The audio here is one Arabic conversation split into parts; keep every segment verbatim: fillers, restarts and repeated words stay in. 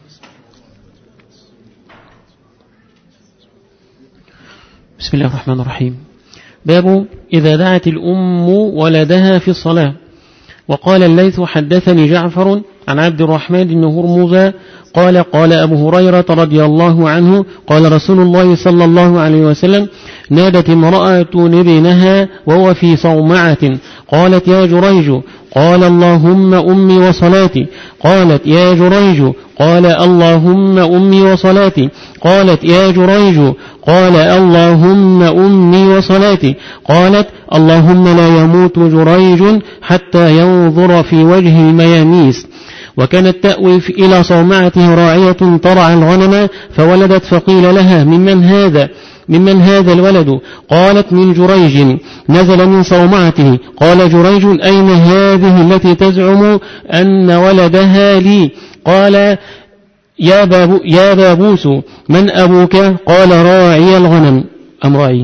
بسم الله الرحمن الرحيم. باب إذا دعت الأم ولدها في الصلاة. وقال الليث حدثني جعفر عن عبد الرحمن بن هرمز قال قال أبو هريرة رضي الله عنه قال رسول الله صلى الله عليه وسلم: نادت امرأة ابنها وهو في صومعة قالت: يا جريج. قال: اللهم أمي وصلاتي. قالت: يا جريج. قال: اللهم أمي وصلاتي. قالت: يا جريج. قال: اللهم أمي وصلاتي. قالت: اللهم لا يموت جريج حتى ينظر في وجه المياميس. وكانت تأوي إلى صومعته راعية ترعى الغنم فولدت، فقيل لها: ممن هذا ممن هذا الولد؟ قالت: من جريج نزل من صومعته. قال جريج: أين هذه التي تزعم أن ولدها لي؟ قال: يا, بابو يا بابوس، من أبوك؟ قال: راعي الغنم أم راعي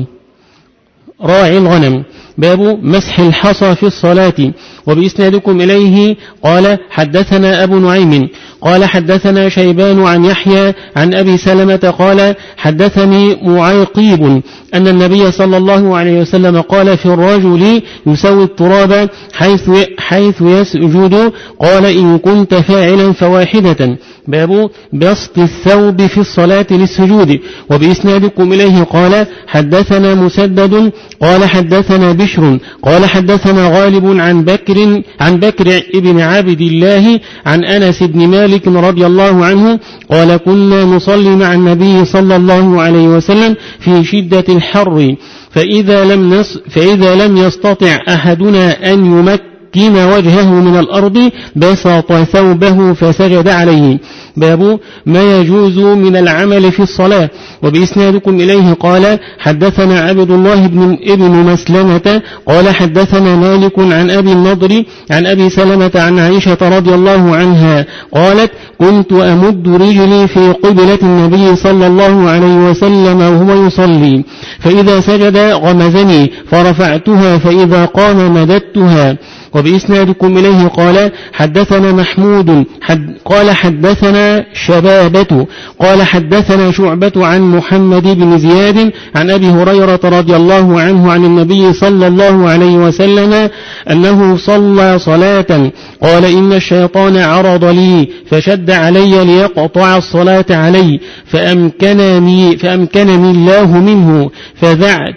راعي الغنم. باب مسح الحصى في الصلاة. وبإسنادكم إليه قال: حدثنا أبو نعيم قال حدثنا شيبان عن يحيى عن أبي سلمة قال: حدثني معيقيب أن النبي صلى الله عليه وسلم قال في الرجل يسوي التراب حيث حيث يسجد. قال: إن كنت فاعلا فواحدة. باب بسط الثوب في الصلاة للسجود. وبإسنادكم إليه قال: حدثنا مسدد قال حدثنا بشر قال حدثنا غالب عن بكر عن بكر ابن عبد الله عن أنس بن مالك رضي الله عنه قال: كنا نصلي مع النبي صلى الله عليه وسلم في شدة الحر، فإذا لم, نص فإذا لم يستطع أحدنا أن يمكن وجهه من الأرض بسط ثوبه فسجد عليه. باب ما يجوز من العمل في الصلاة. وبإسنادكم إليه قال: حدثنا عبد الله بن ابن مسلمة قال حدثنا مالك عن أبي النضر عن أبي سلمة عن عائشة رضي الله عنها قالت: كنت أمد رجلي في قبلة النبي صلى الله عليه وسلم وهو يصلي، فإذا سجد غمزني فرفعتها، فإذا قام مددتها. وبإسنادكم إليه قال: حدثنا محمود حد قال حدثنا شبابة قال حدثنا شعبة عن محمد بن زياد عن أبي هريرة رضي الله عنه عن النبي صلى الله عليه وسلم أنه صلى صلاة قال: إن الشيطان عرض لي فشد علي ليقطع الصلاة علي، فأمكنني, فأمكنني الله منه فذعت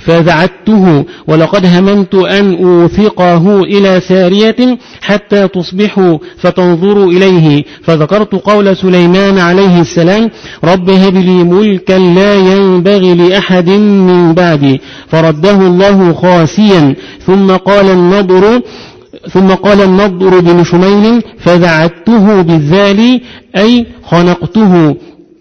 فذعته، ولقد هممت أن أوثقه إلى سارية حتى تصبحوا فتنظروا إليه، فذكرت قول سليمان عليه السلام: رب هب لي ملكا لا ينبغي لأحد من بعدي، فرده الله خاسيا. ثم قال النضر ثم قال النضر بن شميل: فذعته بالذال أي خنقته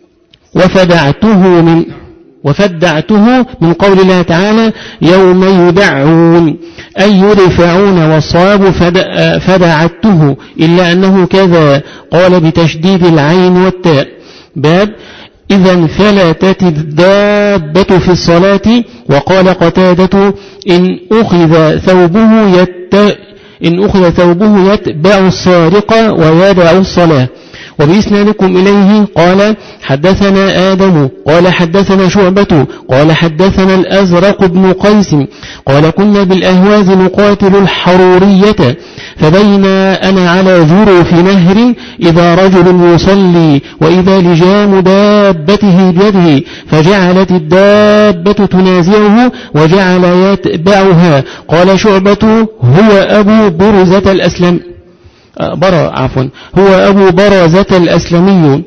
وفدعته من وفدعته من قول الله تعالى: يوم يدعون أي يرفعون، والصواب فدعته، إلا أنه كذا قال بتشديد العين والتاء. باب إذا انفلتت الدابة في الصلاة. وقال قتادة: إن أخذ ثوبه يت إن أخذ ثوبه يتبع السارق ويدع الصلاة. وبإسنادكم إليه قال: حدثنا آدم قال حدثنا شعبة قال حدثنا الأزرق بن قيس قال: كنا بالأهواز نقاتل الحرورية، فبينا أنا على جرف نهر إذا رجل يصلي وإذا لجام دابته بيده، فجعلت الدابة تنازعه وجعل يتبعها. قال شعبة: هو أبو برزة الأسلم برا عفوا هو أبو برزة الأسلمي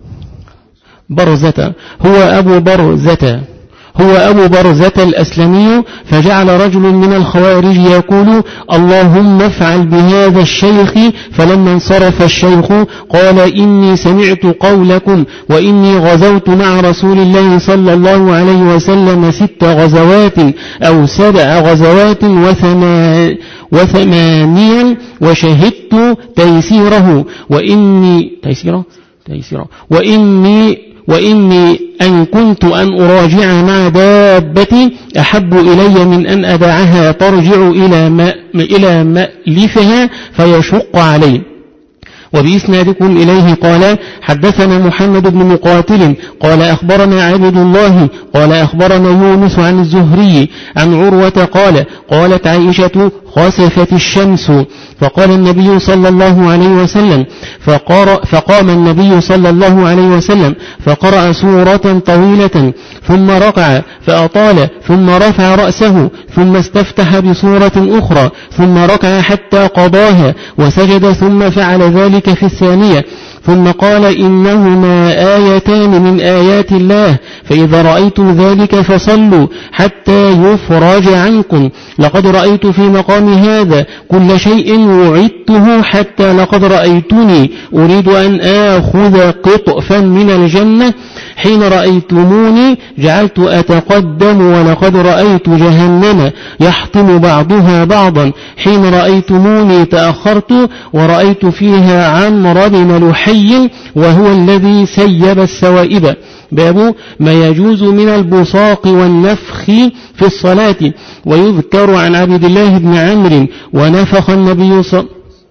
برزة هو أبو برزة هو أبو برزة الأسلمي فجعل رجل من الخوارج يقول: اللهم افعل بهذا الشيخ. فلما انصرف الشيخ قال: إني سمعت قولكم، وإني غزوت مع رسول الله صلى الله عليه وسلم ست غزوات أو سبع غزوات وثمانيا وشهدت تيسيره، وإني تيسيره تيسيره وإني وإني أن كنت أن أراجع مع دابتي أحب إلي من أن أدعها ترجع إلى إلى مألفها فيشق علي. وبإسنادكم إليه قال حدثنا محمد بن مقاتل قال أخبرنا عبد الله قال أخبرنا يونس عن الزهري عن عروة قال قالت عائشة خسفت الشمس فقال النبي صلى الله عليه وسلم فقام النبي صلى الله عليه وسلم فقرأ سورة طويلة ثم ركع فأطال ثم رفع رأسه ثم استفتح بسورة أخرى ثم ركع حتى قضاها وسجد ثم فعل ذلك في الثانية ثم قال إنهما آيتان من آيات الله فإذا رأيتم ذلك فصلوا حتى يفرج عنكم لقد رأيت في مقام هذا كل شيء وعدته حتى لقد رأيتني أريد أن آخذ قطفا من الجنة حين رأيتموني جعلت أتقدم ولقد رأيت جهنم يحطم بعضها بعضا حين رأيتموني تأخرت ورأيت فيها عمرو بن لحي وهو الذي سيب السوائب. باب ما يجوز من البصاق والنفخ في الصلاة. ويذكر عن عبد الله بن عمرو ونفخ النبي صلى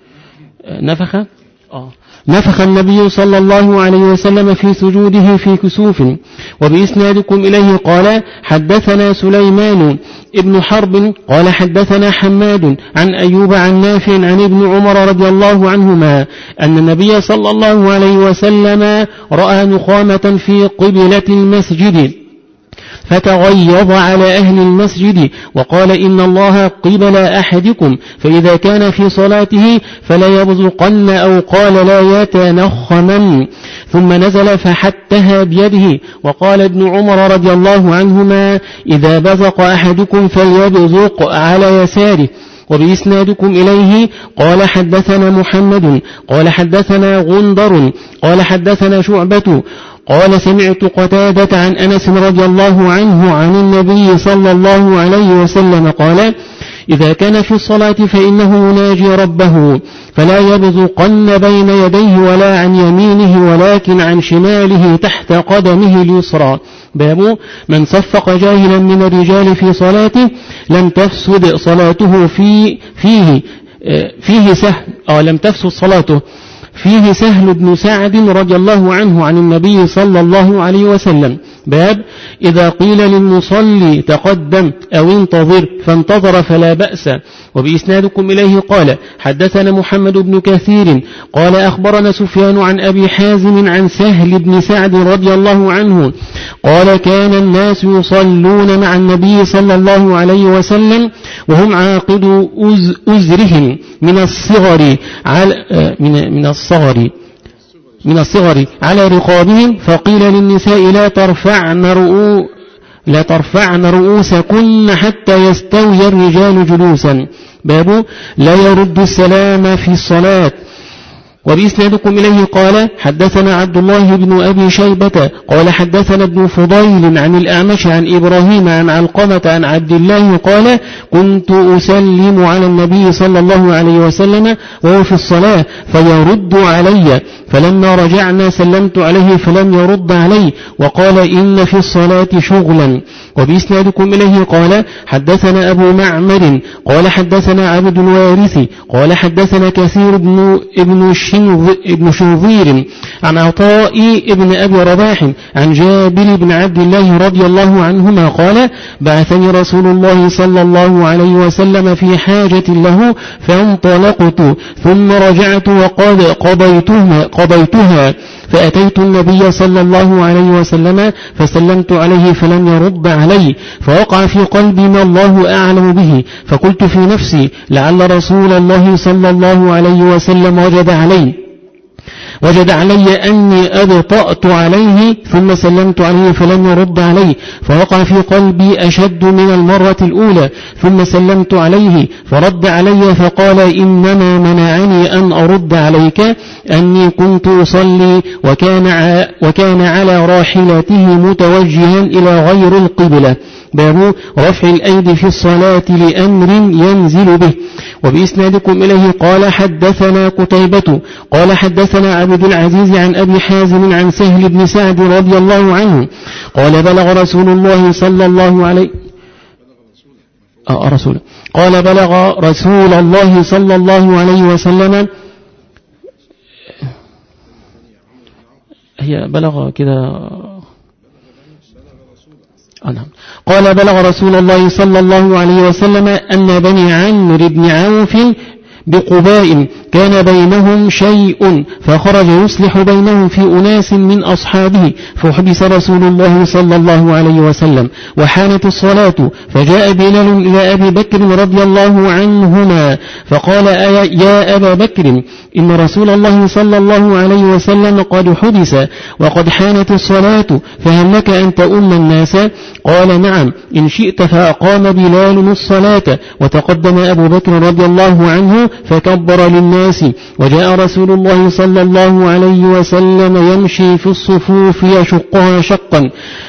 نفخ آه. نفخ النبي صلى الله عليه وسلم في سجوده في كسوف. وبإسنادكم إليه قال حدثنا سليمان ابن حرب قال حدثنا حماد عن أيوب عن نافع عن ابن عمر رضي الله عنهما أن النبي صلى الله عليه وسلم رأى نخامة في قبلة المسجد فتغيظ على أهل المسجد وقال إن الله قبل أحدكم فإذا كان في صلاته فلا يبزقن أو قال لا يتنخمن ثم نزل فحتها بيده. وقال ابن عمر رضي الله عنهما إذا بزق أحدكم فليبزق على يساره. وبإسنادكم إليه قال حدثنا محمد قال حدثنا غندر قال حدثنا شعبة قال سمعت قتادة عن أنس رضي الله عنه عن النبي صلى الله عليه وسلم قال إذا كان في الصلاة فإنه يناجي ربه فلا يبزقن بين يديه ولا عن يمينه ولكن عن شماله تحت قدمه اليسرى. باب من صفق جاهلا من الرجال في صلاته لم تفسد صلاته في فيه فيه سهل أو لم تفسد صلاته. فيه سهل بن سعد رضي الله عنه عن النبي صلى الله عليه وسلم. باب إذا قيل للمصلي تقدم أو انتظر فانتظر فلا بأس. وبإسنادكم إليه قال حدثنا محمد بن كثير قال أخبرنا سفيان عن أبي حازم عن سهل بن سعد رضي الله عنه قال كان الناس يصلون مع النبي صلى الله عليه وسلم وهم عاقد أزرهم من الصغر على من من الصغر من الصغر على رقابهم فقيل للنساء لا ترفعن رؤو لا ترفعن رؤوسكن حتى يستوي الرجال جلوسا. باب لا يرد السلام في الصلاة. وبإسنادكم إليه قال حدثنا عبد الله بن أبي شيبة قال حدثنا ابن فضيل عن الأعمش عن إبراهيم عن علقمة عن عبد الله قال كنت أسلم على النبي صلى الله عليه وسلم وهو في الصلاة فيرد علي فلما رجعنا سلمت عليه فلم يرد علي وقال إن في الصلاة شغلا. وبإسنادكم إليه قال حدثنا أبو معمر قال حدثنا عبد الوارث قال حدثنا كثير بن ابن ابن شنظير عن عطاء ابن أبي رباح عن جابر بن عبد الله رضي الله عنهما قال بعثني رسول الله صلى الله عليه وسلم في حاجة له فانطلقت ثم رجعت وقد قضيتها, قضيتها فأتيت النبي صلى الله عليه وسلم فسلمت عليه فلم يرد علي فوقع في قلبي ما الله أعلم به فقلت في نفسي لعل رسول الله صلى الله عليه وسلم وجد علي وجد علي أني أبطأت عليه ثم سلمت عليه فلم يرد علي فوقع في قلبي أشد من المرة الأولى ثم سلمت عليه فرد علي فقال إنما منعني أن أرد عليك أني كنت أصلي وكان, وكان على راحلته متوجها إلى غير القبلة. باب رفع الأيدي في الصلاة لأمر ينزل به. وبإسنادكم إليه قال حدثنا قتيبة قال حدثنا عبد العزيز عن أبي حازم عن سهل بن سعد رضي الله عنه قال بلغ رسول الله صلى الله عليه آه رسول قال بلغ رسول الله صلى الله عليه وسلم هي بلغ كده. قال بلغ رسول الله صلى الله عليه وسلم أن بني عمرو بن عوف بقباء كان بينهم شيء فخرج يصلح بينهم في أناس من أصحابه فحبس رسول الله صلى الله عليه وسلم وحانت الصلاة فجاء بلال إلى أبي بكر رضي الله عنهما فقال يا أبا بكر إن رسول الله صلى الله عليه وسلم قد حبس وقد حانت الصلاة فهل لك أن تؤم الناس؟ قال نعم إن شئت. فأقام بلال الصلاة وتقدم أبو بكر رضي الله عنه فكبر للناس وجاء رسول الله صلى الله عليه وسلم يمشي في الصفوف يشقها شقا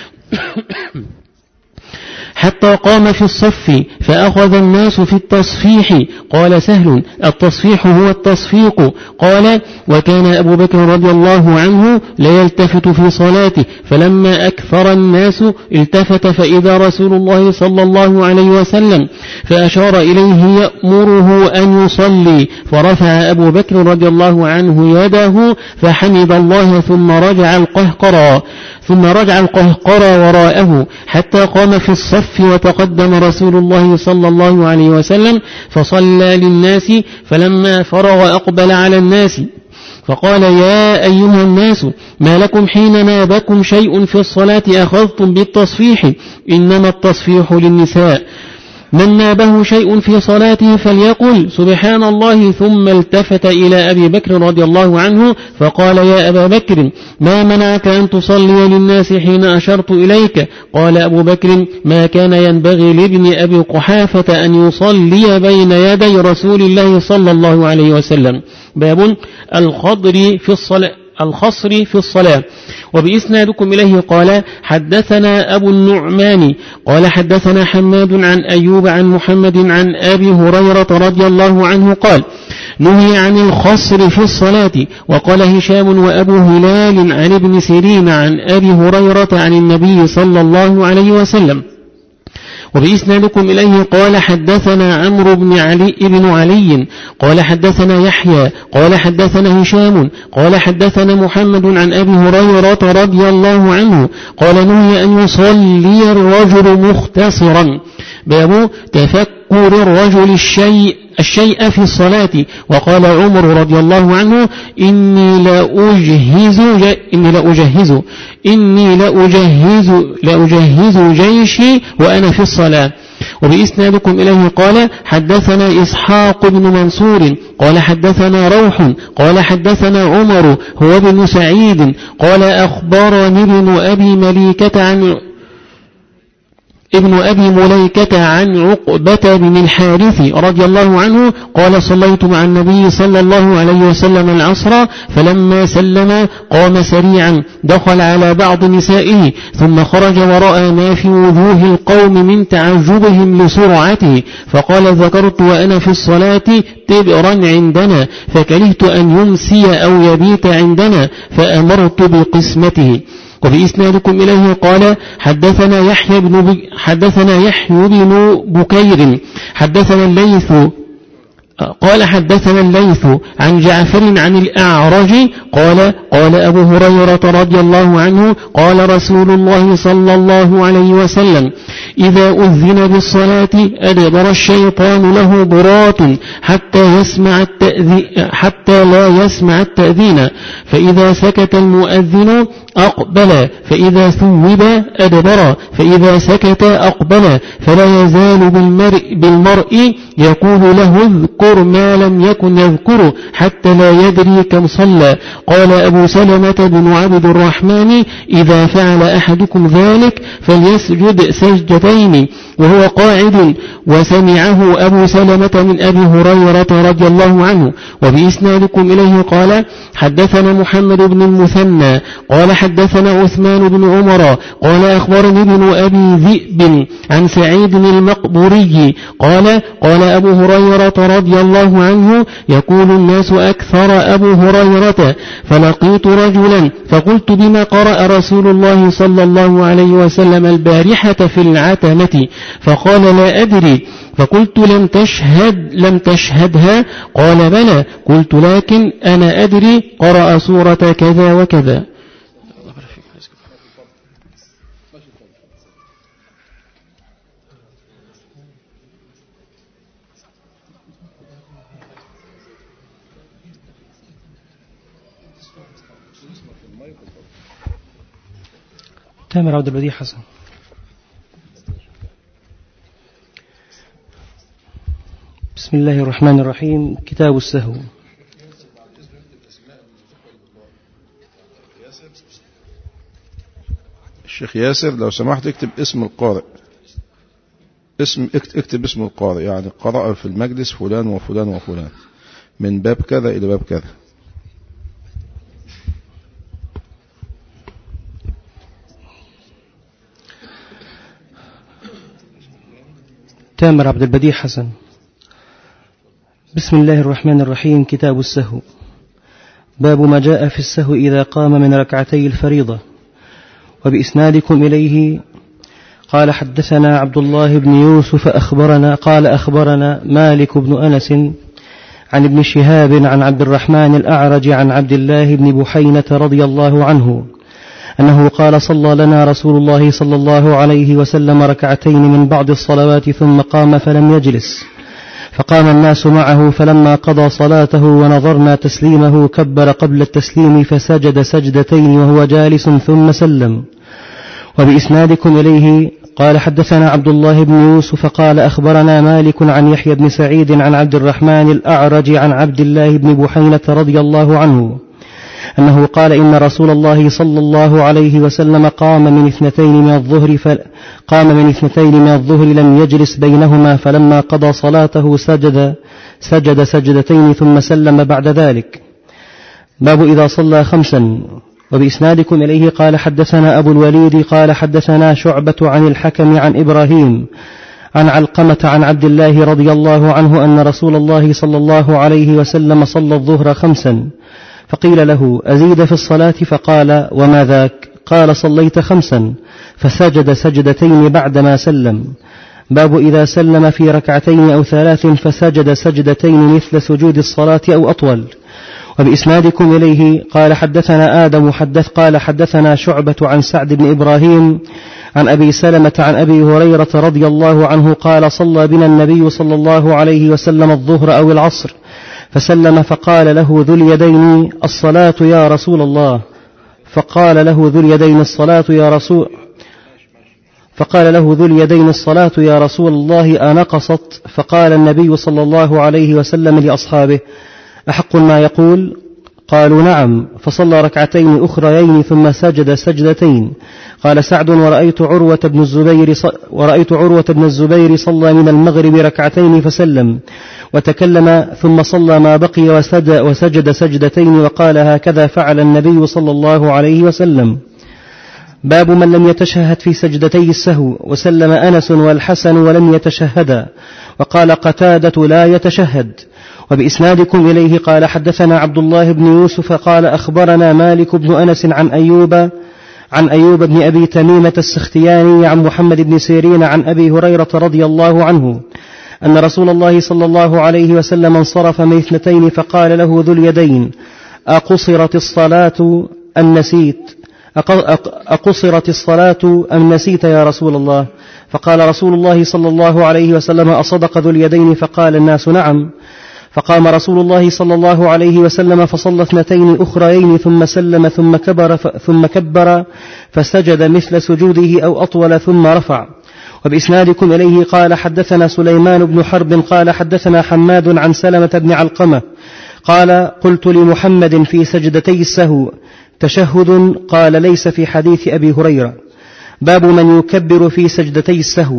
حتى قام في الصف فأخذ الناس في التصفيح. قال سهل التصفيح هو التصفيق. قال وكان أبو بكر رضي الله عنه لا يلتفت في صلاته فلما أكثر الناس التفت فإذا رسول الله صلى الله عليه وسلم فأشار إليه يأمره أن يصلي فرفع أبو بكر رضي الله عنه يده فحمد الله ثم رجع القهقرى ثم رجع القهقرى وراءه حتى قام في الصف وتقدم رسول الله صلى الله عليه وسلم فصلى للناس فلما فرغ أقبل على الناس فقال يا أيها الناس ما لكم حين نابكم شيء في الصلاة أخذتم بالتصفيح إنما التصفيح للنساء من نابه شيء في صلاته فليقل سبحان الله. ثم التفت إلى أبي بكر رضي الله عنه فقال يا أبا بكر ما منعك أن تصلي للناس حين أشرت إليك؟ قال أبو بكر ما كان ينبغي لابن أبي قحافة أن يصلي بين يدي رسول الله صلى الله عليه وسلم. باب الخضر في الصلاة الخصر في الصلاة. وبإسنادكم إليه قال حدثنا أبو النعمان قال حدثنا حماد عن أيوب عن محمد عن أبي هريرة رضي الله عنه قال نهي عن الخصر في الصلاة. وقال هشام وأبو هلال عن ابن سيرين عن أبي هريرة عن النبي صلى الله عليه وسلم. وبإسنادكم إليه قال حدثنا عمرو بن علي ابن علي قال حدثنا يحيى قال حدثنا هشام قال حدثنا محمد عن أبي هريرة رضي الله عنه قال نهي أن يصلي الرجل مختصرا. باب تفكر الرجل الشيء الشيء في الصلاة. وقال عمر رضي الله عنه إني لأجهز إني لأجهز إني لأجهز لأجهز جيشي وأنا في الصلاة. وبإسنادكم إليه قال حدثنا إسحاق بن منصور قال حدثنا روح قال حدثنا عمر هو ابن سعيد قال أخبرني ابن أبي مليكة عن ابن أبي مليكة عن عقبة بن الحارث رضي الله عنه قال صليت مع النبي صلى الله عليه وسلم العصر فلما سلم قام سريعا دخل على بعض نسائه ثم خرج ورأى ما في وجوه القوم من تعجبهم لسرعته فقال ذكرت وأنا في الصلاة تبرا عندنا فكرهت أن يمسي أو يبيت عندنا فأمرت بقسمته. وبإسنادكم إليه قال حدثنا يحيى بن حدثنا يحيى بن بكير حدثنا الليث قال حدثنا الليث عن جعفر عن الأعرج قال قال أبو هريرة رضي الله عنه قال رسول الله صلى الله عليه وسلم إذا أذن بالصلاة أدبر الشيطان له برات حتى يسمع التأذين حتى لا يسمع التأذين فإذا سكت المؤذن أقبل فإذا ثوب أدبر فإذا سكت أقبل فلا يزال بالمرء, بالمرء يقول له اذكر ما لم يكن يذكره حتى لا يدري كم صلى. قال أبو سلمة بن عبد الرحمن إذا فعل أحدكم ذلك فليسجد سجدتين وهو قاعد. وسمعه أبو سلمة من أبي هريرة رضي الله عنه. وبإسنادكم إليه قال حدثنا محمد بن المثنى قال حدثنا عثمان بن عمر قال أخبرني ابن أبي ذئب عن سعيد المقبوري قال قال أبو هريرة رضي الله عنه يقول الناس أكثر أبو هريرة فلقيت رجلا فقلت بما قرأ رسول الله صلى الله عليه وسلم البارحة في العتمة فقال لا أدري فقلت لم تشهد لم تشهدها قال بلى قلت لكن أنا أدري قرأ سورة كذا وكذا. تامر عبد البديع حسن. بسم الله الرحمن الرحيم. كتاب السهو. الشيخ ياسر لو سمحت اكتب اسم القارئ، اسم اكتب اسم القارئ، يعني قرأ في المجلس فلان وفلان وفلان من باب كذا إلى باب كذا. تامر عبد البديع حسن. بسم الله الرحمن الرحيم. كتاب السهو. باب ما جاء في السهو إذا قام من ركعتي الفريضة. وبإسنادكم إليه قال حدثنا عبد الله بن يوسف أخبرنا قال أخبرنا مالك بن أنس عن ابن شهاب عن عبد الرحمن الأعرج عن عبد الله بن بحينة رضي الله عنه أنه قال صلى لنا رسول الله صلى الله عليه وسلم ركعتين من بعض الصلوات ثم قام فلم يجلس، فقام الناس معه، فلما قضى صلاته ونظرنا تسليمه كبر قبل التسليم فسجد سجدتين وهو جالس ثم سلم. وبإسنادكم إليه قال حدثنا عبد الله بن يوسف قال أخبرنا مالك عن يحيى بن سعيد عن عبد الرحمن الأعرج عن عبد الله بن بحينة رضي الله عنه أنه قال إن رسول الله صلى الله عليه وسلم قام من اثنتين من الظهر قام من اثنتين من الظهر لم يجلس بينهما، فلما قضى صلاته سجد سجد سجدتين ثم سلم بعد ذلك. باب إذا صلى خمسا. وبإسنادكم إليه قال حدثنا أبو الوليد قال حدثنا شعبة عن الحكم عن إبراهيم عن علقمة عن عبد الله رضي الله عنه أن رسول الله صلى الله عليه وسلم صلى الظهر خمسا، فقيل له أزيد في الصلاة؟ فقال وما ذاك؟ قال صليت خمسا، فسجد سجدتين بعدما سلم. باب إذا سلم في ركعتين أو ثلاث فسجد سجدتين مثل سجود الصلاة أو أطول. وبإسنادكم إليه قال حدثنا آدم حدث قال حدثنا شعبة عن سعد بن إبراهيم عن أبي سلمة عن أبي هريرة رضي الله عنه قال صلى بنا النبي صلى الله عليه وسلم الظهر أو العصر، فسلم فقال له ذو اليدين الصلاة يا رسول الله، فقال له ذو اليدين الصلاة يا رسول فقال له ذو اليدين الصلاة يا رسول الله أنقصت؟ فقال النبي صلى الله عليه وسلم لأصحابه أحق ما يقول؟ قالوا نعم، فصلى ركعتين أخريين ثم سجد سجدتين. قال سعد ورأيت عروة بن الزبير ورأيت عروة بن الزبير صلى من المغرب ركعتين فسلم وتكلم ثم صلى ما بقي وسجد, وسجد سجدتين وقال هكذا فعل النبي صلى الله عليه وسلم. باب من لم يتشهد في سجدتي السهو. وسلم أنس والحسن ولم يتشهدا، وقال قتادة لا يتشهد. وبإسنادكم إليه قال حدثنا عبد الله بن يوسف قال أخبرنا مالك بن أنس عن أيوب عن أيوب بن أبي تميمة السختياني عن محمد بن سيرين عن أبي هريرة رضي الله عنه أن رسول الله صلى الله عليه وسلم انصرف من اثنتين فقال له ذو اليدين أقصرت الصلاة أم نسيت أقصرت الصلاة أم نسيت يا رسول الله؟ فقال رسول الله صلى الله عليه وسلم أصدق ذو اليدين؟ فقال الناس نعم. فقام رسول الله صلى الله عليه وسلم فصلى اثنتين أخريين ثم سلم ثم كبر, ثم كبر فسجد مثل سجوده أو أطول ثم رفع. وبإسنادكم إليه قال حدثنا سليمان بن حرب قال حدثنا حماد عن سلمة بن علقمة قال قلت لمحمد في سجدتي السهو تشهد؟ قال ليس في حديث أبي هريرة. باب من يكبر في سجدتي السهو.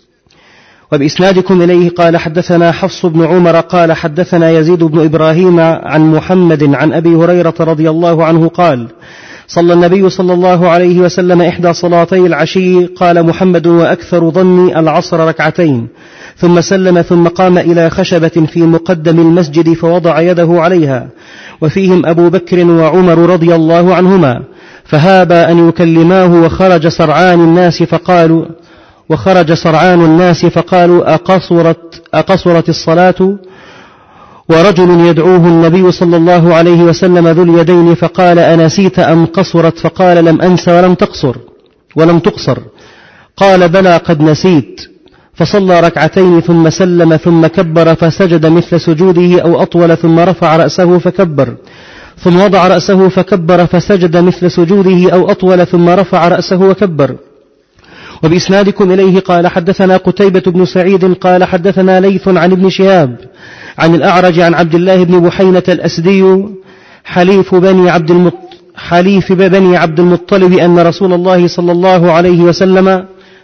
وبإسنادكم إليه قال حدثنا حفص بن عمر قال حدثنا يزيد بن إبراهيم عن محمد عن أبي هريرة رضي الله عنه قال صلى النبي صلى الله عليه وسلم إحدى صلاتي العشي، قال محمد وأكثر ظني العصر ركعتين، ثم سلم ثم قام إلى خشبة في مقدم المسجد فوضع يده عليها، وفيهم أبو بكر وعمر رضي الله عنهما، فهابا أن يكلماه وخرج سرعان الناس فقالوا وخرج سرعان الناس فقالوا أقصرت, أقصرت الصلاة؟ ورجل يدعوه النبي صلى الله عليه وسلم ذو اليدين فقال أنسيت أم قصرت؟ فقال لم أنس ولم تقصر ولم تقصر. قال بلى قد نسيت. فصلى ركعتين ثم سلم ثم كبر فسجد مثل سجوده أو أطول ثم رفع رأسه فكبر، ثم وضع رأسه فكبر فسجد مثل سجوده أو أطول ثم رفع رأسه وكبر. وبإسنادكم إليه قال حدثنا قتيبة بن سعيد قال حدثنا ليث عن ابن شهاب عن الأعرج عن عبد الله بن بحينة الأسدي حليف بني عبد المط... حليف بني عبد المطلب أن رسول الله صلى الله عليه وسلم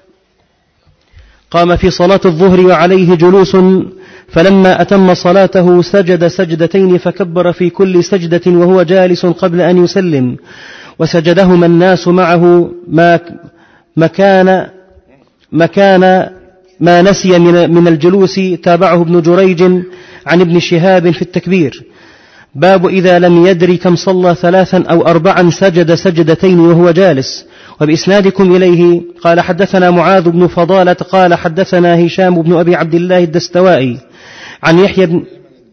قام في صلاة الظهر وعليه جلوس، فلما أتم صلاته سجد سجدتين فكبر في كل سجدة وهو جالس قبل أن يسلم، وسجدهما الناس معه ما مكان مكان ما نسي من الجلوس. تابعه ابن جريج عن ابن شهاب في التكبير. باب إذا لم يدر كم صلى ثلاثا أو أربعا سجد سجدتين وهو جالس. وبإسنادكم إليه قال حدثنا معاذ بن فضالة قال حدثنا هشام بن أبي عبد الله الدستوائي عن يحيى بن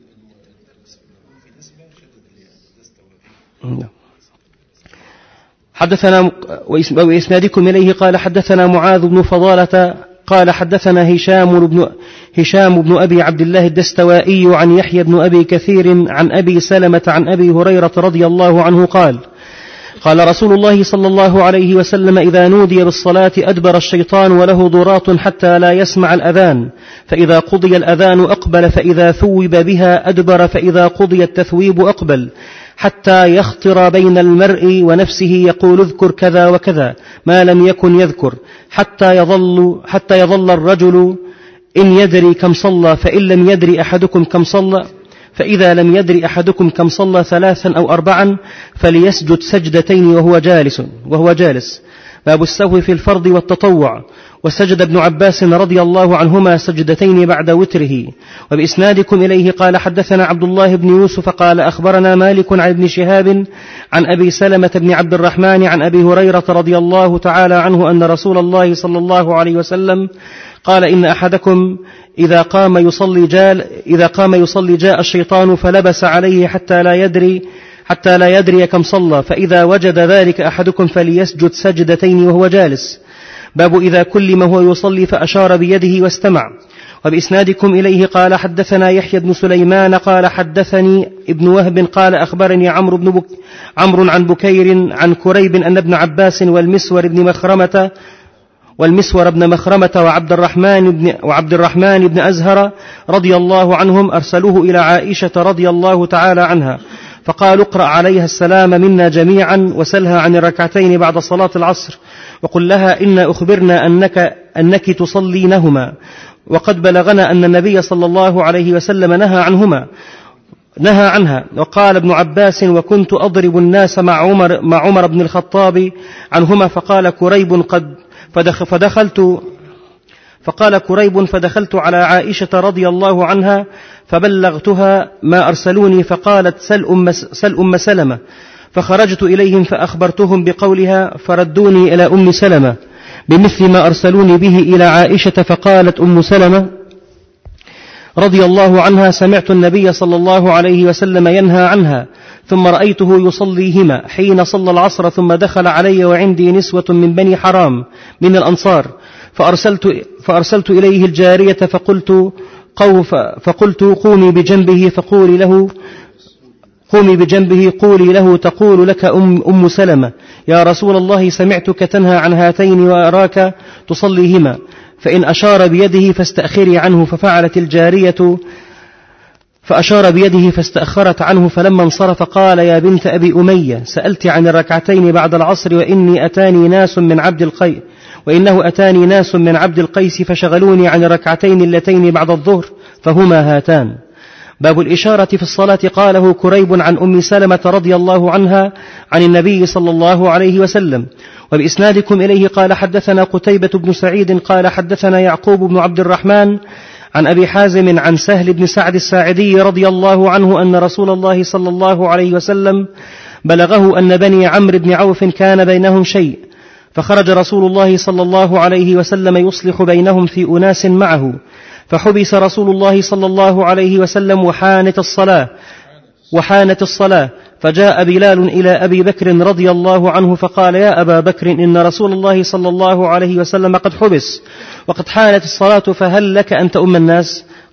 حدثنا وإسنادكم إليه قال حدثنا معاذ بن فضالة قال حدثنا هشام بن هشام بن أبي عبد الله الدستوائي عن يحيى بن أبي كثير عن أبي سلمة عن أبي هريرة رضي الله عنه قال قال رسول الله صلى الله عليه وسلم إذا نودي بالصلاة أدبر الشيطان وله ضراط حتى لا يسمع الأذان، فإذا قضي الأذان أقبل، فإذا ثوب بها أدبر، فإذا قضي التثويب أقبل، حتى يخطر بين المرء ونفسه يقول اذكر كذا وكذا ما لم يكن يذكر، حتى يظل, حتى يظل الرجل إن يدري كم صلى، فإن لم يدري أحدكم كم صلى فإذا لم يدري أحدكم كم صلى ثلاثا أو أربعا فليسجد سجدتين وهو جالس وهو جالس. باب السهو في الفرض والتطوع. وسجد ابن عباس رضي الله عنهما سجدتين بعد وتره. وبإسنادكم إليه قال حدثنا عبد الله بن يوسف قال أخبرنا مالك عن ابن شهاب عن أبي سلمة بن عبد الرحمن عن أبي هريرة رضي الله تعالى عنه أن رسول الله صلى الله عليه وسلم قال إن أحدكم إذا قام يصلي جاء إذا قام يصلي جاء الشيطان فلبس عليه حتى لا يدري حتى لا يدري كم صلى، فإذا وجد ذلك أحدكم فليسجد سجدتين وهو جالس. باب إذا كلم وهو يصلي فأشار بيده واستمع. وبإسنادكم إليه قال حدثنا يحيى بن سليمان قال حدثني ابن وهب قال أخبرني عمرو بن بك عمرو عن بكير عن كريب أن ابن عباس والمسور بن مخرمة والمسور بن مخرمة وعبد الرحمن بن وعبد الرحمن بن أزهر رضي الله عنهم أرسلوه إلى عائشة رضي الله تعالى عنها فقالوا اقرأ عليها السلام منا جميعا وسلها عن الركعتين بعد صلاة العصر وقل لها إن أخبرنا أنك, أنك تصلينهما، وقد بلغنا أن النبي صلى الله عليه وسلم نهى عنهما نهى عنها. وقال ابن عباس وكنت أضرب الناس مع عمر, مع عمر بن الخطاب عنهما، فقال كريب قد فدخلت فقال كريب فدخلت على عائشة رضي الله عنها فبلغتها ما أرسلوني، فقالت سل أم, سل أم سلمة، فخرجت إليهم فأخبرتهم بقولها فردوني إلى أم سلمة بمثل ما أرسلوني به إلى عائشة، فقالت أم سلمة رضي الله عنها سمعت النبي صلى الله عليه وسلم ينهى عنها، ثم رأيته يصليهما حين صلى العصر، ثم دخل علي وعندي نسوة من بني حرام من الأنصار، فأرسلت, فأرسلت إليه الجارية فقلت, فقلت قومي بجنبه فقولي له قومي بجنبه قولي له تقول لك أم, أم سلمة يا رسول الله سمعتك تنهى عن هاتين وأراك تصليهما، فإن أشار بيده فاستأخري عنه. ففعلت الجارية فأشار بيده فاستأخرت عنه، فلما انصرف قال يا بنت أبي أمية سألت عن الركعتين بعد العصر وإني أتاني ناس من عبد القيس وإنه أتاني ناس من عبد القيس فشغلوني عن الركعتين اللتين بعد الظهر فهما هاتان. باب الإشارة في الصلاة. قاله كريب عن أم سلمة رضي الله عنها عن النبي صلى الله عليه وسلم. وبإسنادكم إليه قال حدثنا قتيبة بن سعيد قال حدثنا يعقوب بن عبد الرحمن عن أبي حازم عن سهل بن سعد الساعدي رضي الله عنه أن رسول الله صلى الله عليه وسلم بلغه أن بني عمرو بن عوف كان بينهم شيء، فخرج رسول الله صلى الله عليه وسلم يصلح بينهم في أناس معه، فحبس رسول الله صلى الله عليه وسلم وحانت الصلاة وحانت الصلاة فجاء بلال إلى أبي بكر رضي الله عنه فقال يا أبا بكر إن رسول الله صلى الله عليه وسلم قد حبس وقد حانت الصلاة، فهل لك أن تؤم الناس؟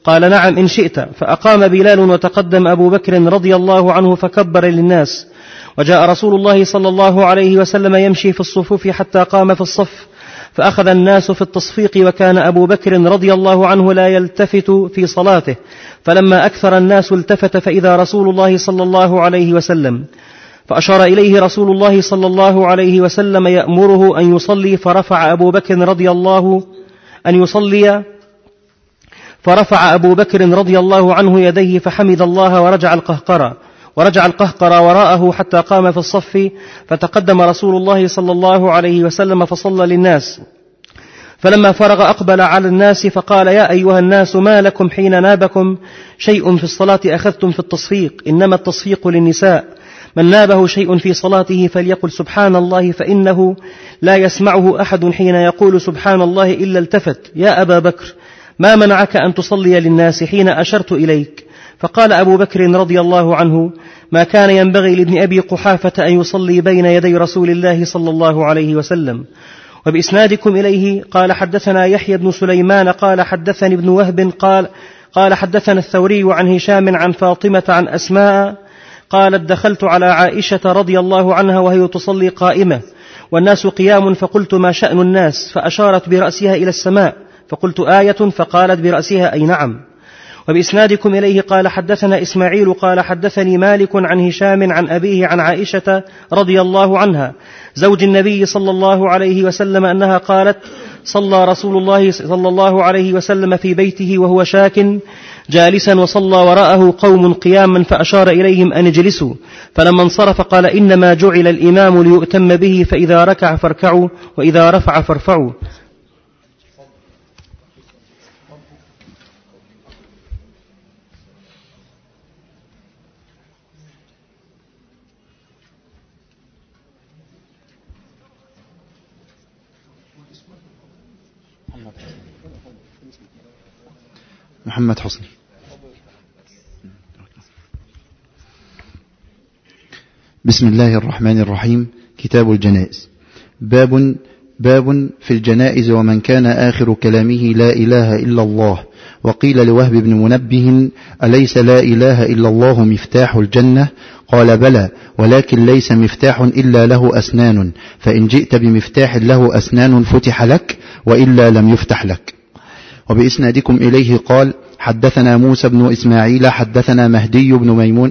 قال نعم إن شئت. فأقام بلال وتقدم أبو بكر رضي الله عنه فكبر للناس. وجاء رسول الله صلى الله عليه وسلم يمشي في الصفوف حتى قام في الصف، فأخذ الناس في التصفيق، وكان أبو بكر رضي الله عنه لا يلتفت في صلاته، فلما أكثر الناس التفت فإذا رسول الله صلى الله عليه وسلم، فأشار إليه رسول الله صلى الله عليه وسلم يأمره أن يصلي، فرفع أبو بكر رضي الله أن يصلي فرفع أبو بكر رضي الله عنه يديه فحمد الله ورجع القهقرة ورجع القهقرة وراءه حتى قام في الصف، فتقدم رسول الله صلى الله عليه وسلم فصلى للناس. فلما فرغ أقبل على الناس فقال يا أيها الناس ما لكم حين نابكم شيء في الصلاة أخذتم في التصفيق؟ إنما التصفيق للنساء، من نابه شيء في صلاته فليقل سبحان الله، فإنه لا يسمعه أحد حين يقول سبحان الله إلا التفت. يا أبا بكر ما منعك أن تصلي للناس حين أشرت إليك؟ فقال أبو بكر رضي الله عنه ما كان ينبغي لابن أبي قحافة أن يصلي بين يدي رسول الله صلى الله عليه وسلم. وبإسنادكم إليه قال حدثنا يحيى بن سليمان قال حدثني ابن وهب قال قال حدثنا الثوري عن هشام عن فاطمة عن أسماء قالت دخلت على عائشة رضي الله عنها وهي تصلي قائمة والناس قيام، فقلت ما شأن الناس؟ فأشارت برأسها إلى السماء، فقلت آية، فقالت برأسها أي نعم. وبإسنادكم إليه قال حدثنا إسماعيل قال حدثني مالك عن هشام عن أبيه عن عائشة رضي الله عنها زوج النبي صلى الله عليه وسلم أنها قالت صلى رسول الله صلى الله عليه وسلم في بيته وهو شاك جالسا، وصلى وراءه قوم قياما، فأشار إليهم أن اجلسوا، فلما انصرف قال إنما جعل الإمام ليؤتم به، فإذا ركع فاركعوا وإذا رفع فارفعوا. محمد حسني. بسم الله الرحمن الرحيم. كتاب الجنائز. باب باب في الجنائز ومن كان آخر كلامه لا إله إلا الله. وقيل لوهب بن منبه أليس لا إله إلا الله مفتاح الجنة؟ قال بلى، ولكن ليس مفتاح إلا له أسنان، فإن جئت بمفتاح له أسنان فتح لك، وإلا لم يفتح لك. وبإسنادكم إليه قال حدثنا موسى بن إسماعيل حدثنا مهدي بن ميمون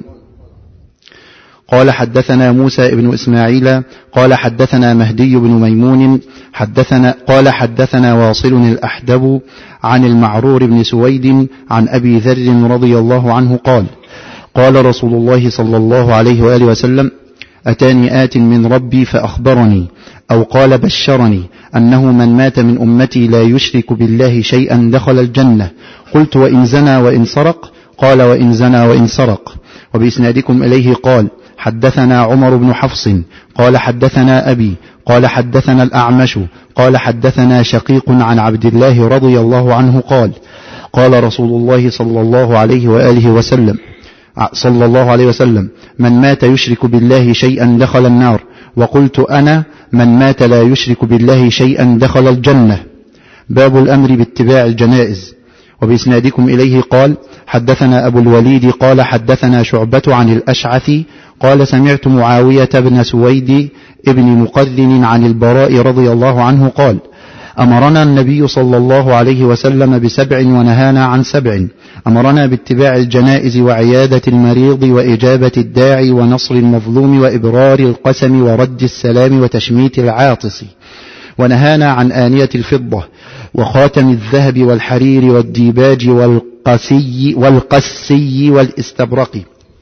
قال حدثنا موسى بن إسماعيل قال حدثنا مهدي بن ميمون حدثنا قال حدثنا واصل الأحدب عن المعرور بن سويد عن أبي ذر رضي الله عنه قال قال رسول الله صلى الله عليه وآله وسلم أتاني آت من ربي فأخبرني أو قال بشرني أنه من مات من أمتي لا يشرك بالله شيئا دخل الجنة. قلت وإن زنى وإن سرق؟ قال وإن زنى وإن سرق. وبإسنادكم إليه قال حدثنا عمر بن حفص قال حدثنا أبي قال حدثنا الأعمش قال حدثنا شقيق عن عبد الله رضي الله عنه قال قال رسول الله صلى الله عليه وآله وسلم صلى الله عليه وسلم من مات يشرك بالله شيئا دخل النار. وقلت أنا من مات لا يشرك بالله شيئا دخل الجنة. باب الأمر باتباع الجنائز. وبإسنادكم إليه قال حدثنا أبو الوليد قال حدثنا شعبة عن الأشعث قال سمعت معاوية بن سويد ابن مقرن عن البراء رضي الله عنه قال أمرنا النبي صلى الله عليه وسلم بسبع ونهانا عن سبع. أمرنا باتباع الجنائز وعيادة المريض وإجابة الداعي ونصر المظلوم وإبرار القسم ورد السلام وتشميت العاطس. ونهانا عن آنية الفضة وخاتم الذهب والحرير والديباج والقسي, والقسي والاستبرق.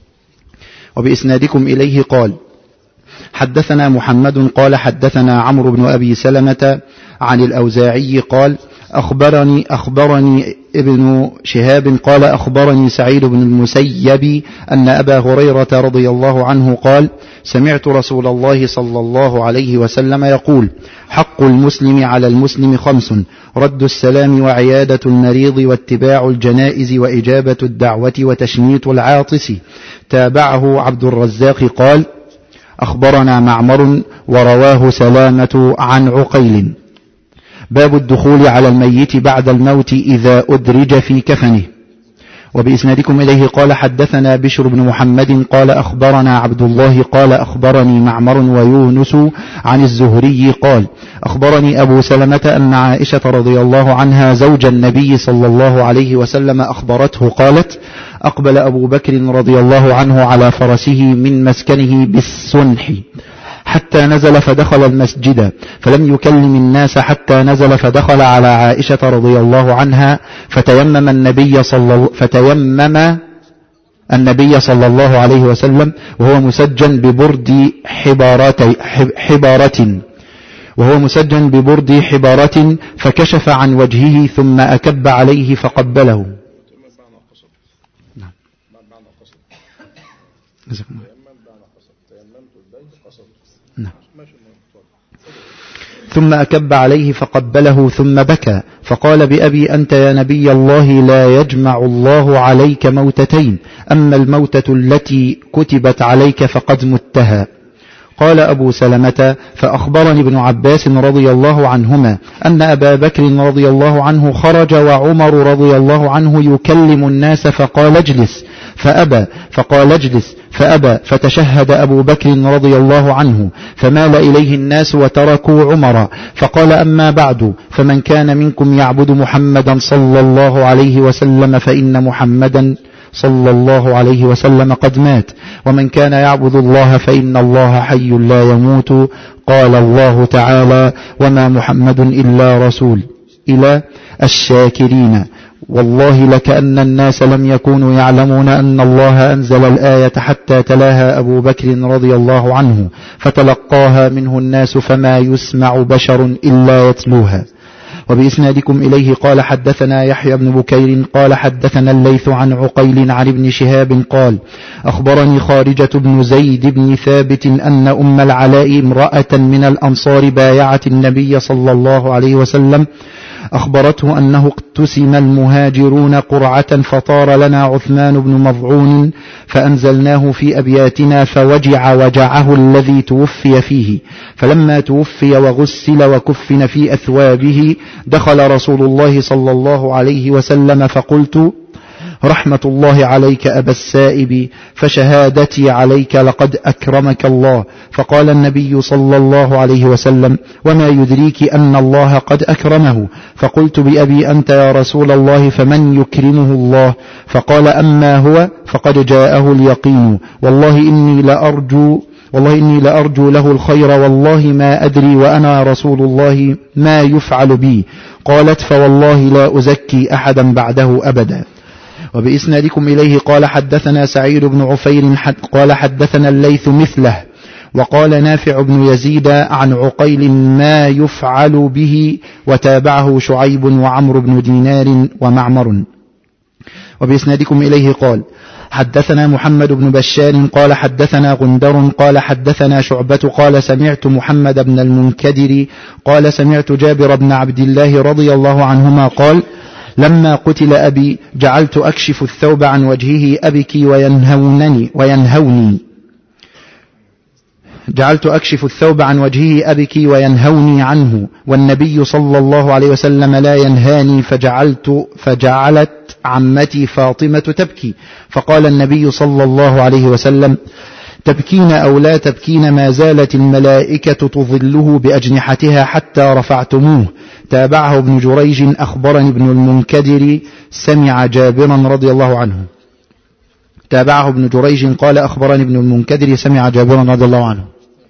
وبإسنادكم إليه قال حدثنا محمد قال حدثنا عمرو بن أبي سلمة عن الأوزاعي قال أخبرني, أخبرني ابن شهاب قال أخبرني سعيد بن المسيب أن أبا هريرة رضي الله عنه قال سمعت رسول الله صلى الله عليه وسلم يقول حق المسلم على المسلم خمس: رد السلام وعيادة المريض واتباع الجنائز وإجابة الدعوة وتشميت العاطس. تابعه عبد الرزاق قال أخبرنا معمر ورواه سلامة عن عقيل. باب الدخول على الميت بعد الموت إذا أدرج في كفنه. وبإسنادكم إليه قال حدثنا بشر بن محمد قال أخبرنا عبد الله قال أخبرني معمر ويونس عن الزهري قال أخبرني أبو سلمة أن عائشة رضي الله عنها زوج النبي صلى الله عليه وسلم أخبرته قالت أقبل أبو بكر رضي الله عنه على فرسه من مسكنه بالسنح حتى نزل فدخل المسجد فلم يكلم الناس حتى نزل فدخل على عائشة رضي الله عنها فتيمم النبي صلى فتيمم النبي صلى الله عليه وسلم وهو مسجن ببرد حبارة حبارة وهو مسجن ببرد حبارة فكشف عن وجهه ثم أكب عليه فقبله. نعم. ثم أكب عليه فقبله ثم بكى فقال بأبي أنت يا نبي الله لا يجمع الله عليك موتتين أما الموتة التي كتبت عليك فقد متها. قال أبو سلمة فأخبرني ابن عباس رضي الله عنهما أن أبا بكر رضي الله عنه خرج وعمر رضي الله عنه يكلم الناس فقال اجلس فأبى فقال اجلس فأبى فتشهد أبو بكر رضي الله عنه فمال إليه الناس وتركوا عمر فقال أما بعد فمن كان منكم يعبد محمدا صلى الله عليه وسلم فإن محمدا صلى الله عليه وسلم قد مات ومن كان يعبد الله فإن الله حي لا يموت. قال الله تعالى وما محمد إلا رسول إلى الشاكرين والله لكأن الناس لم يكونوا يعلمون أن الله أنزل الآية حتى تلاها أبو بكر رضي الله عنه فتلقاها منه الناس فما يسمع بشر إلا يتلوها. وبإسنادكم إليه قال حدثنا يحيى بن بكير قال حدثنا الليث عن عقيل عن ابن شهاب قال أخبرني خارجة بن زيد بن ثابت أن أم العلاء امرأة من الأنصار بايعت النبي صلى الله عليه وسلم أخبرته أنه اقتسم المهاجرون قرعة فطار لنا عثمان بن مضعون فأنزلناه في أبياتنا فوجع وجعه الذي توفي فيه فلما توفي وغسل وكفن في أثوابه دخل رسول الله صلى الله عليه وسلم فقلت رحمة الله عليك أبا السائب فشهادتي عليك لقد أكرمك الله. فقال النبي صلى الله عليه وسلم وما يدريك أن الله قد أكرمه. فقلت بأبي أنت يا رسول الله فمن يكرمه الله؟ فقال أما هو فقد جاءه اليقين والله إني لأرجو والله إني لأرجو له الخير والله ما أدري وأنا رسول الله ما يفعل بي. قالت فوالله لا أزكي أحدا بعده أبدا. وبإسنادكم إليه قال حدثنا سعيد بن عفير حد قال حدثنا الليث مثله وقال نافع بن يزيد عن عقيل ما يفعل به وتابعه شعيب وعمر بن دينار ومعمر. وبإسنادكم إليه قال حدثنا محمد بن بشار قال حدثنا غندر قال حدثنا شعبة قال سمعت محمد بن المنكدر قال سمعت جابر بن عبد الله رضي الله عنهما قال لما قتل أبي جعلت أكشف الثوب عن وجهه أبكي وينهونني وينهوني جعلت أكشف الثوب عن وجهه أبكي وينهوني عنه والنبي صلى الله عليه وسلم لا ينهاني فجعلت فجعلت عمتي فاطمة تبكي فقال النبي صلى الله عليه وسلم تبكين أو لا تبكين ما زالت الملائكة تظله بأجنحتها حتى رفعتموه. تابعه ابن جريج أخبرني ابن المنكدر سمع جابرا رضي الله عنه. تابعه ابن جريج قال أخبرني ابن المنكدر سمع جابرا رضي الله عنه.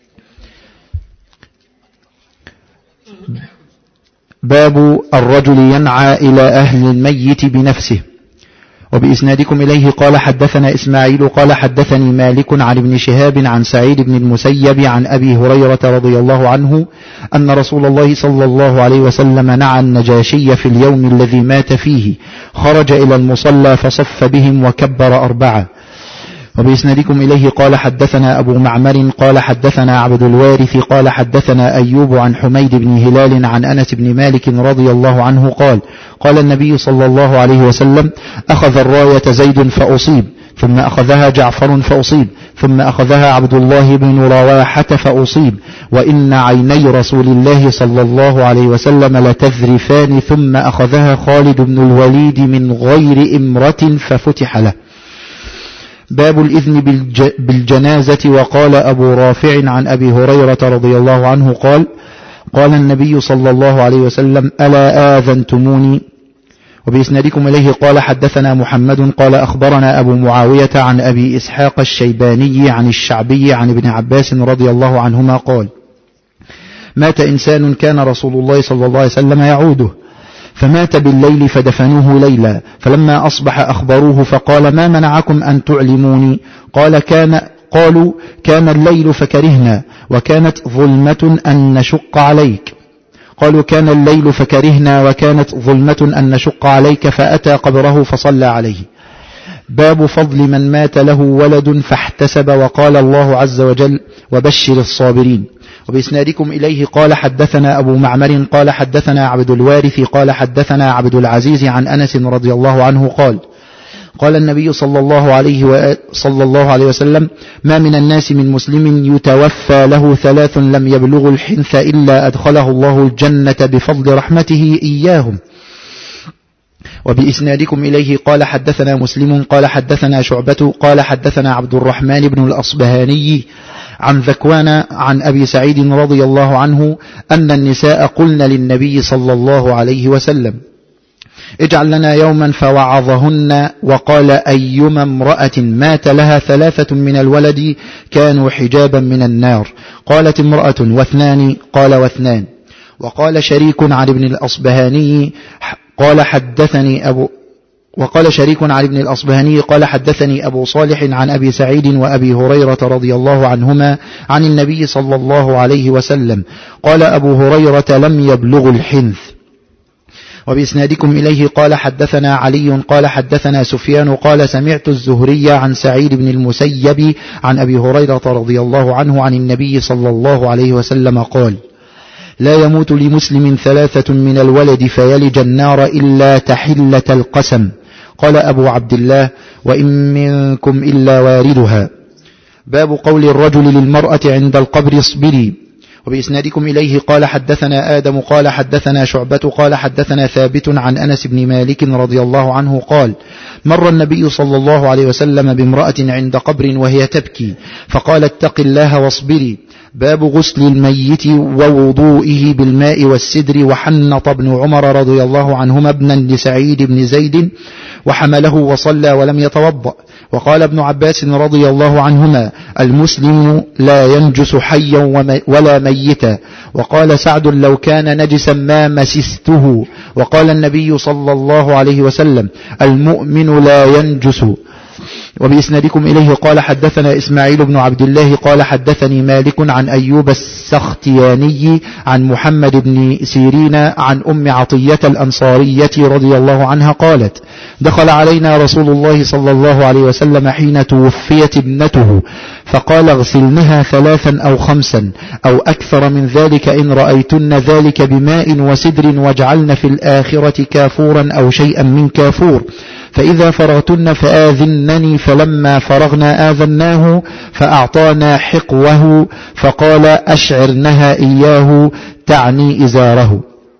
باب الرجل ينعى إلى أهل الميت بنفسه. وبإسنادكم إليه قال حدثنا إسماعيل قال حدثني مالك عن ابن شهاب عن سعيد بن المسيب عن أبي هريرة رضي الله عنه أن رسول الله صلى الله عليه وسلم نعى النجاشي في اليوم الذي مات فيه خرج إلى المصلى فصف بهم وكبر أربعة. وبإسنادكم إليه قال حدثنا أبو معمر قال حدثنا عبد الوارث قال حدثنا أيوب عن حميد بن هلال عن أنس بن مالك رضي الله عنه قال قال النبي صلى الله عليه وسلم أخذ الراية زيد فأصيب ثم أخذها جعفر فأصيب، ثم أخذها عبد الله بن رواحة فأصيب، وإن عيني رسول الله صلى الله عليه وسلم لتذرفان، ثم أخذها خالد بن الوليد من غير إمرة ففتح له. باب الإذن بالجنازة. وقال أبو رافع عن أبي هريرة رضي الله عنه قال: قال النبي صلى الله عليه وسلم: ألا آذنتموني؟ وبإسنادكم إليه قال: حدثنا محمد قال أخبرنا أبو معاوية عن أبي إسحاق الشيباني عن الشعبي عن ابن عباس رضي الله عنهما قال: مات إنسان كان رسول الله صلى الله عليه وسلم يعوده، فمات بالليل فدفنوه ليلا، فلما أصبح أخبروه فقال: ما منعكم أن تعلموني؟ قال: كان قالوا: كان الليل فكرهنا، وكانت ظلمة أن نشق عليك. قالوا: كان الليل فكرهنا، وكانت ظلمة أن نشق عليك، فأتى قبره فصلى عليه. باب فضل من مات له ولد فاحتسب. وقال الله عز وجل: وبشر الصابرين. وبإسنادكم إليه قال: حدثنا أبو معمر قال حدثنا عبد الوارث قال حدثنا عبد العزيز عن أنس رضي الله عنه قال: قال النبي صلى الله عليه و... صلى الله عليه وسلم: ما من الناس من مسلم يتوفى له ثلاث لم يبلغ الحنث إلا أدخله الله الجنة بفضل رحمته إياهم. وبإسنادكم إليه قال: حدثنا مسلم قال حدثنا شعبة قال حدثنا عبد الرحمن بن الأصبهاني عن ذكوان عن أبي سعيد رضي الله عنه أن النساء قلن للنبي صلى الله عليه وسلم: اجعل لنا يوما فوعظهن. وقال: أيما امرأة مات لها ثلاثة من الولد كانوا حجابا من النار. قالت امرأة: واثنان؟ قال: واثنان. وقال شريك عن ابن الأصبهاني قال حدثني أبو وقال شريك عن ابن الأصبهاني قال حدثني أبو صالح عن أبي سعيد وأبي هريرة رضي الله عنهما عن النبي صلى الله عليه وسلم قال: أبو هريرة لم يبلغ الحنث. وبإسنادكم إليه قال: حدثنا علي قال حدثنا سفيان قال: سمعت الزهري عن سعيد بن المسيب عن أبي هريرة رضي الله عنه عن النبي صلى الله عليه وسلم قال: لا يموت لمسلم ثلاثة من الولد فيلج النار إلا تحلة القسم. قال أبو عبد الله: وإن منكم إلا واردها. باب قول الرجل للمرأة عند القبر: اصبري. وبإسنادكم إليه قال: حدثنا آدم قال حدثنا شعبة قال حدثنا ثابت عن أنس بن مالك رضي الله عنه قال: مر النبي صلى الله عليه وسلم بامرأة عند قبر وهي تبكي، فقال: اتق الله واصبري. باب غسل الميت ووضوئه بالماء والسدر. وحنط ابن عمر رضي الله عنهما ابنا لسعيد بن زيد وحمله وصلى ولم يتوضأ. وقال ابن عباس رضي الله عنهما: المسلم لا ينجس حيا ولا ميتا. وقال سعد: لو كان نجسا ما مسسته. وقال النبي صلى الله عليه وسلم: المؤمن لا ينجس. وبإسنادكم إليه قال: حدثنا إسماعيل بن عبد الله قال حدثني مالك عن أيوب السختياني عن محمد بن سيرين عن أم عطية الأنصارية رضي الله عنها قالت: دخل علينا رسول الله صلى الله عليه وسلم حين توفيت ابنته، فقال: اغسلنها ثلاثا أو خمسا أو أكثر من ذلك إن رأيتن ذلك بماء وسدر، واجعلن في الآخرة كافورا أو شيئا من كافور، فإذا فرغتن فآذنني. فلما فرغنا آذناه فأعطانا حقوه، فقال: أشعرنها إياه، تعني إزاره.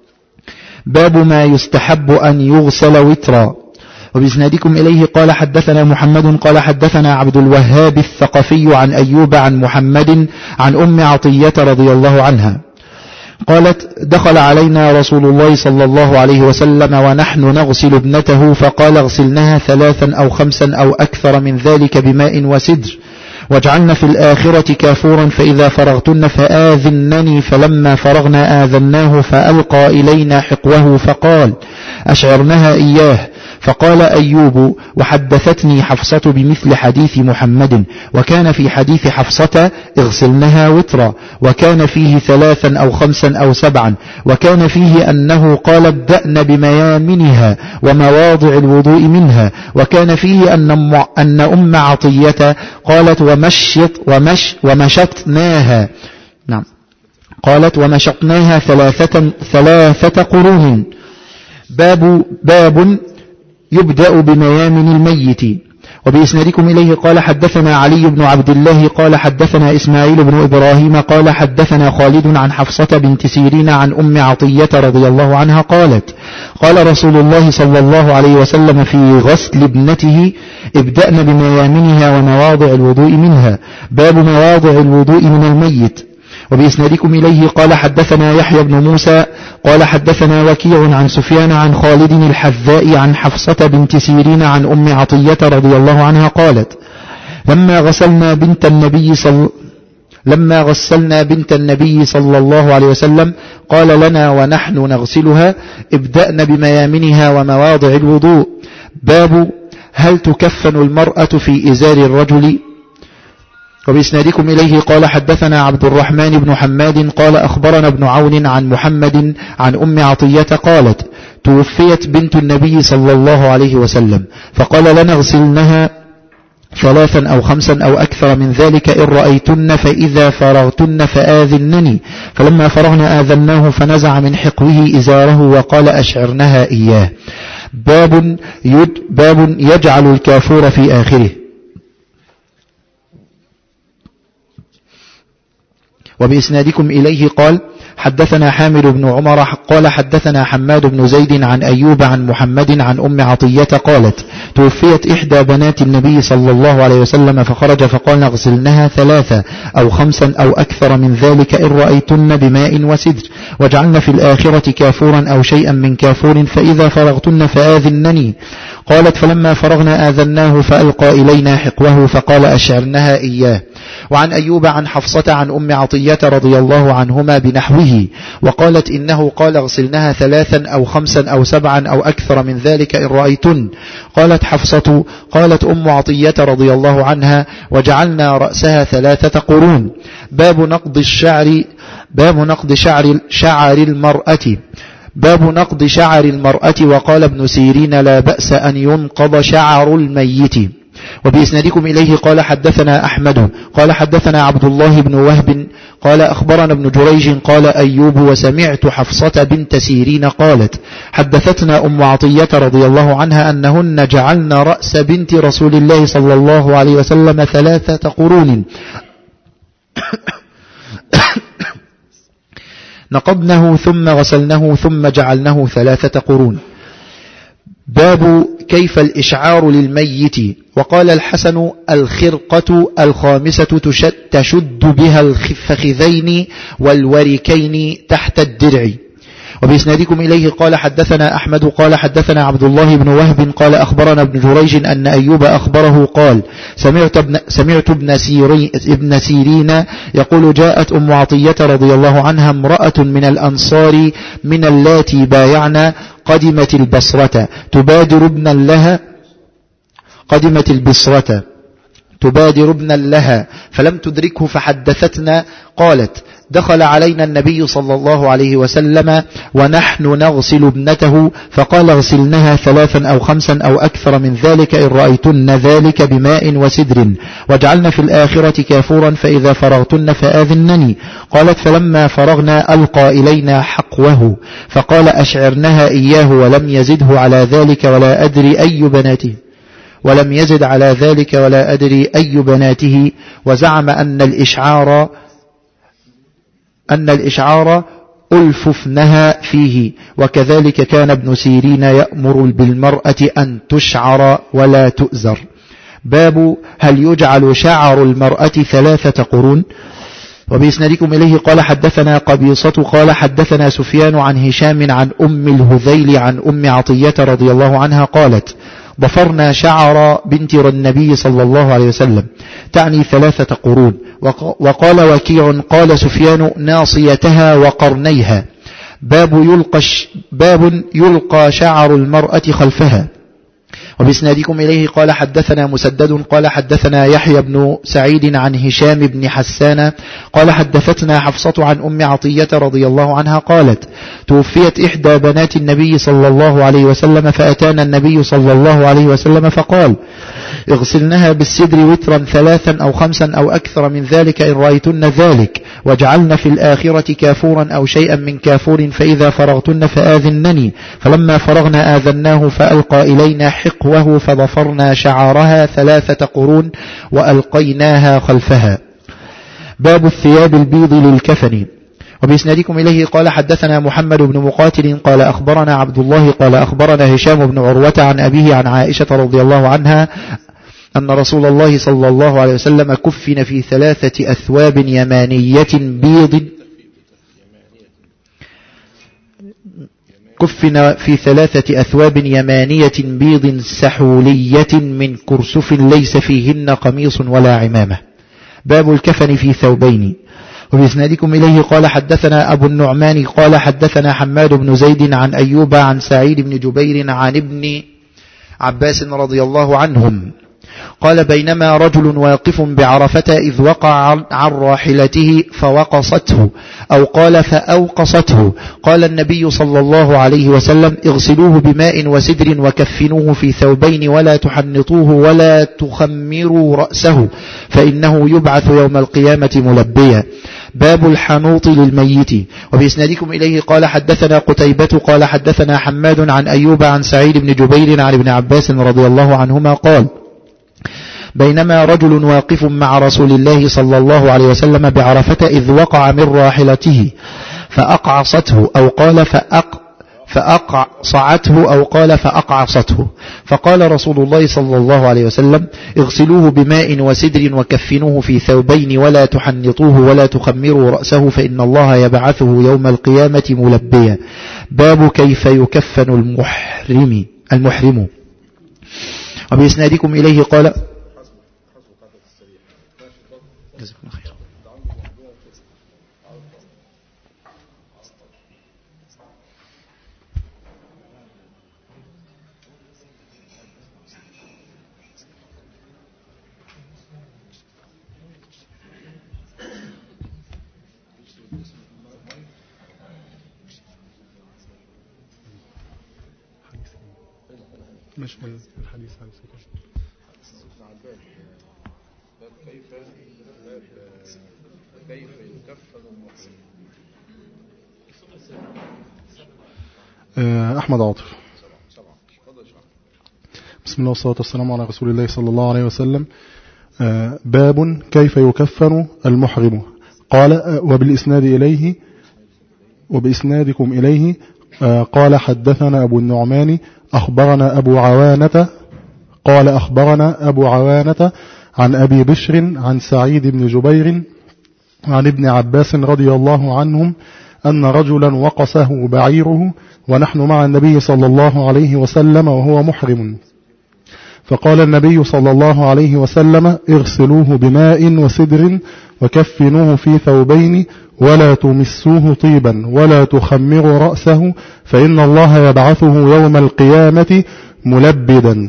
باب ما يستحب أن يغسل وترا. وبإسنادكم إليه قال: حدثنا محمد قال حدثنا عبد الوهاب الثقفي عن أيوب عن محمد عن أم عطية رضي الله عنها قالت: دخل علينا رسول الله صلى الله عليه وسلم ونحن نغسل ابنته، فقال: اغسلنها ثلاثا أو خمسا أو أكثر من ذلك بماء وسدر، واجعلن في الآخرة كافورا، فإذا فرغتن فآذنني. فلما فرغنا آذناه، فألقى إلينا حقوه فقال: أشعرنها إياه. فقال أيوب: وحدثتني حفصة بمثل حديث محمد، وكان في حديث حفصة: اغسلنها وترا، وكان فيه ثلاثا أو خمسا أو سبعا، وكان فيه أنه قال: ابدأن بميامنها ومواضع الوضوء منها، وكان فيه أن, أن أم عطية قالت: ومشط ومش ومشطناها نعم قالت ومشطناها ثلاثة, ثلاثة قرون. باب, باب يبدأ بميامن الميت. وبإسنادكم إليه قال حدثنا علي بن عبد الله قال حدثنا إسماعيل بن إبراهيم قال حدثنا خالد عن حفصة بنت سيرين عن أم عطية رضي الله عنها قالت قال رسول الله صلى الله عليه وسلم في غسل ابنته ابدأن بميامنها ومواضع الوضوء منها. باب مواضع الوضوء من الميت. وبإسنادكم إليه قال حدثنا يحيى بن موسى قال حدثنا وكيع عن سفيان عن خالد الحذاء عن حفصة بنت سيرين عن أم عطية رضي الله عنها قالت لما غسلنا بنت النبي صلى لما غسلنا بنت النبي صلى الله عليه وسلم قال لنا ونحن نغسلها ابدأن بميامنها ومواضع الوضوء. باب هل تكفن المرأة في إزار الرجل. وبإسنادكم إليه قال حدثنا عبد الرحمن بن حماد قال أخبرنا ابن عون عن محمد عن أم عطية قالت توفيت بنت النبي صلى الله عليه وسلم فقال لنغسلنها ثلاثا أو خمسا أو أكثر من ذلك إن رأيتن فإذا فرغتن فآذنني. فلما فرغنا آذناه فنزع من حقوه إزاره وقال أشعرنها إياه. باب, يد باب يجعل الكافور في آخره. وبإسنادكم إليه قال حدثنا حامد بن عمر قال حدثنا حماد بن زيد عن أيوب عن محمد عن أم عطية قالت توفيت إحدى بنات النبي صلى الله عليه وسلم فخرج فقال نغسلنها ثلاثة أو خمسا أو أكثر من ذلك إن رأيتن بماء وسدر واجعلن في الآخرة كافورا أو شيئا من كافور فإذا فرغتن فآذنني. قالت فلما فرغنا آذناه فألقى إلينا حقوه فقال أشعرنها إياه. وعن أيوب عن حفصة عن أم عطية رضي الله عنهما بنحوه وقالت إنه قال اغسلنها ثلاثا أو خمسا أو سبعا أو أكثر من ذلك إن رأيتن. قالت حفصة قالت أم عطية رضي الله عنها وجعلنا رأسها ثلاثة قرون. باب نقض الشعر باب نقض شعر, شعر المرأة. باب نقض شعر المرأة. وقال ابن سيرين لا بأس أن ينقض شعر الميت. وبإسنادكم إليه قال حدثنا أحمد قال حدثنا عبد الله بن وهب قال أخبرنا ابن جريج قال أيوب وسمعت حفصة بنت سيرين قالت حدثتنا أم عطية رضي الله عنها أنهن جعلن رأس بنت رسول الله صلى الله عليه وسلم ثلاثة قرون نقضنه ثم غسلنه ثم جعلنه ثلاثة قرون. باب كيف الإشعار للميت. وقال الحسن الخرقة الخامسة تشد بها الفخذين والوركين تحت الدرع. وبإسنادكم إليه قال حدثنا أحمد قال حدثنا عبد الله بن وهب قال أخبرنا ابن جريج أن أيوب أخبره قال سمعت ابن, سمعت ابن, سيرين ابن سيرين يقول جاءت أم عطية رضي الله عنها امرأة من الأنصار من اللاتي بايعنا قدمت البصرة تبادر ابنا لها قدمت البصرة تبادر ابنا لها فلم تدركه فحدثتنا قالت دخل علينا النبي صلى الله عليه وسلم ونحن نغسل ابنته فقال اغسلنها ثلاثا أو خمسا أو أكثر من ذلك إن رأيتن ذلك بماء وسدر واجعلن في الآخرة كافورا فإذا فرغتن فآذنني. قالت فلما فرغنا ألقى إلينا حقوه فقال أشعرنها إياه ولم يزده على ذلك ولا أدري أي بناته ولم يزد على ذلك ولا أدري أي بناته. وزعم أن الإشعار أن الإشعار ألففنها فيه. وكذلك كان ابن سيرين يأمر بالمرأة أن تشعر ولا تؤزر. باب هل يجعل شعر المرأة ثلاثة قرون. وبإسنادكم إليه قال حدثنا قبيصة قال حدثنا سفيان عن هشام عن أم الهذيل عن أم عطية رضي الله عنها قالت ضفرنا شعر بنت النبي صلى الله عليه وسلم تعني ثلاثة قرون. وقال وكيع قال سفيان ناصيتها وقرنيها. باب يلقى, باب يلقى شعر المرأة خلفها. وبإسنادكم إليه قال حدثنا مسدد قال حدثنا يحيى بن سعيد عن هشام بن حسان قال حدثتنا حفصة عن أم عطية رضي الله عنها قالت توفيت إحدى بنات النبي صلى الله عليه وسلم فأتانا النبي صلى الله عليه وسلم فقال اغسلنها بالسدر وترا ثلاثا أو خمسا أو أكثر من ذلك إن رأيتن ذلك واجعلن في الآخرة كافورا أو شيئا من كافور فإذا فرغتن فآذنني. فلما فرغنا آذناه فألقى إلينا حق نحوه فضفرنا شعارها ثلاثة قرون وألقيناها خلفها. باب الثياب البيض للكفن. وبإسنادكم إليه قال حدثنا محمد بن مقاتل قال أخبرنا عبد الله قال أخبرنا هشام بن عروة عن أبيه عن عائشة رضي الله عنها أن رسول الله صلى الله عليه وسلم كفن في ثلاثة أثواب يمانية بيض كفن في ثلاثة أثواب يمانية بيض سحولية من كرسف ليس فيهن قميص ولا عمامة. باب الكفن في ثوبين. وبإسنادكم إليه قال حدثنا أبو النعمان قال حدثنا حماد بن زيد عن أيوب عن سعيد بن جبير عن ابن عباس رضي الله عنهم قال بينما رجل واقف بعرفة إذ وقع عن راحلته فوقصته أو قال فأوقصته قال النبي صلى الله عليه وسلم اغسلوه بماء وسدر وكفنوه في ثوبين ولا تحنطوه ولا تخمروا رأسه فإنه يبعث يوم القيامة ملبيا. باب الحنوط للميت. وبإسنادكم إليه قال حدثنا قتيبة قال حدثنا حماد عن أيوب عن سعيد بن جبير عن ابن عباس رضي الله عنهما قال بينما رجل واقف مع رسول الله صلى الله عليه وسلم بعرفة إذ وقع من راحلته فأقعصته أو قال فأق فأقعصعته أو قال فأقعصته فقال رسول الله صلى الله عليه وسلم اغسلوه بماء وسدر وكفنوه في ثوبين ولا تحنطوه ولا تخمروا رأسه فإن الله يبعثه يوم القيامة ملبيا. باب كيف يكفن المحرم المحرم. وبإسنادكم إليه قال مش من الحديث عن سكر كيف كيف يكفن المحرم. أحمد عاطف. بسم الله والصلاة والسلام على رسول الله صلى الله عليه وسلم. باب كيف يكفن المحرم. قال وبالإسناد إليه وبإسنادكم إليه قال حدثنا أبو النعمان أخبرنا أبو عوانة قال أخبرنا أبو عوانة عن أبي بشر عن سعيد بن جبير عن ابن عباس رضي الله عنهم أن رجلا وقصه بعيره ونحن مع النبي صلى الله عليه وسلم وهو محرم فقال النبي صلى الله عليه وسلم اغسلوه بماء وسدر وكفنوه في ثوبين ولا تمسوه طيبا ولا تخمروا رأسه فإن الله يبعثه يوم القيامة ملبدا.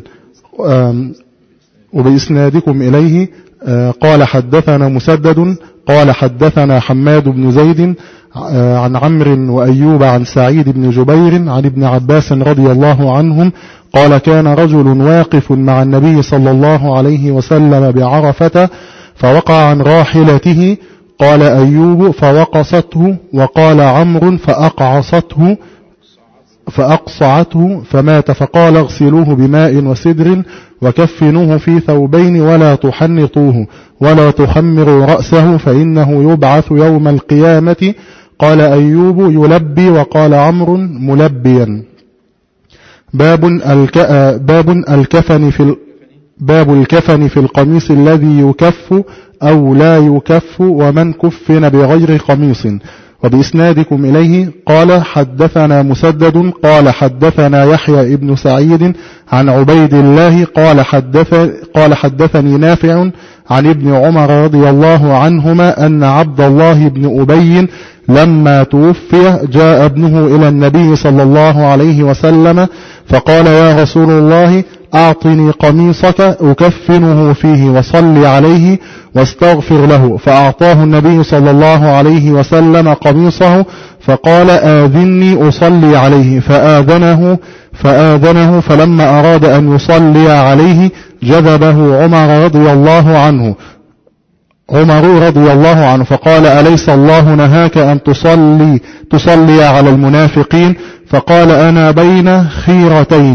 وبإسنادكم إليه قال حدثنا مسدد قال حدثنا حماد بن زيد عن عمرو وأيوب عن سعيد بن جبير عن ابن عباس رضي الله عنهم قال كان رجل واقف مع النبي صلى الله عليه وسلم بعرفة فوقع عن راحلته قال أيوب فوقصته وقال عمرو فأقعصته فأقصعته فمات فقال اغسلوه بماء وسدر وكفنوه في ثوبين ولا تحنطوه ولا تخمروا رأسه فإنه يبعث يوم القيامة. قال أيوب يلبي وقال عمرو ملبيا. باب الك... باب الكفن في ال... باب الكفن في القميص الذي يكف أو لا يكف ومن كفن بغير قميص. وبإسنادكم إليه قال حدثنا مسدد قال حدثنا يحيى ابن سعيد عن عبيد الله قال, حدث قال حدثني نافع عن ابن عمر رضي الله عنهما أن عبد الله بن أبي لما توفي جاء ابنه إلى النبي صلى الله عليه وسلم فقال يا رسول الله أعطني قميصك أكفنه فيه وصلي عليه واستغفر له. فأعطاه النبي صلى الله عليه وسلم قميصه فقال آذني أصلي عليه فآذنه فآذنه فلما أراد أن يصلي عليه جذبه عمر رضي الله عنه عمر رضي الله عنه فقال أليس الله نهاك أن تصلي تصلي على المنافقين؟ فقال أنا بين خيرتين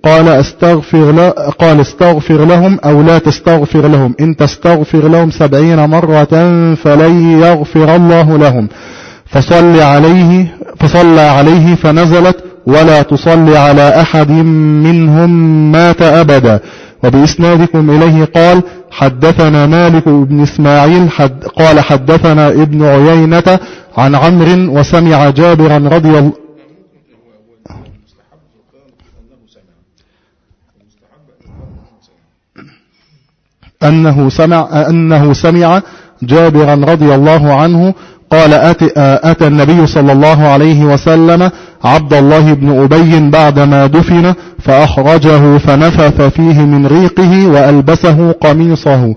قال استغفر ل... قال استغفر لهم أو لا تستغفر لهم، إن تستغفر لهم سبعين مرة فلن يغفر الله لهم. فصلى عليه فصلى عليه فنزلت ولا تصلي على أحد منهم مات أبدا. وبإسنادكم إليه قال حدثنا مالك بن إسماعيل حد قال حدثنا ابن عيينة عن عمرو وسمع جابرا رضي الله أنه سمع أنه سمع جابرا رضي الله عنه قال أتى, أتى النبي صلى الله عليه وسلم عبد الله بن أبي بعدما دفن فأخرجه فنفث فيه من ريقه وألبسه قميصه.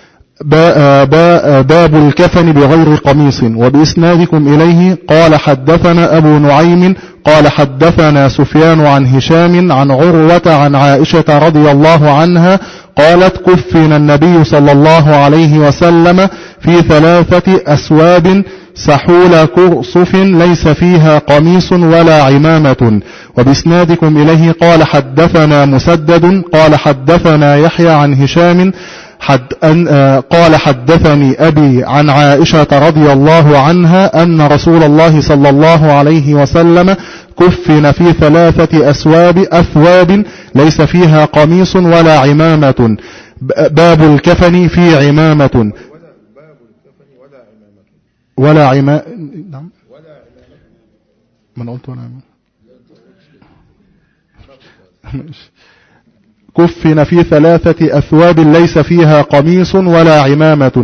باب الكفن بغير قميص. وبإسنادكم إليه قال حدثنا أبو نعيم قال حدثنا سفيان عن هشام عن عروة عن عائشة رضي الله عنها قالت كفن النبي صلى الله عليه وسلم في ثلاثة أسواب سحول كرصف ليس فيها قميص ولا عمامة. وبإسنادكم إليه قال حدثنا مسدد قال حدثنا يحيى عن هشام حد أن قال حدثني أبي عن عائشة رضي الله عنها أن رسول الله صلى الله عليه وسلم كفن في ثلاثة أسواب أثواب ليس فيها قميص ولا عمامة. باب الكفن في عمامة ولا عمامة نعم من قلت ولا عمامة كفن في ثلاثة أثواب ليس فيها قميص ولا عمامة.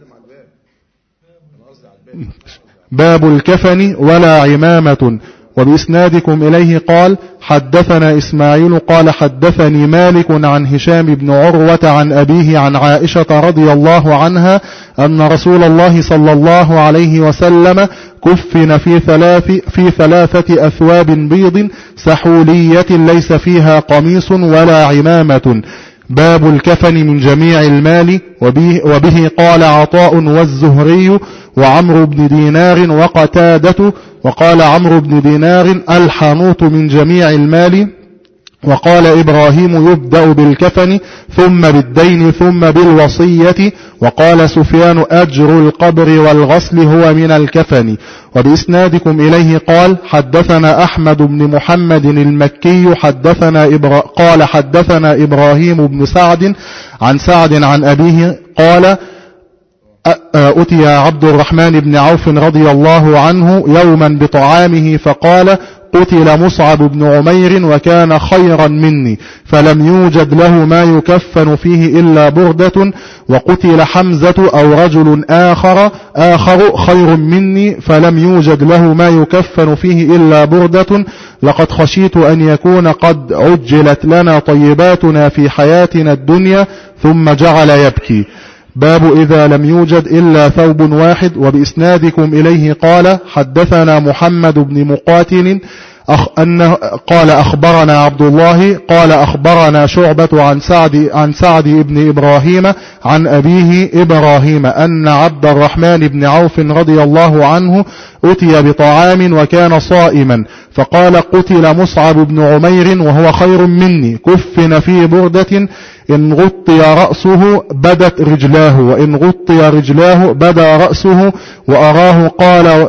باب الكفن ولا عمامة. وبإسنادكم إليه قال حدثنا إسماعيل قال حدثني مالك عن هشام بن عروة عن أبيه عن عائشة رضي الله عنها أن رسول الله صلى الله عليه وسلم كفن في ثلاث في ثلاثة أثواب بيض سحولية ليس فيها قميص ولا عمامة. باب الكفن من جميع المال. وبه, وبه قال عطاء والزهري وعمرو بن دينار وقتادة. وقال عمرو بن دينار الحنوط من جميع المال. وقال إبراهيم يبدأ بالكفن ثم بالدين ثم بالوصية. وقال سفيان أجر القبر والغسل هو من الكفن. وبإسنادكم إليه قال حدثنا أحمد بن محمد المكي حدثنا إبرا قال حدثنا إبراهيم بن سعد عن سعد عن أبيه قال أتي عبد الرحمن بن عوف رضي الله عنه يوما بطعامه فقال قتل مصعب بن عمير وكان خيرا مني فلم يوجد له ما يكفن فيه إلا بردة. وقتل حمزة أو رجل آخر آخر خير مني فلم يوجد له ما يكفن فيه إلا بردة. لقد خشيت أن يكون قد عجلت لنا طيباتنا في حياتنا الدنيا. ثم جعل يبكي. باب إذا لم يوجد إلا ثوب واحد. وبإسنادكم إليه قال حدثنا محمد بن مقاتل أخ أنه قال أخبرنا عبد الله قال أخبرنا شعبة عن سعد عن سعد بن إبراهيم عن أبيه إبراهيم أن عبد الرحمن بن عوف رضي الله عنه أتي بطعام وكان صائما فقال قتل مصعب بن عمير وهو خير مني كفن في بردة إن غطي رأسه بدت رجلاه وإن غطي رجلاه بدا رأسه. وأراه قال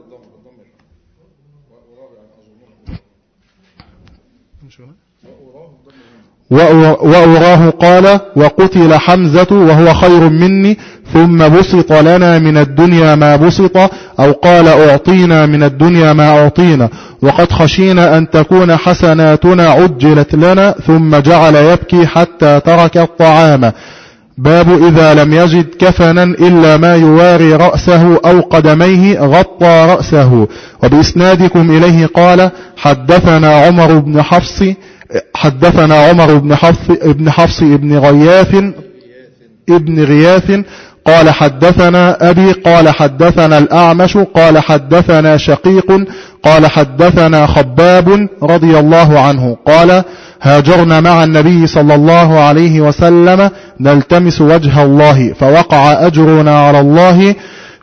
وأراه قال وقتل حمزة وهو خير مني ثم بسط لنا من الدنيا ما بسط أو قال أعطينا من الدنيا ما أعطينا وقد خشينا أن تكون حسناتنا عجلت لنا. ثم جعل يبكي حتى ترك الطعام. باب إذا لم يجد كفنا إلا ما يواري رأسه أو قدميه غطى رأسه. وبإسنادكم إليه قال حدثنا عمر بن حفص حدثنا عمر بن حفص ابن حفص ابن غياث ابن غياث قال حدثنا أبي قال حدثنا الأعمش قال حدثنا شقيق قال حدثنا خباب رضي الله عنه قال هاجرنا مع النبي صلى الله عليه وسلم نلتمس وجه الله فوقع أجرنا على الله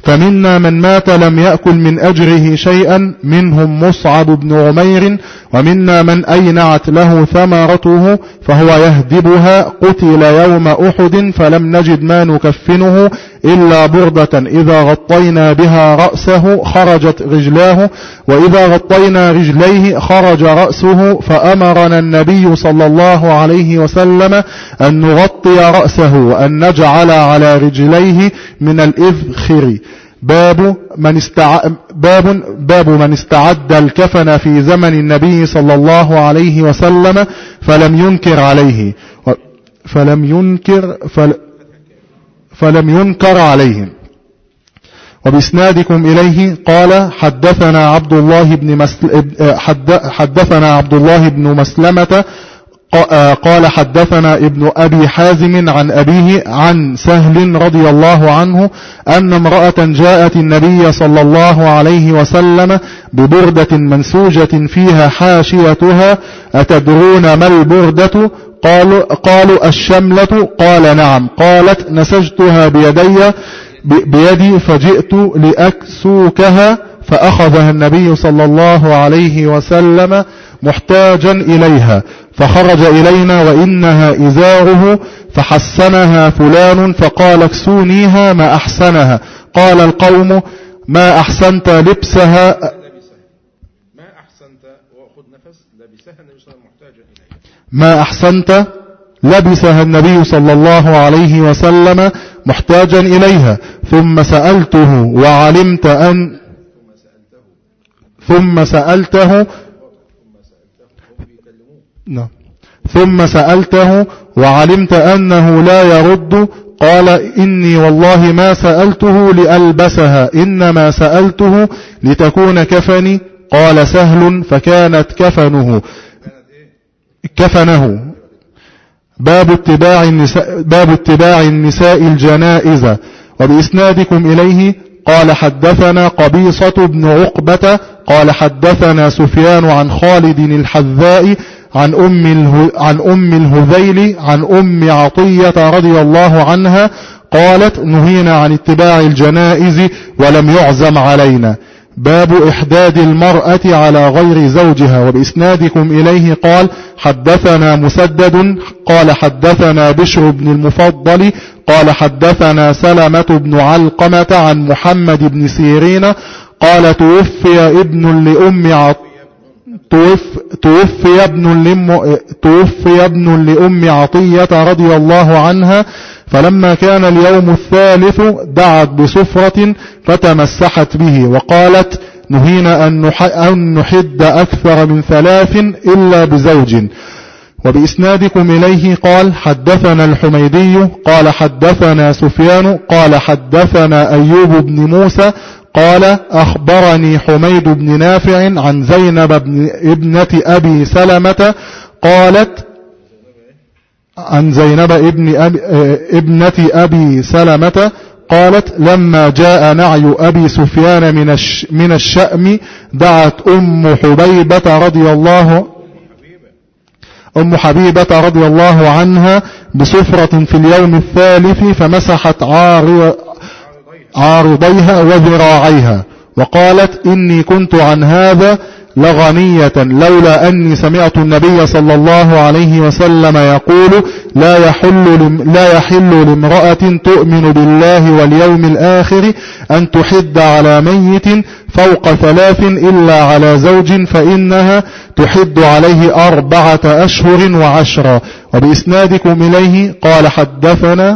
فمنا من مات لم يأكل من أجره شيئا، منهم مصعب بن عمير، ومنا من أينعت له ثمرته فهو يهدبها، قتل يوم أحد فلم نجد ما نكفنه إلا بردة إذا غطينا بها رأسه خرجت رجلاه، وإذا غطينا رجليه خرج رأسه، فأمرنا النبي صلى الله عليه وسلم أن نغطي رأسه وأن نجعل على رجليه من الإذخر. باب من, استع... باب, باب من استعد الكفن في زمن النبي صلى الله عليه وسلم فلم ينكر عليه و... فلم ينكر فل... فلم ينكر عليه. وبإسنادكم إليه قال حدثنا عبد الله بن مسل... حدثنا عبد الله بن مسلمة قال حدثنا ابن أبي حازم عن أبيه عن سهل رضي الله عنه أن امرأة جاءت النبي صلى الله عليه وسلم ببردة منسوجة فيها حاشيتها، أتدرون ما البردة؟ قالوا, قالوا الشملة. قال نعم. قالت نسجتها بيدي بيدي فجئت لأكسوكها، فأخذها النبي صلى الله عليه وسلم محتاجا إليها، فخرج إلينا وإنها إزاره، فحسنها فلان فقال اكسونيها ما أحسنها. قال القوم ما أحسنت لبسها ما أحسنت وخذ نفس لبسها النبي صلى الله عليه وسلم محتاجا إليها ما أحسنت لبسها النبي صلى الله عليه وسلم محتاجا إليها. ثم سألته وعلمت أن ثم سألته نعم ثم سألته وعلمت أنه لا يرد. قال إني والله ما سألته لألبسها، إنما سألته لتكون كفني. قال سهل فكانت كفنه كفنه. باب اتباع النساء, باب اتباع النساء الجنائز. وبإسنادكم إليه قال حدثنا قبيصة بن عقبة قال حدثنا سفيان عن خالد الحذاء عن أم, اله... عن أم الهذيل عن أم عطية رضي الله عنها قالت نهينا عن اتباع الجنائز ولم يعزم علينا. باب إحداد المرأة على غير زوجها. وبإسنادكم إليه قال حدثنا مسدد قال حدثنا بشر بن المفضل قال حدثنا سلمة بن علقمة عن محمد بن سيرين قال توفي ابن لأم عطية توفي, توفي, ابن لم توفي ابن لأم عطية رضي الله عنها، فلما كان اليوم الثالث دعت بسفرة فتمسحت به، وقالت نهينا أن نحد أكثر من ثلاث إلا بزوج. وبإسنادكم إليه قال حدثنا الحميدي قال حدثنا سفيان قال حدثنا أيوب بن موسى قال أخبرني حميد بن نافع عن زينب بن ابنة أبي سلمة قالت عن زينب ابن أبي ابنة أبي سلمة قالت لما جاء نعي أبي سفيان من الش من الشأم دعت أم حبيبة رضي الله أم حبيبة رضي الله عنها بسفرة في اليوم الثالث فمسحت عار عارضيها وذراعيها، وقالت إني كنت عن هذا لغنية لولا أني سمعت النبي صلى الله عليه وسلم يقول لا يحل, لا يحل لامرأة تؤمن بالله واليوم الآخر أن تحد على ميت فوق ثلاث إلا على زوج فإنها تحد عليه أربعة أشهر وعشرة. وبإسنادكم إليه قال حدثنا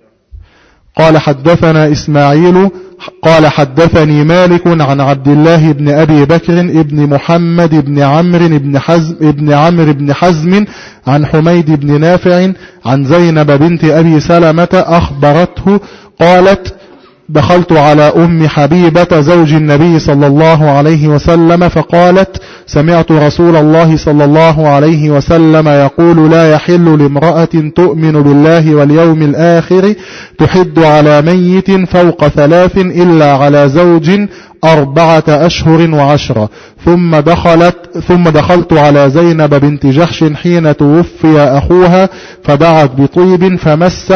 قال حدثنا إسماعيل قال حدثني مالك عن عبد الله بن أبي بكر ابن محمد بن عمرو بن حزم ابن عمرو بن حزم عن حميد بن نافع عن زينب بنت أبي سلمة أخبرته قالت دخلت على أم حبيبة زوج النبي صلى الله عليه وسلم فقالت سمعت رسول الله صلى الله عليه وسلم يقول لا يحل لامرأة تؤمن بالله واليوم الآخر تحد على ميت فوق ثلاث إلا على زوج أربعة أشهر وعشرة. ثم دخلت ثم دخلت على زينب بنت جحش حين توفي أخوها فدعت بطيب فمست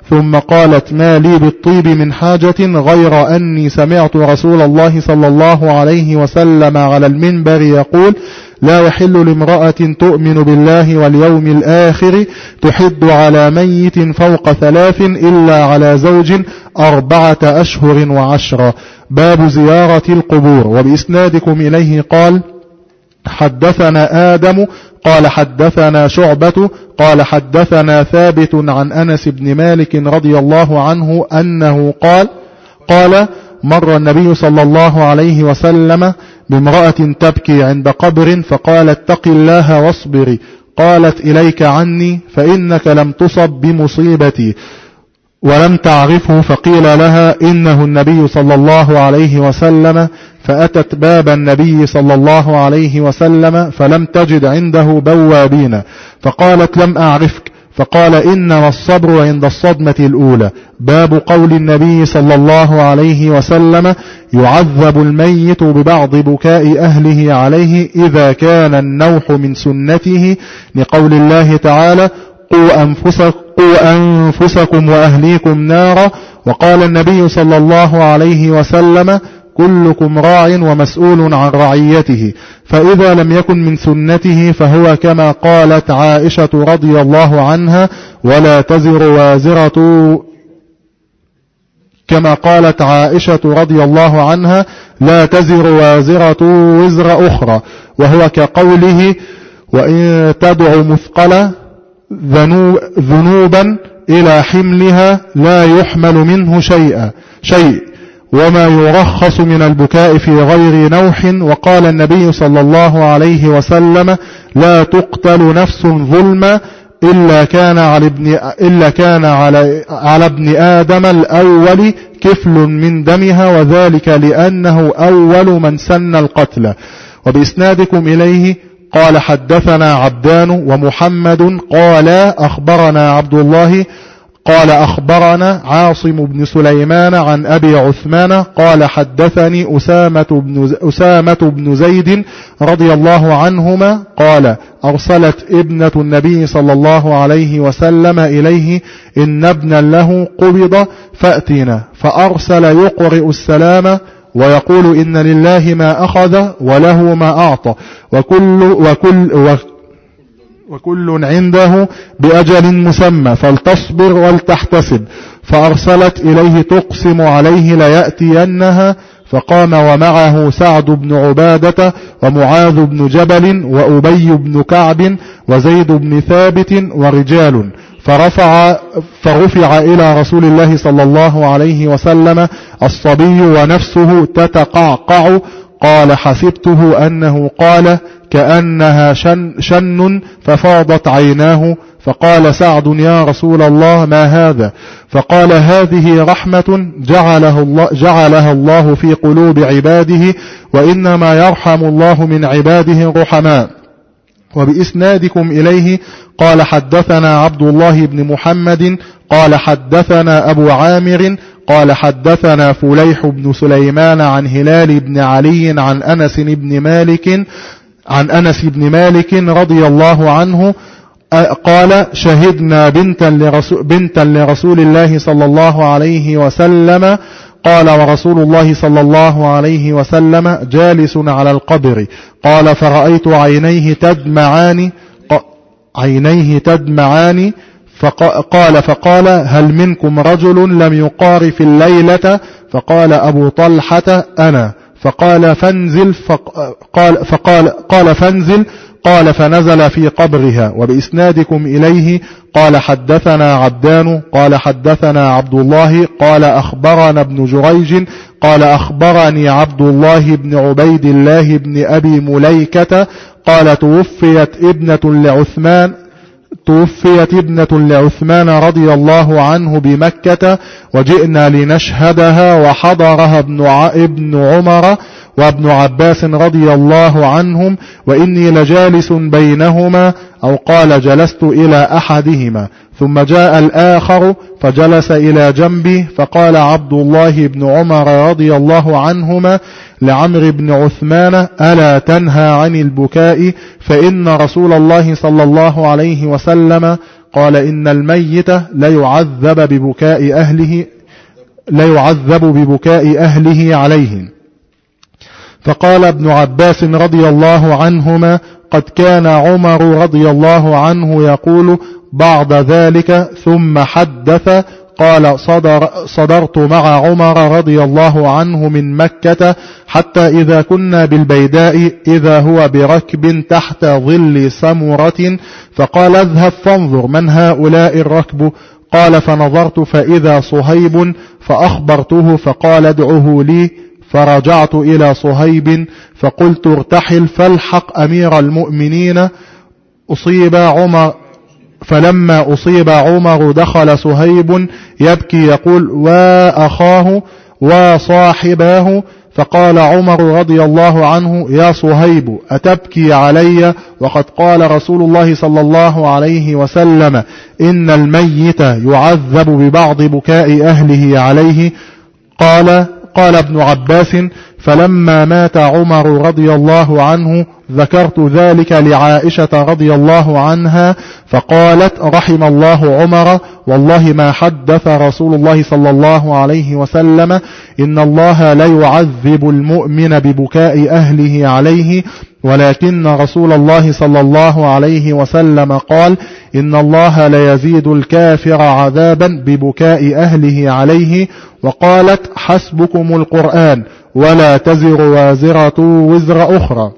ثم قالت: ما لي بالطيب من حاجة غير أني سمعت رسول الله صلى الله عليه وسلم على المنبر يقول: لا يحل لامرأة تؤمن بالله واليوم الآخر تحد على ميت فوق ثلاث إلا على زوج أربعة أشهر وعشرة. باب زيارة القبور. وبإسنادكم إليه قال: حدثنا آدم قال حدثنا شعبة قال حدثنا ثابت عن أنس بن مالك رضي الله عنه أنه قال قال مر النبي صلى الله عليه وسلم بامرأة تبكي عند قبر فقال: اتق الله واصبري. قالت: إليك عني فإنك لم تصب بمصيبتي، ولم تعرفه. فقيل لها: إنه النبي صلى الله عليه وسلم. فأتت باب النبي صلى الله عليه وسلم فلم تجد عنده بوابين، فقالت: لم أعرفك. فقال: إنما الصبر عند الصدمة الأولى. باب قول النبي صلى الله عليه وسلم: يعذب الميت ببعض بكاء أهله عليه إذا كان النوح من سنته، لقول الله تعالى: قوا أنفسكم, قوا أنفسكم وأهليكم نارا. وقال النبي صلى الله عليه وسلم: كلكم راع ومسؤول عن رعيته. فإذا لم يكن من سنته فهو كما قالت عائشة رضي الله عنها: ولا تزر وازرة كما قالت عائشة رضي الله عنها: لا تزر وازرة وزر أخرى. وهو كقوله: وإن تدع مثقلة ذنوبا إلى حملها لا يحمل منه شيء شيء وما يرخص من البكاء في غير نوح. وقال النبي صلى الله عليه وسلم: لا تقتل نفس ظلما إلا كان على ابن, إلا كان على, على ابن آدم الأول كفل من دمها، وذلك لأنه أول من سن القتل. وبإسنادكم إليه قال: حدثنا عبدان ومحمد قال أخبرنا عبد الله قال أخبرنا عاصم بن سليمان عن أبي عثمان قال: حدثني أسامة بن, أسامة بن زيد رضي الله عنهما قال: أرسلت ابنة النبي صلى الله عليه وسلم إليه: إن ابنا له قبض فأتينا. فأرسل يقرئ السلام ويقول: إن لله ما أخذ وله ما أعطى وكل, وكل, وكل وكل عنده بأجل مسمى فلتصبر ولتحتسب. فأرسلت إليه تقسم عليه ليأتينها، فقام ومعه سعد بن عبادة ومعاذ بن جبل وأبي بن كعب وزيد بن ثابت ورجال، فرفع, فرفع إلى رسول الله صلى الله عليه وسلم الصبي ونفسه تتقعقع. قال: حسبته أنه قال: كأنها شن, شن ففاضت عيناه. فقال سعد: يا رسول الله ما هذا؟ فقال: هذه رحمة جعله الله جعلها الله في قلوب عباده، وإنما يرحم الله من عباده الرحماء. وبإسنادكم إليه قال: حدثنا عبد الله بن محمد قال: حدثنا أبو عامر قال: حدثنا فليح بن سليمان عن هلال بن علي عن أنس بن مالك عن أنس بن مالك رضي الله عنه قال: شهدنا بنتا لرسول, بنتا لرسول الله صلى الله عليه وسلم. قال: ورسول الله صلى الله عليه وسلم جالس على القبر. قال: فرأيت عينيه تدمعان عينيه تدمعان فقال فقال: هل منكم رجل لم يقارف الليلة؟ فقال أبو طلحة: أنا. فقال: فانزل فقال, فقال قال فانزل قال فنزل في قبرها. وبإسنادكم إليه قال: حدثنا عبدان قال: حدثنا عبد الله قال: أخبرنا ابن جريج قال: أخبرني عبد الله بن عبيد الله بن أبي مليكة قال: توفيت ابنة لعثمان توفيت ابنة لعثمان رضي الله عنه بمكة، وجئنا لنشهدها، وحضرها ابن ابن عمر وابن عباس رضي الله عنهم، وإني لجالس بينهما، أو قال: جلست إلى أحدهما. ثم جاء الآخر فجلس إلى جنبي، فقال عبد الله بن عمر رضي الله عنهما لعمرو بن عثمان: ألا تنهى عن البكاء؟ فإن رسول الله صلى الله عليه وسلم قال إن الميت ليعذب ببكاء أهله ليعذب ببكاء أهله عليه. فقال ابن عباس رضي الله عنهما قد كان عمر رضي الله عنه يقول بعد ذلك ثم حدث قال صدر صدرت مع عمر رضي الله عنه من مكة حتى إذا كنا بالبيداء إذا هو بركب تحت ظل سمرة فقال اذهب فانظر من هؤلاء الركب. قال فنظرت فإذا صهيب فأخبرته فقال ادعه لي. فرجعت إلى صهيب فقلت ارتحل فالحق أمير المؤمنين. أصيب عمر فلما أصيب عمر دخل صهيب يبكي يقول وأخاه وصاحباه. فقال عمر رضي الله عنه يا صهيب أتبكي علي وقد قال رسول الله صلى الله عليه وسلم إن الميت يعذب ببعض بكاء أهله عليه. قال قال ابن عباس فلما مات عمر رضي الله عنه ذكرت ذلك لعائشة رضي الله عنها فقالت رحم الله عمر والله ما حدث رسول الله صلى الله عليه وسلم إن الله لا يعذب المؤمن ببكاء أهله عليه ولكن رسول الله صلى الله عليه وسلم قال إن الله لا يزيد الكافر عذابا ببكاء أهله عليه. وقالت حسبكم القرآن ولا تزر وازرة وزر أخرى.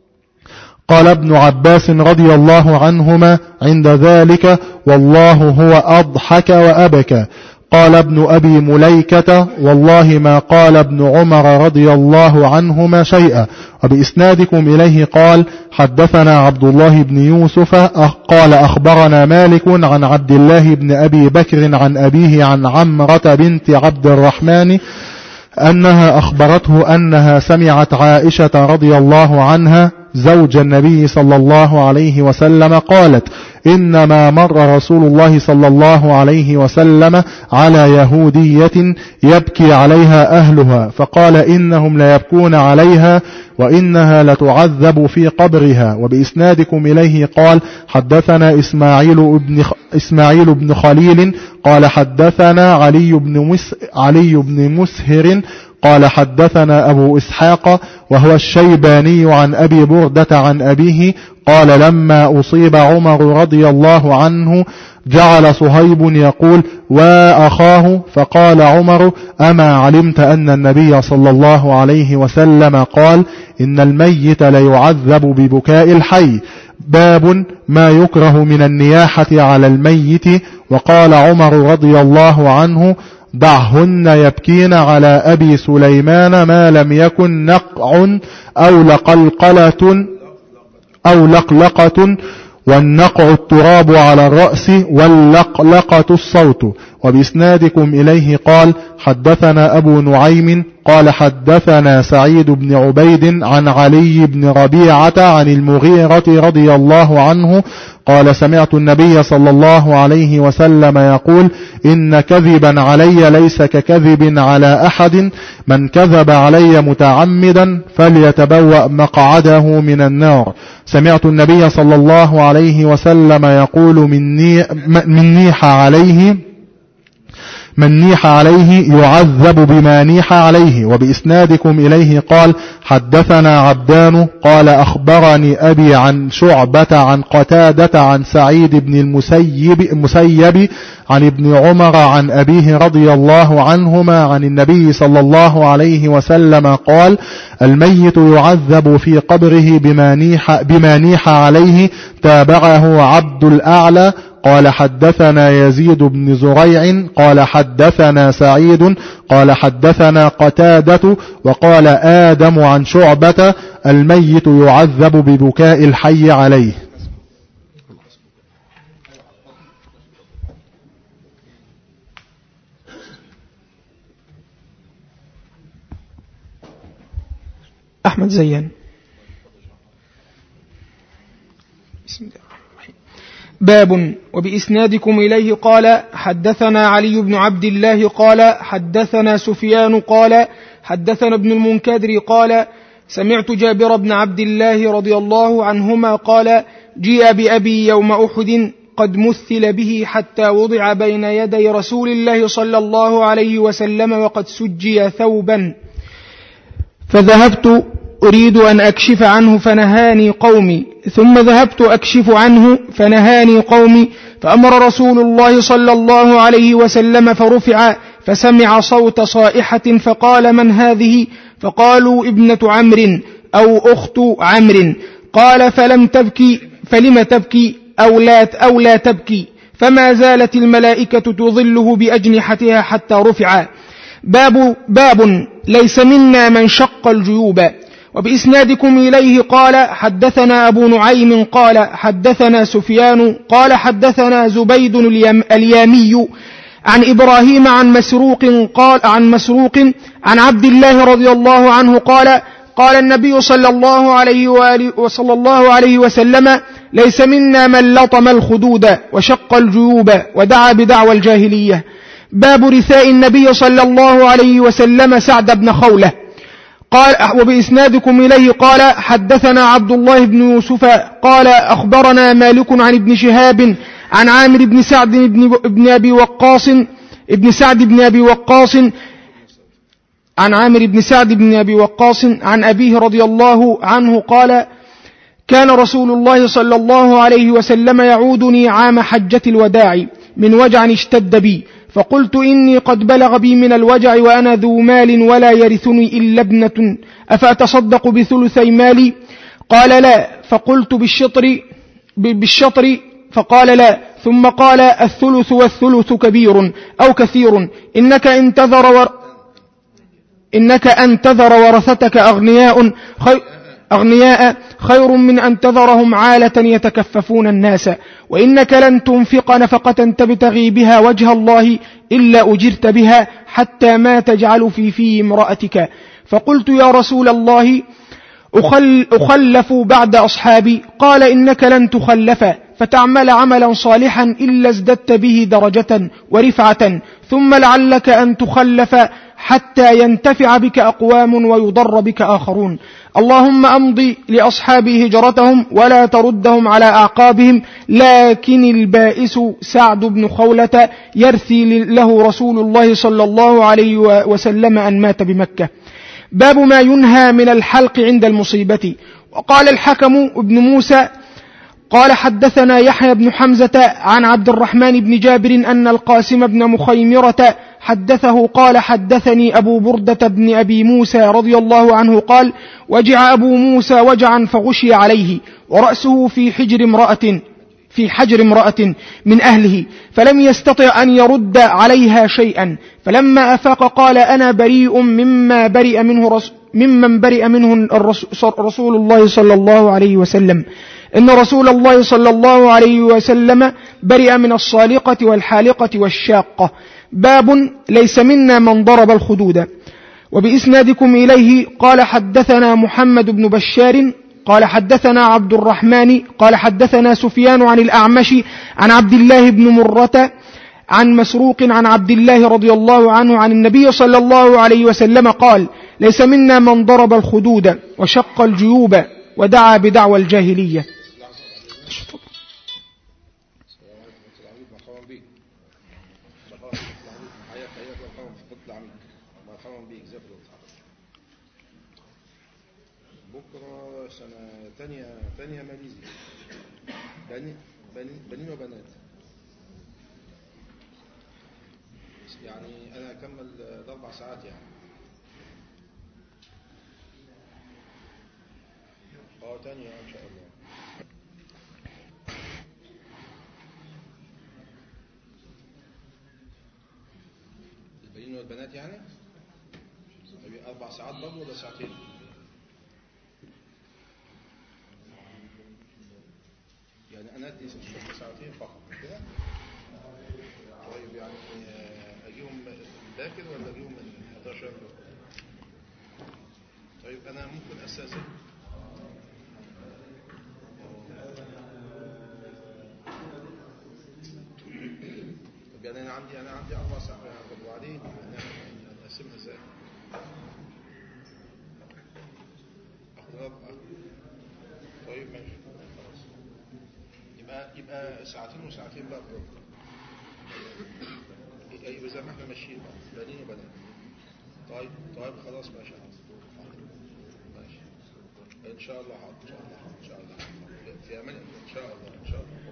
قال ابن عباس رضي الله عنهما عند ذلك والله هو أضحك وأبكى. قال ابن أبي مليكة والله ما قال ابن عمر رضي الله عنهما شيئا. وبإسنادكم إليه قال حدثنا عبد الله بن يوسف قال أخبرنا مالك عن عبد الله بن أبي بكر عن أبيه عن عمرة بنت عبد الرحمن أنها أخبرته أنها سمعت عائشة رضي الله عنها زوج النبي صلى الله عليه وسلم قالت إنما مر رسول الله صلى الله عليه وسلم على يهودية يبكي عليها أهلها فقال إنهم لا يبكون عليها وإنها لتعذب في قبرها. وبإسنادكم إليه قال حدثنا إسماعيل بن إسماعيل بن خليل قال حدثنا علي بن مس علي بن مسهر قال حدثنا أبو إسحاق وهو الشيباني عن أبي بردة عن أبيه قال لما أصيب عمر رضي الله عنه جعل صهيب يقول وأخاه فقال عمر أما علمت أن النبي صلى الله عليه وسلم قال إن الميت ليعذب ببكاء الحي. باب ما يكره من النياحة على الميت. وقال عمر رضي الله عنه دعهن يبكين على أبي سليمان ما لم يكن نقع أو لقلقلة أو لقلقة والنقع التراب على الرأس واللقلقة الصوت. وبإسنادكم إليه قال حدثنا أبو نعيم قال حدثنا سعيد بن عبيد عن علي بن ربيعة عن المغيرة رضي الله عنه قال سمعت النبي صلى الله عليه وسلم يقول إن كذبا علي ليس ككذب على أحد من كذب علي متعمدا فليتبوأ مقعده من النار. سمعت النبي صلى الله عليه وسلم يقول من نيح عليه من نيح عليه يعذب بما نيح عليه. وبإسنادكم إليه قال حدثنا عبدان قال أخبرني أبي عن شعبة عن قتادة عن سعيد بن المسيب, المسيب عن ابن عمر عن أبيه رضي الله عنهما عن النبي صلى الله عليه وسلم قال الميت يعذب في قبره بما نيح, بما نيح عليه. تابعه عبد الأعلى قال حدثنا يزيد بن زريع قال حدثنا سعيد قال حدثنا قتادة وقال آدم عن شعبة الميت يعذب ببكاء الحي عليه. أحمد زيان. بسم الله. باب وبإسنادكم إليه قال حدثنا علي بن عبد الله قال حدثنا سفيان قال حدثنا ابن المنكدر قال سمعت جابر بن عبد الله رضي الله عنهما قال جيء بأبي يوم أحد قد مثل به حتى وضع بين يدي رسول الله صلى الله عليه وسلم وقد سجي ثوبا، فذهبت أريد أن أكشف عنه فنهاني قومي، ثم ذهبت أكشف عنه فنهاني قومي، فأمر رسول الله صلى الله عليه وسلم فرفع، فسمع صوت صائحة فقال: من هذه؟ فقالوا: ابنة عمرو أو أخت عمرو. قال: فلم تبكي، فلم تبكي أو لا, أو لا تبكي؟ فما زالت الملائكة تظله بأجنحتها حتى رفع. باب, باب ليس منا من شق الجيوب. وبإسنادكم إليه قال: حدثنا أبو نعيم قال حدثنا سفيان قال حدثنا زبيد اليامي عن إبراهيم عن مسروق قال عن مسروق عن عبد الله رضي الله عنه قال: قال النبي صلى الله عليه وآله وصلى الله عليه وسلم: ليس منا من لطم الخدود وشق الجيوب ودعا بدعوى الجاهلية. باب رثاء النبي صلى الله عليه وسلم سعد بن خولة. قال: وبإسنادكم إليه قال: حدثنا عبد الله بن يوسف قال أخبرنا مالك عن ابن شهاب عن عامر بن سعد بن أبي وقاص ابن سعد بن أبي وقاص عن عامر بن سعد بن أبي وقاص عن أبيه رضي الله عنه قال: كان رسول الله صلى الله عليه وسلم يعودني عام حجة الوداع من وجع اشتد بي، فقلت: إني قد بلغ بي من الوجع وأنا ذو مال ولا يرثني إلا ابنة، أفأتصدق بثلثي مالي؟ قال: لا. فقلت: بالشطر بالشطر فقال: لا. ثم قال: الثلث والثلث كبير أو كثير، إنك إن تذر ور... إنك أن تذر ورثتك أغنياء خير أغنياء خير من أن تذرهم عالة يتكففون الناس، وإنك لن تنفق نفقة تبتغي بها وجه الله إلا أجرت بها حتى ما تجعل في في امرأتك. فقلت: يا رسول الله أخل أخلف بعد أصحابي؟ قال: إنك لن تخلف، فتعمل عملا صالحا إلا ازددت به درجة ورفعة، ثم لعلك أن تخلف حتى ينتفع بك أقوام ويضر بك آخرون. اللهم أمضي لأصحابي هجرتهم ولا تردهم على أعقابهم، لكن البائس سعد بن خولة يرثي له رسول الله صلى الله عليه وسلم أن مات بمكة. باب ما ينهى من الحلق عند المصيبة. وقال الحكم ابن موسى قال حدثنا يحيى بن حمزة عن عبد الرحمن بن جابر أن القاسم بن مخيمرة حدثه قال: حدثني أبو بردة بن أبي موسى رضي الله عنه قال: وجع أبو موسى وجعا فغشي عليه ورأسه في حجر امرأة في حجر امرأة من أهله، فلم يستطع أن يرد عليها شيئا، فلما أفاق قال: أنا بريء مما برئ منه رسول ممن برئ منه رسول الله صلى الله عليه وسلم، إن رسول الله صلى الله عليه وسلم برئ من الصالقة والحالقة والشاقة. باب ليس منا من ضرب الخدود. وبإسنادكم إليه قال حدثنا محمد بن بشار قال حدثنا عبد الرحمن قال حدثنا سفيان عن الأعمش عن عبد الله بن مرة عن مسروق عن عبد الله رضي الله عنه عن النبي صلى الله عليه وسلم قال: ليس منا من ضرب الخدود وشق الجيوب ودعا بدعوى الجاهلية. بكرة سنة تانية تانية ماليزيا، بني بنين وبنات، يعني أنا أكمل أربع ساعات يعني. اه تانية إن شاء الله. البنين والبنات يعني أربع ساعات برضه ولا ساعتين؟ يعني أنا أدي الصبح ساعتين فقط كده. طيب يعني أجيهم باكر ولا أجيهم من حداشر؟ طيب أنا ممكن أساسا طب يعني أنا عندي أنا عندي أربع ساعات. طب وبعدين أنا أقسمها إزاي؟ أخذ ربع. طيب ماشي خلاص. يبقى يبقى ساعتين وساعتين بقى ايوه زي ما احنا ماشيين بقى بنين وبنين. طيب طيب خلاص ماشي ماشي ان شاء الله حاضر ان شاء الله ان شاء الله في امان ان شاء الله ان شاء الله.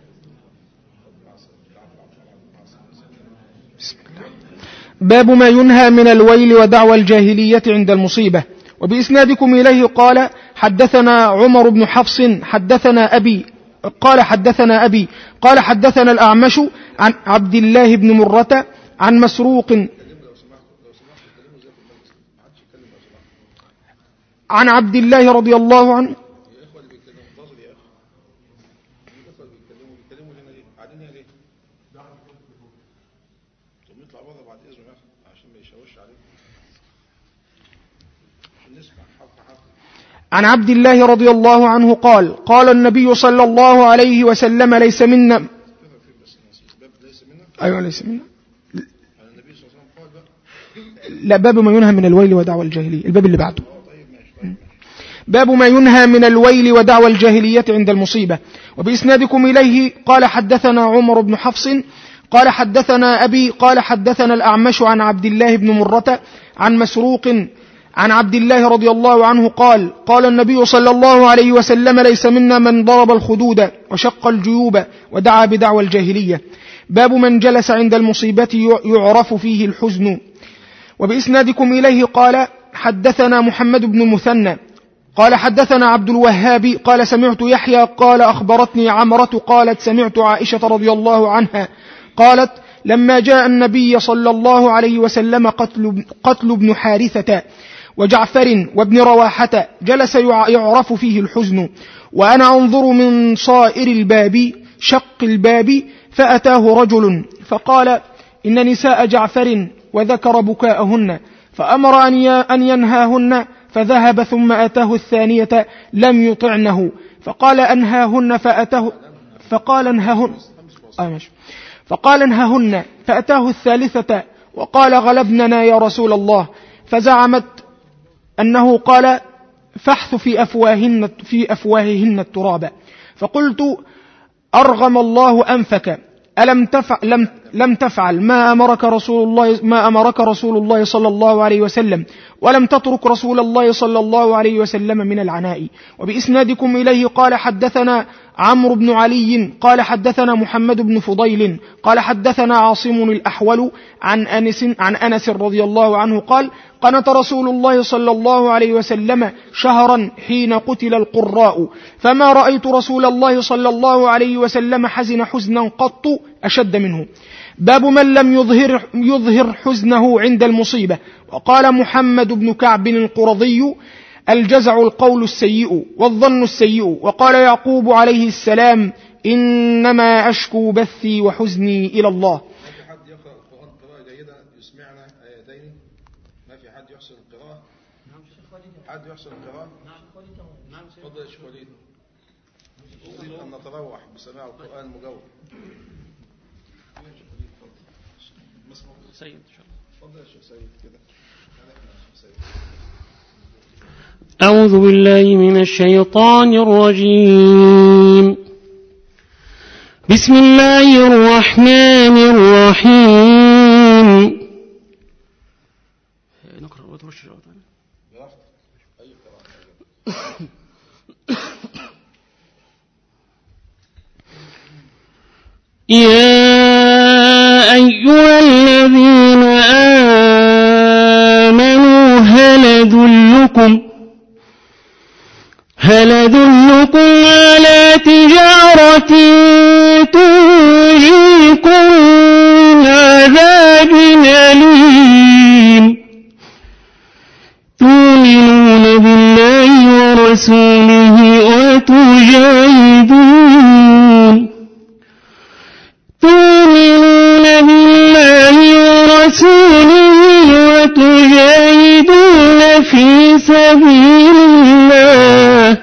بسم الله. باب ما ينهى من الويل ودعوى الجاهلية عند المصيبة. وبإسنادكم إليه قال حدثنا عمر بن حفص حدثنا أبي قال حدثنا أبي قال حدثنا الأعمش عن عبد الله بن مرة عن مسروق عن عبد الله رضي الله عنه عن عبد الله رضي الله عنه قال قال النبي صلى الله عليه وسلم ليس منا أيوة ليس منا لا باب ما ينهى من الويل ودعوى الجاهلية الباب اللي بعده باب ما ينهى من الويل ودعوى الجاهلية عند المصيبة. وبإسنادكم إليه قال حدثنا عمر بن حفص قال حدثنا أبي قال حدثنا الأعمش عن عبد الله بن مرة عن مسروق عن عبد الله رضي الله عنه قال قال النبي صلى الله عليه وسلم ليس منا من ضرب الخدود وشق الجيوب ودعا بدعوى الجاهلية. باب من جلس عند المصيبة يعرف فيه الحزن. وبإسنادكم إليه قال حدثنا محمد بن مثنى قال حدثنا عبد الوهاب قال سمعت يحيى قال أخبرتني عمرة قالت سمعت عائشة رضي الله عنها قالت لما جاء النبي صلى الله عليه وسلم قتل, قتل ابن حارثة وجعفر وابن رواحة جلس يعرف فيه الحزن وأنا أنظر من صائر الباب شق الباب فأتاه رجل فقال إن نساء جعفر وذكر بكاءهن فأمر أن ينهاهن فذهب ثم أتاه الثانية لم يطعنه فقال أنهاهن فأتاه فقال انهاهن فقال انهاهن فأتاه الثالثة وقال غلبننا يا رسول الله فزعمت أنه قال فاحث في أفواههن في أفواههن التراب فقلت أرغم الله أنفك ألم تفعل لم لم تفعل ما أمرك رسول الله ما أمرك رسول الله صلى الله عليه وسلم ولم تترك رسول الله صلى الله عليه وسلم من العناء. وبإسنادكم إليه قال حدثنا عمرو بن علي قال حدثنا محمد بن فضيل قال حدثنا عاصم الأحول عن أنس عن أنس رضي الله عنه قال قنت رسول الله صلى الله عليه وسلم شهرا حين قتل القراء فما رأيت رسول الله صلى الله عليه وسلم حزن حزنا قط أشد منه. باب من لم يظهر, يظهر حزنه عند المصيبة. وقال محمد بن كعب القرظي الجزع القول السيء والظن السيء. وقال يعقوب عليه السلام إنما أشكو بثي وحزني إلى الله. ما في حد يقرأ القرآن قراءة جيدة يسمعنا آيتين؟ ما في حد يحسن القراءة؟ حد يحسن القراءة؟ تفضل يا شيخ وليد. أريد أن نتروح بسماع القرآن مجود. سيد إن شاء الله. تفضل يا شيخ سيد كده. أعوذ بالله من الشيطان الرجيم. بسم الله الرحمن الرحيم. نقرأ وترش يا أيها الذين آمنوا هل أدلكم هل أدلكم على تجارة تنجيكم من عذاب أليم تؤمنون بالله ورسوله وتجاهدون تؤمنون بالله ورسوله وتجاهدون في سبيل الله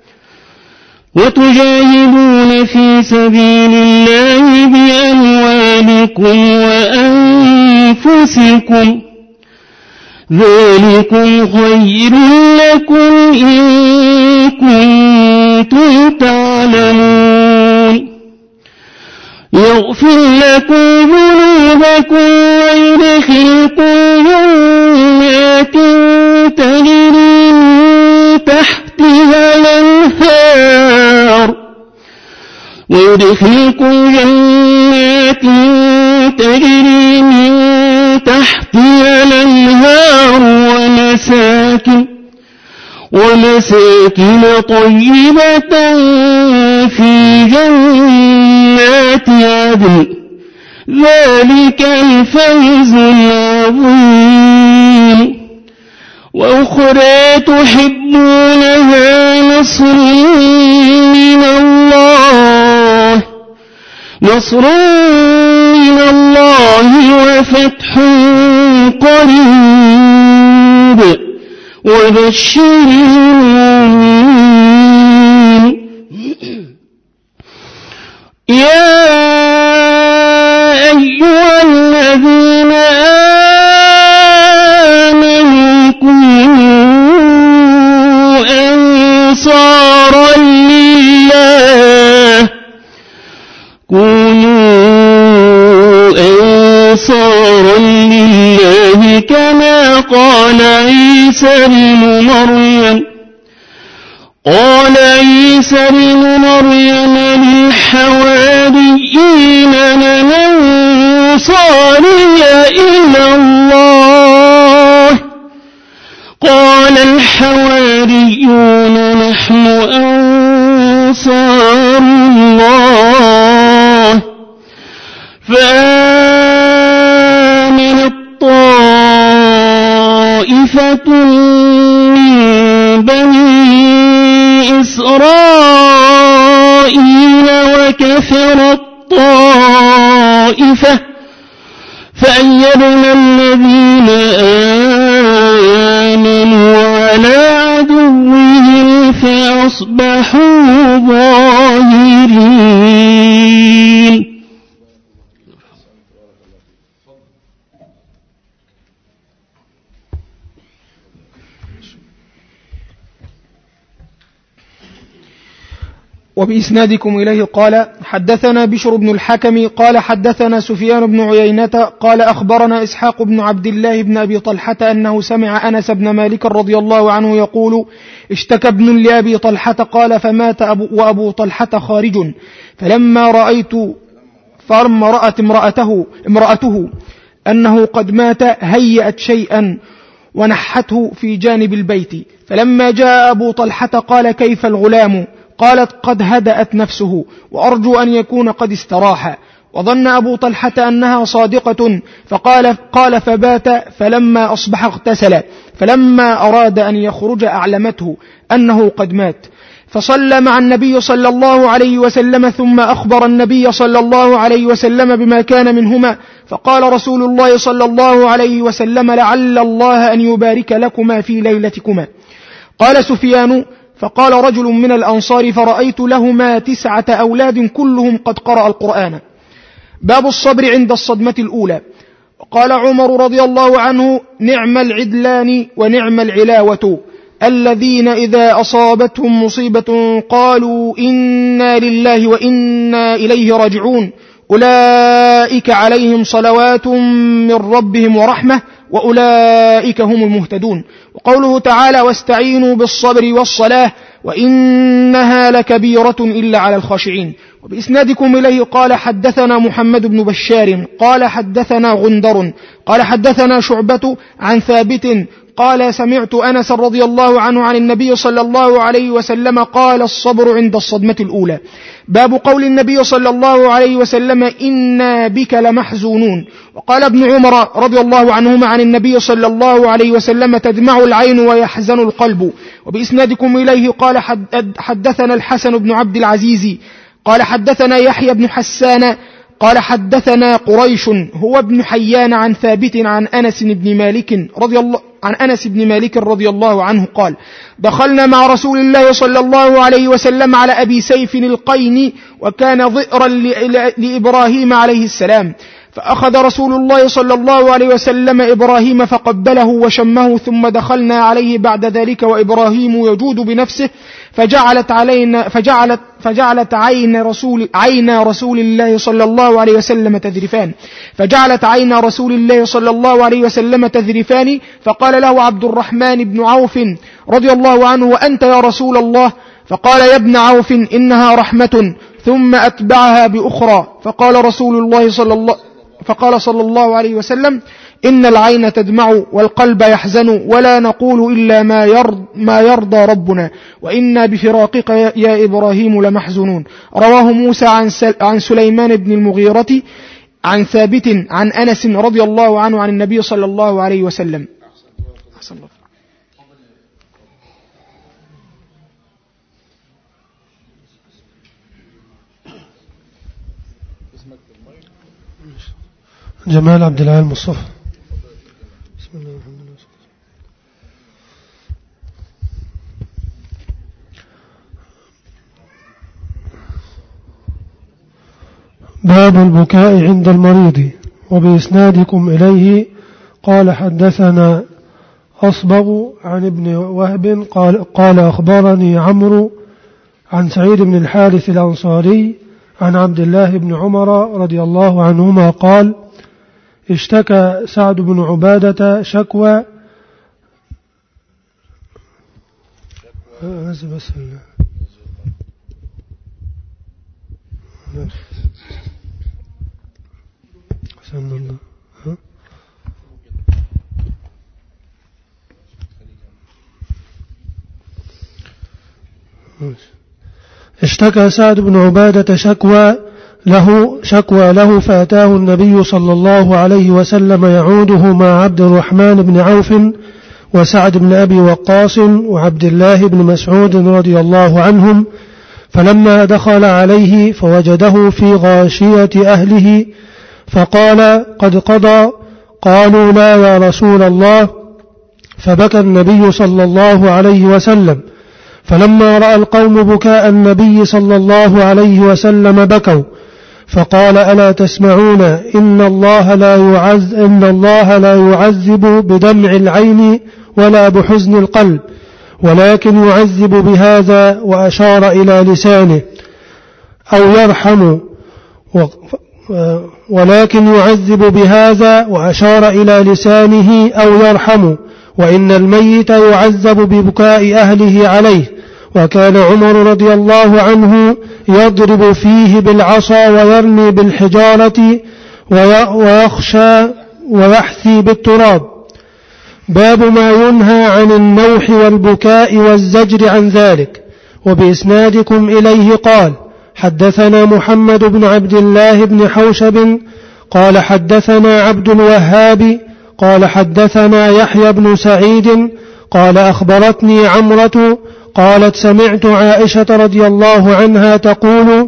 وتجاهدون في سبيل الله بأموالكم وأنفسكم ذلكم خير لكم إن كنتم تعلمون يغفر لكم ذنوبكم ويدخلكم جنات تجري من تحتها الأنهار ويدخلكم جنات تجري من تحتها الأنهار ومساكن ومساكن طيبة في جنات عدن ذلك الفوز العظيم وأخرى تحبونها نصر من الله نصر من الله وفتح قريب وبشر المؤمنين يا أيها الذين آمنوا كونوا أنصارا لله كونوا أنصارا لله كما قال عيسى بن مريم قال عيسى بن مريم للحواريين من أنصاري إلى الله قال الحواريون نحن أنصار الله فآمنت طائفة من بني إسرائيل وكفرت طائفة فأيدنا الذين آمنوا على عدوهم فأصبحوا ظاهرين. وبإسنادكم إليه قال حدثنا بشر بن الحكم قال حدثنا سفيان بن عيينة قال أخبرنا إسحاق بن عبد الله بن أبي طلحة أنه سمع أنس بن مالك رضي الله عنه يقول اشتكى ابن لأبي طلحة قال فمات أبو وأبو طلحة خارج فلما رأيت فلما رأت امرأته, امرأته أنه قد مات هيأت شيئا ونحته في جانب البيت فلما جاء أبو طلحة قال كيف الغلام قالت قد هدأت نفسه وأرجو أن يكون قد استراح وظن أبو طلحة أنها صادقة فقال قال فبات فلما أصبح اغتسل فلما أراد أن يخرج أعلمته أنه قد مات فصلى مع النبي صلى الله عليه وسلم ثم أخبر النبي صلى الله عليه وسلم بما كان منهما فقال رسول الله صلى الله عليه وسلم لعل الله أن يبارك لكما في ليلتكما. قال سفيان فقال رجل من الأنصار فرأيت لهما تسعة أولاد كلهم قد قرأ القرآن. باب الصبر عند الصدمة الأولى. قال عمر رضي الله عنه نعم العدلان ونعم العلاوة الذين إذا أصابتهم مصيبة قالوا إنا لله وإنا إليه راجعون أولئك عليهم صلوات من ربهم ورحمة وأولئك هم المهتدون. وقوله تعالى واستعينوا بالصبر والصلاة وإنها لكبيرة إلا على الخاشعين. وبإسنادكم إليه قال حدثنا محمد بن بشار قال حدثنا غندر قال حدثنا شعبة عن ثابت قال سمعت أنس رضي الله عنه عن النبي صلى الله عليه وسلم قال الصبر عند الصدمة الأولى. باب قول النبي صلى الله عليه وسلم إنا بك لمحزونون. وقال ابن عمر رضي الله عنهما عن النبي صلى الله عليه وسلم تدمع العين ويحزن القلب. وبإسنادكم إليه قال حدثنا الحسن بن عبد العزيز قال حدثنا يحيى بن حسان قال حدثنا قريش هو ابن حيان عن ثابت عن أنس بن مالك رضي الله عن أنس بن مالك رضي الله عنه قال دخلنا مع رسول الله صلى الله عليه وسلم على أبي سيف القيني وكان ضئرا لإبراهيم عليه السلام فأخذ رسول الله صلى الله عليه وسلم إبراهيم فقبله وشمه، ثم دخلنا عليه بعد ذلك وإبراهيم يجود بنفسه، فجعلت علينا فجعلت فجعلت عين رسول عين رسول الله صلى الله عليه وسلم تذرفان فجعلت عين رسول الله صلى الله عليه وسلم تذرفان فقال له عبد الرحمن بن عوف رضي الله عنه: وأنت يا رسول الله؟ فقال: يا ابن عوف، إنها رحمة. ثم أتبعها بأخرى، فقال رسول الله صلى الله فقال صلى الله عليه وسلم: إن العين تدمع والقلب يحزن، ولا نقول إلا ما يرضى, ما يرضى ربنا، وإنا بفراقك يا إبراهيم لمحزنون. رواه موسى عن, عن سليمان بن المغيرة عن ثابت عن أنس رضي الله عنه عن النبي صلى الله عليه وسلم. أحسن الله. جمال عبد العال مصطفى. بسم الله الرحمن الرحيم. باب البكاء عند المريض. وبإسنادكم إليه قال حدثنا أصبغ عن ابن وهب قال, قال أخبرني عمرو عن سعيد بن الحارث الأنصاري عن عبد الله بن عمر رضي الله عنهما قال: اشتكى سعد بن عبادة شكوى اشتكى سعد بن عبادة شكوى له شكوى له فأتاه النبي صلى الله عليه وسلم يعوده مع عبد الرحمن بن عوف وسعد بن أبي وقاص وعبد الله بن مسعود رضي الله عنهم، فلما دخل عليه فوجده في غاشية أهله فقال: قد قضى؟ قالوا: لا يا رسول الله. فبكى النبي صلى الله عليه وسلم، فلما رأى القوم بكاء النبي صلى الله عليه وسلم بكوا، فقال: ألا تسمعون؟ إن الله لا يعز إن الله لا يعذب بدمع العين ولا بحزن القلب، ولكن يعذب بهذا، وأشار إلى لسانه، أو يرحم ولكن يعذب بهذا وأشار إلى لسانه أو يرحم، وإن الميت يعذب ببكاء أهله عليه. وكان عمر رضي الله عنه يضرب فيه بالعصا ويرمي بالحجارة ويخشى ويحثي بالتراب. باب ما ينهى عن النوح والبكاء والزجر عن ذلك. وبإسنادكم إليه قال: حدثنا محمد بن عبد الله بن حوشب قال حدثنا عبد الوهاب قال حدثنا يحيى بن سعيد قال أخبرتني عمرة قالت: سمعت عائشة رضي الله عنها تقول: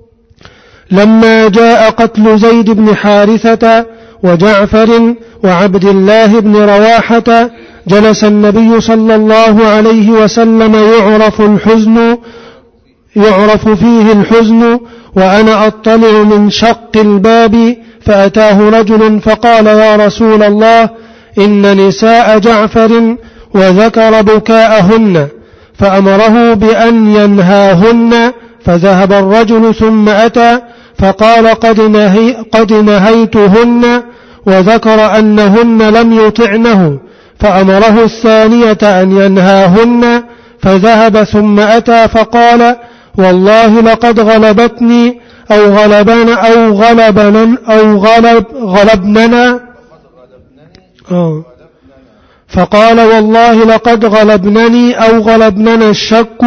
لما جاء قتل زيد بن حارثة وجعفر وعبد الله بن رواحة جلس النبي صلى الله عليه وسلم يعرف الحزن يعرف فيه الحزن وأنا أطلع من شق الباب، فأتاه رجل فقال: يا رسول الله، إن نساء جعفر وذكر بكاءهن، فأمره بأن ينهاهن، فذهب الرجل ثم أتى فقال: قد, نهي قد نهيتهن، وذكر أنهن لم يطعنه، فأمره الثانية أن ينهاهن، فذهب ثم أتى فقال: والله لقد غلبتني أو غلبنا أو غلبنا أو غلب غلبننا أو فقال: والله لقد غلبنني أو غلبننا الشك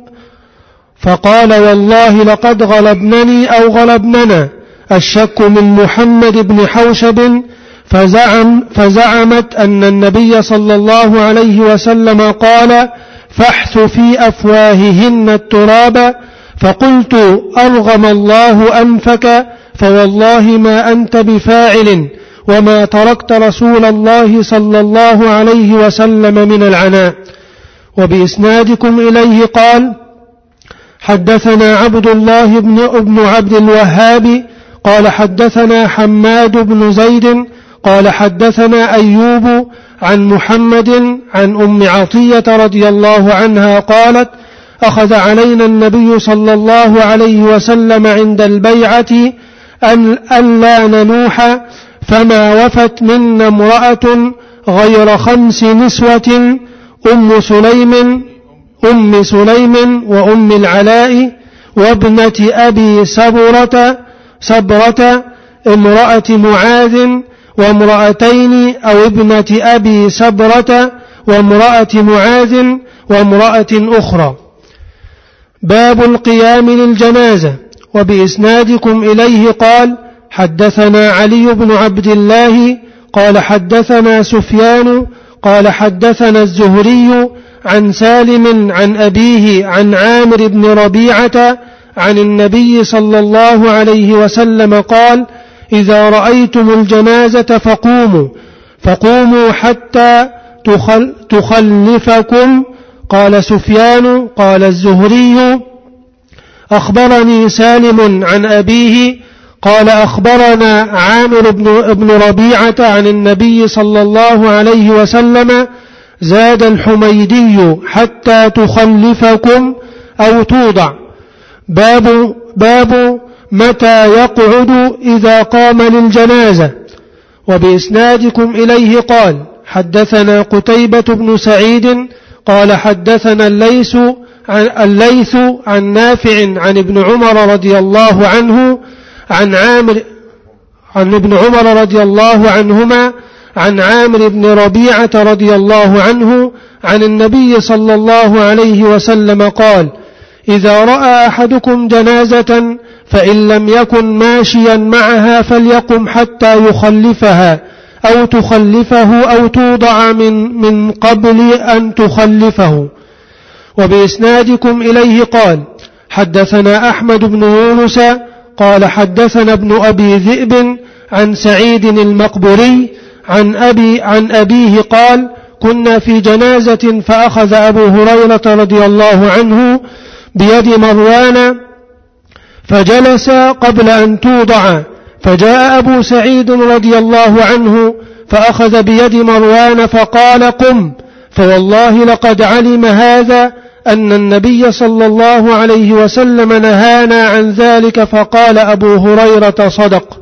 فقال: والله لقد غلبنني أو غلبننا الشك من محمد بن حوشب، فزعم فزعمت أن النبي صلى الله عليه وسلم قال: فاحث في أفواههن التراب، فقلت: أرغم الله أنفك، فوالله ما أنت بفاعل، وما تركت رسول الله صلى الله عليه وسلم من العناء. وبإسنادكم إليه قال: حدثنا عبد الله بن ابن عبد الوهاب قال حدثنا حماد بن زيد قال حدثنا أيوب عن محمد عن أم عطية رضي الله عنها قالت أخذ علينا النبي صلى الله عليه وسلم عند البيعة أن ألا ننوح فما وفت منا امرأة غير خمس نسوة أم سليم أم سليم وأم العلاء وابنة أبي سبرة سبرة امرأة معاذ وامرأتين أو ابنة أبي سبرة وامرأة معاذ وامرأة أخرى. باب القيام للجنازة. وبإسنادكم إليه قال حدثنا علي بن عبد الله قال حدثنا سفيان قال حدثنا الزهري عن سالم عن أبيه عن عامر بن ربيعة عن النبي صلى الله عليه وسلم قال إذا رأيتم الجنازة فقوموا فقوموا حتى تخل تخلفكم. قال سفيان قال الزهري أخبرني سالم عن أبيه قال أخبرنا عامر بن ربيعة عن النبي صلى الله عليه وسلم زاد الحميدي حتى تخلفكم أو توضع. باب, باب متى يقعد إذا قام للجنازة. وبإسنادكم إليه قال حدثنا قتيبة بن سعيد قال حدثنا الليث عن, الليث عن نافع عن ابن عمر رضي الله عنه عن عامر عن ابن عمر رضي الله عنهما عن عامر بن ربيعة رضي الله عنه عن النبي صلى الله عليه وسلم قال إذا رأى أحدكم جنازة فإن لم يكن ماشيا معها فليقم حتى يخلفها أو تخلفه أو توضع من, من قبل أن تخلفه. وبإسنادكم إليه قال حدثنا أحمد بن يونس قال حدثنا ابن أبي ذئب عن سعيد المقبري عن, أبي عن أبيه قال كنا في جنازة فأخذ أبو هريرة رضي الله عنه بيد مروان فجلس قبل أن توضع فجاء أبو سعيد رضي الله عنه فأخذ بيد مروان فقال قم فوالله لقد علم هذا أن النبي صلى الله عليه وسلم نهانا عن ذلك. فقال أبو هريرة صدق.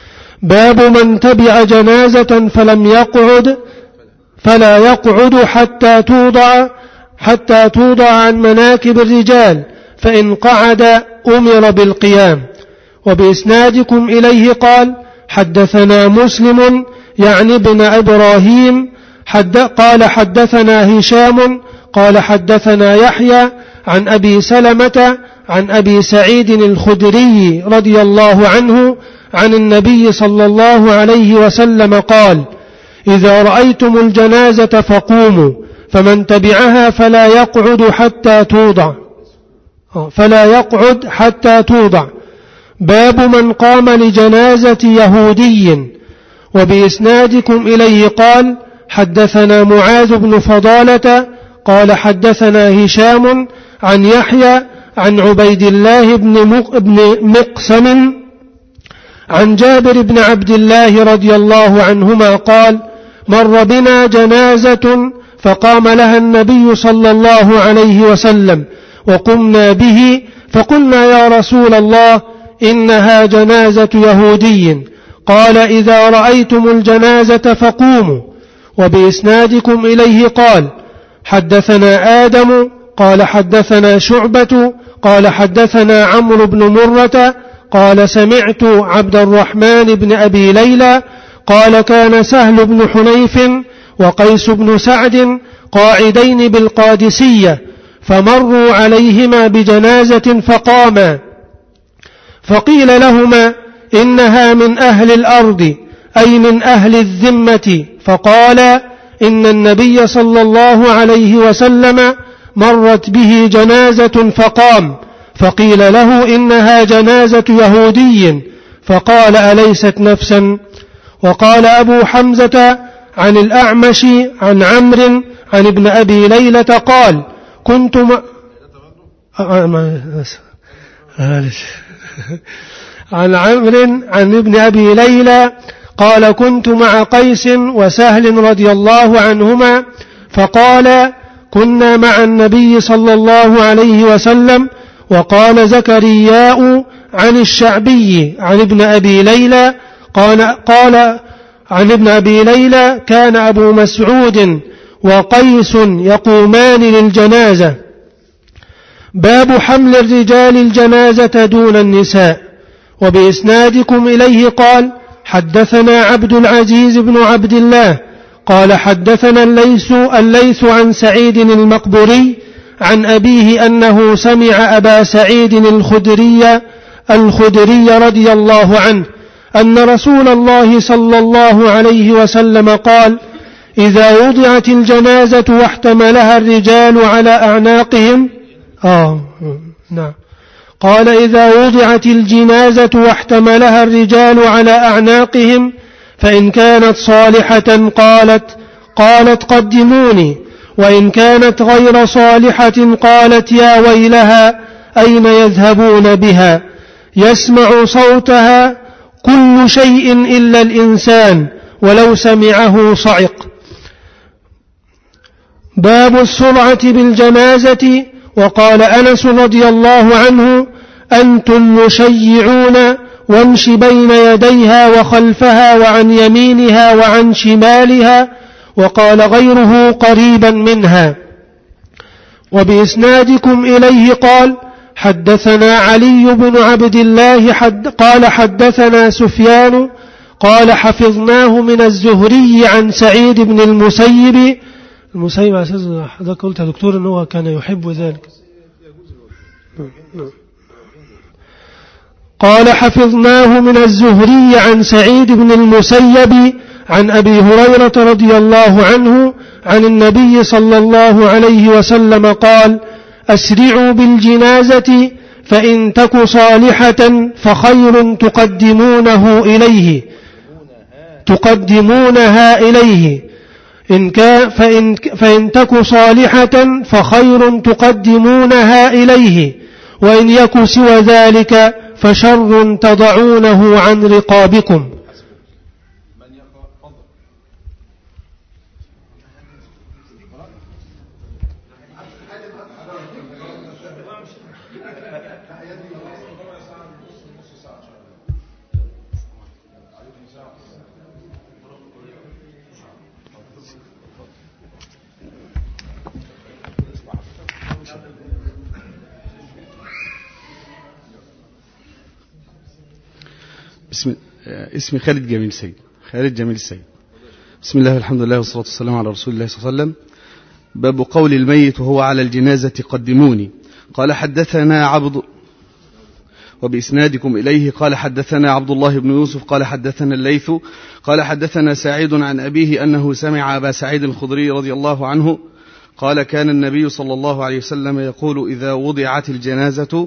باب من تبع جنازة فلم يقعد فلا يقعد حتى توضع حتى توضع عن مناكب الرجال فإن قعد أمر بالقيام. وبإسنادكم إليه قال حدثنا مسلم يعني ابن إبراهيم حد قال حدثنا هشام قال حدثنا يحيى عن أبي سلمة عن أبي سعيد الخدري رضي الله عنه عن النبي صلى الله عليه وسلم قال إذا رأيتم الجنازة فقوموا فمن تبعها فلا يقعد حتى توضع فلا يقعد حتى توضع. باب من قام لجنازة يهودي. وبإسنادكم إليه قال حدثنا معاذ بن فضالة قال حدثنا هشام عن يحيى عن عبيد الله بن مقسم عن جابر بن عبد الله رضي الله عنهما قال مر بنا جنازة فقام لها النبي صلى الله عليه وسلم وقمنا به فقلنا يا رسول الله إنها جنازة يهودي. قال إذا رأيتم الجنازة فقوموا. وبإسنادكم إليه قال حدثنا آدم قال حدثنا شعبة قال حدثنا عمرو بن مرة قال سمعت عبد الرحمن بن أبي ليلى قال كان سهل بن حنيف وقيس بن سعد قاعدين بالقادسية فمروا عليهما بجنازة فقاما فقيل لهما إنها من أهل الأرض أي من أهل الذمة فقال إن النبي صلى الله عليه وسلم مرت به جنازة فقام فقيل له إنها جنازة يهودي فقال أليست نفسا. وقال أبو حمزة عن الأعمش عن عمرو عن ابن أبي ليلة قال كنت م... عن عمرو عن ابن أبي ليلى قال كنت مع قيس وسهل رضي الله عنهما فقال كنا مع النبي صلى الله عليه وسلم. وقال زكرياء عن الشعبي عن ابن أبي ليلى قال, قال عن ابن أبي ليلى كان أبو مسعود وقيس يقومان للجنازة. باب حمل الرجال الجنازة دون النساء. وبإسنادكم إليه قال حدثنا عبد العزيز بن عبد الله قال حدثنا الليث, الليث عن سعيد المقبري عن أبيه أنه سمع أبا سعيد الخدري, الخدري رضي الله عنه أن رسول الله صلى الله عليه وسلم قال إذا وضعت الجنازة واحتملها الرجال على أعناقهم آه نعم قال إذا وضعت الجنازة واحتملها الرجال على أعناقهم فإن كانت صالحة قالت قالت قدموني وإن كانت غير صالحة قالت يا ويلها أين يذهبون بها يسمع صوتها كل شيء إلا الإنسان ولو سمعه صعق. باب السرعة بالجنازة. وقال أنس رضي الله عنه أنتم مشيعون وامش بين يديها وخلفها وعن يمينها وعن شمالها. وقال غيره قريبا منها. وبإسنادكم إليه قال حدثنا علي بن عبد الله حد قال حدثنا سفيان قال حفظناه من الزهري عن سعيد بن المسيب. المسيب على أساس حضرتك قلت يا دكتور أنه كان يحب ذلك. قال حفظناه من الزهري عن سعيد بن المسيب عن أبي هريرة رضي الله عنه عن النبي صلى الله عليه وسلم قال أسرعوا بالجنازة فإن تك صالحة فخير تقدمونه إليه تقدمونها إليه إن كان فإن, فإن تك صالحة فخير تقدمونها إليه وإن يك سوى ذلك فشر تضعونه عن رقابكم. اسم اسمي خالد جميل سيد خالد جميل السيد. بسم الله والحمد لله والصلاة والسلام على رسول الله صلى الله عليه وسلم. باب قول الميت وهو على الجنازة قدموني. قال حدثنا عبد وبإسنادكم إليه قال حدثنا عبد الله بن يوسف قال حدثنا الليث قال حدثنا سعيد عن أبيه أنه سمع أبا سعيد الخدري رضي الله عنه قال كان النبي صلى الله عليه وسلم يقول إذا وضعت الجنازة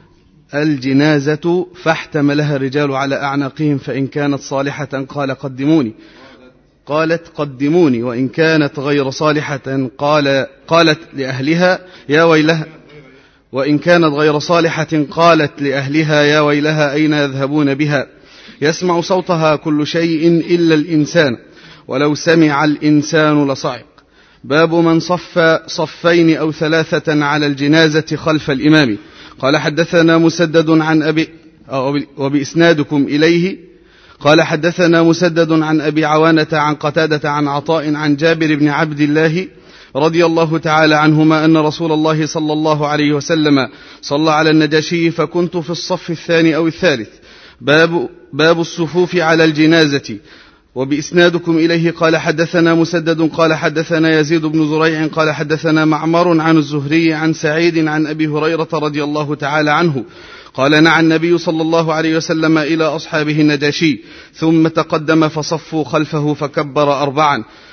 الجنازة فاحتملها الرجال على أعناقهم فإن كانت صالحة قال قدموني قالت قدموني وإن كانت غير صالحة قال قالت لأهلها يا ويلها وإن كانت غير صالحة قالت لأهلها يا ويلها أين يذهبون بها يسمع صوتها كل شيء إلا الإنسان ولو سمع الإنسان لصعق. باب من صف صفين أو ثلاثة على الجنازة خلف الإمام. قال حدثنا مسدد عن أبي وبإسنادكم إليه قال حدثنا مسدد عن أبي عوانة عن قتادة عن عطاء عن جابر بن عبد الله رضي الله تعالى عنهما أن رسول الله صلى الله عليه وسلم صلى على النجاشي فكنت في الصف الثاني أو الثالث. باب, باب الصفوف على الجنازة. وبإسنادكم إليه قال حدثنا مسدد قال حدثنا يزيد بن زريع قال حدثنا معمر عن الزهري عن سعيد عن أبي هريرة رضي الله تعالى عنه قال نعى النبي صلى الله عليه وسلم إلى أصحابه النجاشي ثم تقدم فصفوا خلفه فكبر أربعا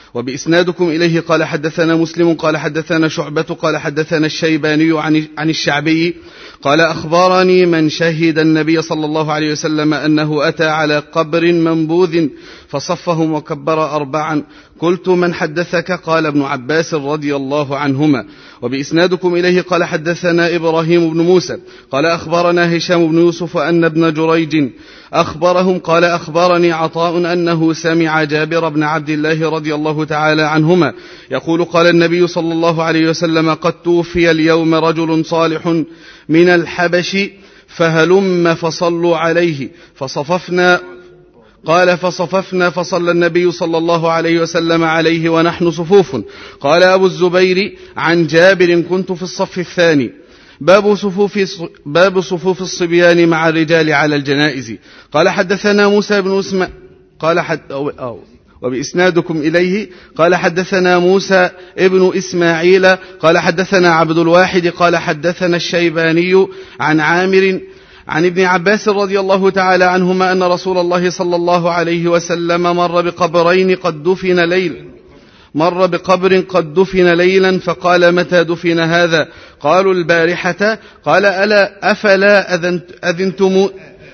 وبإسنادكم إليه قال حدثنا مسلم قال حدثنا شعبة قال حدثنا الشيباني عن عن الشعبي قال أخبرني من شهد النبي صلى الله عليه وسلم أنه أتى على قبر منبوذ فصفهم وكبر أربعا. قلت من حدثك؟ قال ابن عباس رضي الله عنهما. وبإسنادكم إليه قال حدثنا إبراهيم بن موسى قال أخبرنا هشام بن يوسف أن ابن جريج أخبرهم قال أخبرني عطاء أنه سمع جابر بن عبد الله رضي الله تعالى عنهما يقول قال النبي صلى الله عليه وسلم قد توفي اليوم رجل صالح من الحبش فهلم فصلوا عليه فصففنا قال فصففنا فصلى النبي صلى الله عليه وسلم عليه ونحن صفوف. قال أبو الزبير عن جابر كنت في الصف الثاني. باب صفوف, باب صفوف الصبيان مع الرجال على الجنائز. قال حدثنا موسى بن اسماعيل قال حد أو أو وبإسنادكم إليه قال حدثنا موسى ابن إسماعيل قال حدثنا عبد الواحد قال حدثنا الشيباني عن عامر عن ابن عباس رضي الله تعالى عنهما أن رسول الله صلى الله عليه وسلم مر بقبرين قد دفن ليل مر بقبر قد دفن ليلا فقال متى دفن هذا؟ قالوا البارحة. قال ألا أفلا أذنت أذنتمون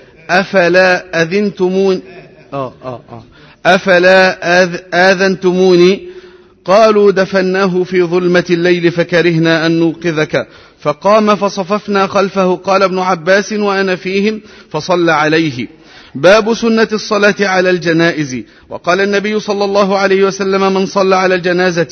أفلا أذنتمون آه آه آه أفلا آذنتموني؟ قالوا دفناه في ظلمة الليل فكرهنا أن نوقظك. فقام فصففنا خلفه. قال ابن عباس وأنا فيهم فصلى عليه. باب سنة الصلاة على الجنائز. وقال النبي صلى الله عليه وسلم من صلى على الجنازة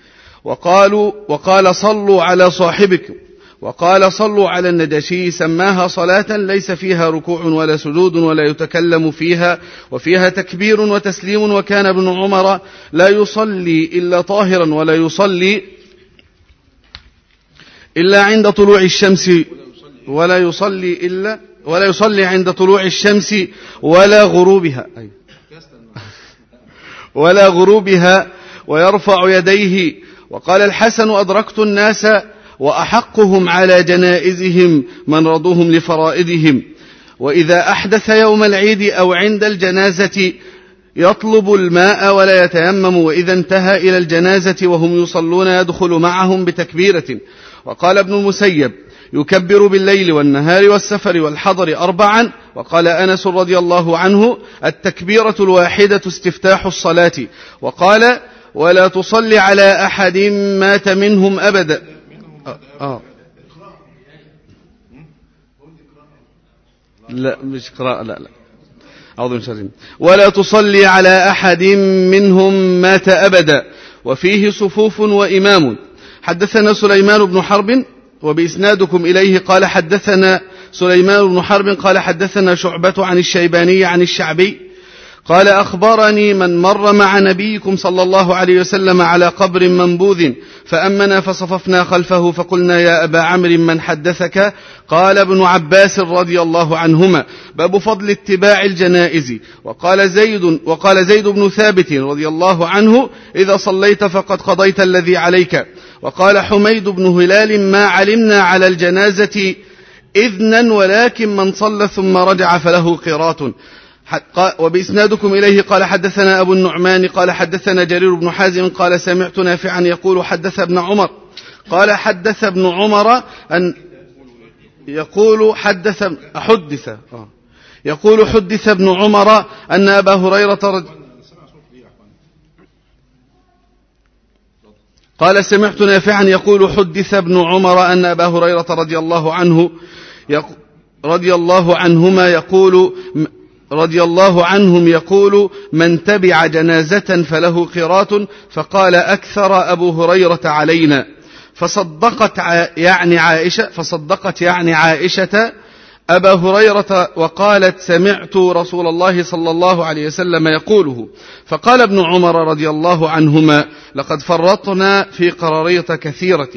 وقالوا وقال صلوا على صاحبكم وقال صلوا على النجاشي سماها صلاة ليس فيها ركوع ولا سجود ولا يتكلم فيها وفيها تكبير وتسليم. وكان ابن عمر لا يصلي إلا طاهرا ولا يصلي إلا عند طلوع الشمس ولا يصلي إلا ولا يصلي عند طلوع الشمس ولا غروبها ولا غروبها ويرفع يديه. وقال الحسن أدركت الناس وأحقهم على جنائزهم من رضوهم لفرائدهم. وإذا أحدث يوم العيد أو عند الجنازة يطلب الماء ولا يتيمم. وإذا انتهى إلى الجنازة وهم يصلون يدخل معهم بتكبيرة. وقال ابن المسيب يكبر بالليل والنهار والسفر والحضر أربعا. وقال أنس رضي الله عنه التكبيرة الواحدة استفتاح الصلاة. وقال ولا تصلي على أحد مات منهم أبدا. آه. آه. لا مش قراءة لا لا أعوذ من شر. ولا تصلي على أحد منهم مات أبدا. وفيه صفوف وإمام. حدثنا سليمان بن حرب وبإسنادكم إليه قال حدثنا سليمان بن حرب قال حدثنا شعبة عن الشيباني عن الشعبي قال أخبرني من مر مع نبيكم صلى الله عليه وسلم على قبر منبوذ فأمنا فصففنا خلفه فقلنا يا أبا عمرو من حدثك؟ قال ابن عباس رضي الله عنهما. باب فضل اتباع الجنائز. وقال زيد وقال زيد بن ثابت رضي الله عنه إذا صليت فقد قضيت الذي عليك. وقال حميد بن هلال ما علمنا على الجنازة إذنا ولكن من صلى ثم رجع فله قيراط. وبإسنادكم إليه قال حدثنا أبو النعمان قال حدثنا جرير بن حازم قال سمعت نافعا يقول حدث ابن عمر قال حدث ابن عمر أن يقول حدث حدث يقول حدث ابن عمر أن أبا هريرة رضي قال سمعت نافعا يقول حدث ابن عمر أن أبا هريرة رضي الله عنه رضي الله عنهما يقول رضي الله عنهم يقول من تبع جنازة فله قيراط. فقال أكثر أبو هريرة علينا فصدقت يعني عائشة فصدقت يعني عائشة أبا هريرة وقالت سمعت رسول الله صلى الله عليه وسلم يقوله. فقال ابن عمر رضي الله عنهما لقد فرطنا في قراريط كثيرة.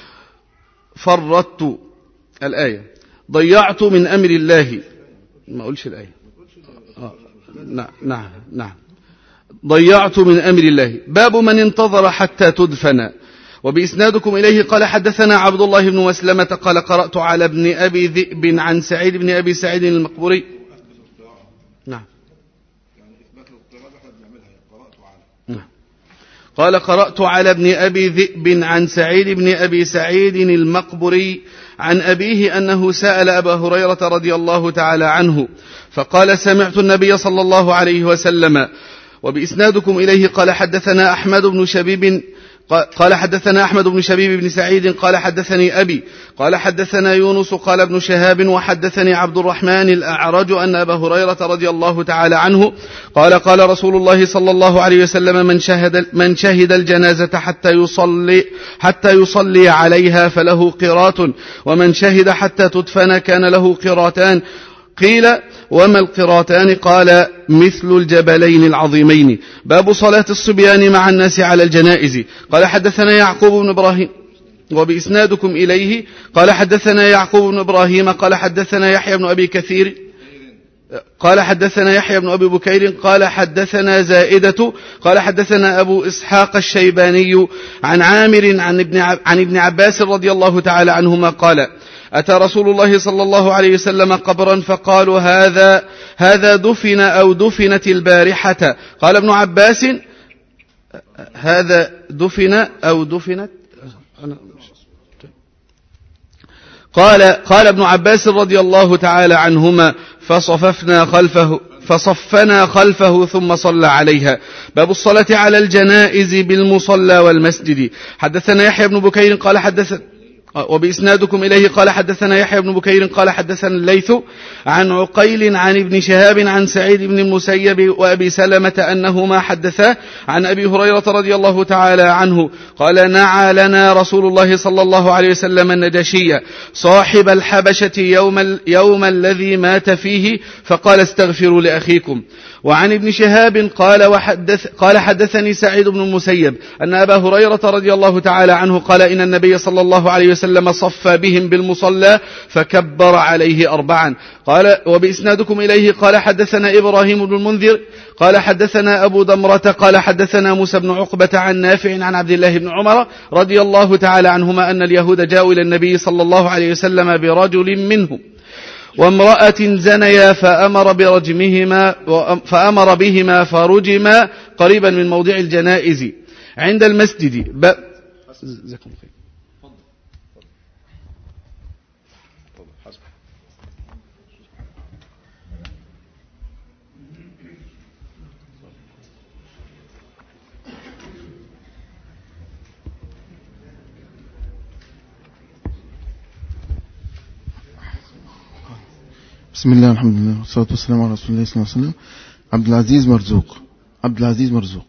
فرطت الآية ضيعت من أمر الله ما أقولش الآية آه. نعم نعم نعم ضيعت من أمر الله. باب من انتظر حتى تدفن. وبإسنادكم إليه قال حدثنا عبد الله بن مسلمة قال قرأت على ابن أبي ذئب عن سعيد بن أبي سعيد المقبوري. نعم قال قرأت على ابن أبي ذئب عن سعيد بن أبي سعيد المقبري عن أبيه أنه سأل أبا هريرة رضي الله تعالى عنه فقال سمعت النبي صلى الله عليه وسلم. وبإسنادكم إليه قال حدثنا أحمد بن شبيب قال حدثنا أحمد بن شبيب بن سعيد قال حدثني أبي قال حدثنا يونس قال ابن شهاب وحدثني عبد الرحمن الأعرج أن أبا هريرة رضي الله تعالى عنه قال قال رسول الله صلى الله عليه وسلم من شهد, من شهد الجنازة حتى يصلي, حتى يصلي عليها فله قيراط ومن شهد حتى تدفن كان له قيراتان. قيل وما القيراتان؟ قال مثل الجبلين العظيمين. باب صلاة الصبيان مع الناس على الجنائز. قال حدثنا يعقوب بن إبراهيم وبإسنادكم إليه قال حدثنا يعقوب بن إبراهيم قال حدثنا يحيى بن أبي كثير قال حدثنا يحيى بن أبي بكير قال حدثنا زائدة قال حدثنا أبو إسحاق الشيباني عن عامر عن ابن, عن ابن عباس رضي الله تعالى عنهما قال أتى رسول الله صلى الله عليه وسلم قبرا فقالوا هذا هذا دفن أو دفنت البارحة. قال ابن عباس هذا دفن أو دفنت قال قال ابن عباس رضي الله تعالى عنهما فصففنا خلفه فصفنا خلفه ثم صلى عليها. باب الصلاة على الجنائز بالمصلى والمسجد. حدثنا يحيى بن بكير قال حدثنا وبإسنادكم إليه قال حدثنا يحيى بن بكير قال حدثنا الليث عن عقيل عن ابن شهاب عن سعيد بن المسيب وأبي سلمة أنهما حدثا عن أبي هريرة رضي الله تعالى عنه قال نعى لنا رسول الله صلى الله عليه وسلم النجشي صاحب الحبشة يوم, يوم الذي مات فيه فقال استغفروا لأخيكم. وعن ابن شهاب قال, وحدث قال حدثني سعيد بن المسيب أن أبا هريرة رضي الله تعالى عنه قال إن النبي صلى الله عليه وسلم صفى بهم بالمصلى فكبر عليه أربعا. قال وبإسنادكم إليه قال حدثنا إبراهيم بن المنذر قال حدثنا أبو دمرة قال حدثنا موسى بن عقبة عن نافع عن عبد الله بن عمر رضي الله تعالى عنهما أن اليهود جاءوا إلى النبي صلى الله عليه وسلم برجل منهم وامرأة زنيا فأمر برجمهما فأمر بهما فرجما قريبا من موضع الجنائز عند المسجد. ب... بسم الله الحمد لله والصلاة والسلام على رسول الله صلى الله عليه وسلم. عبد العزيز مرزوق عبد العزيز مرزوق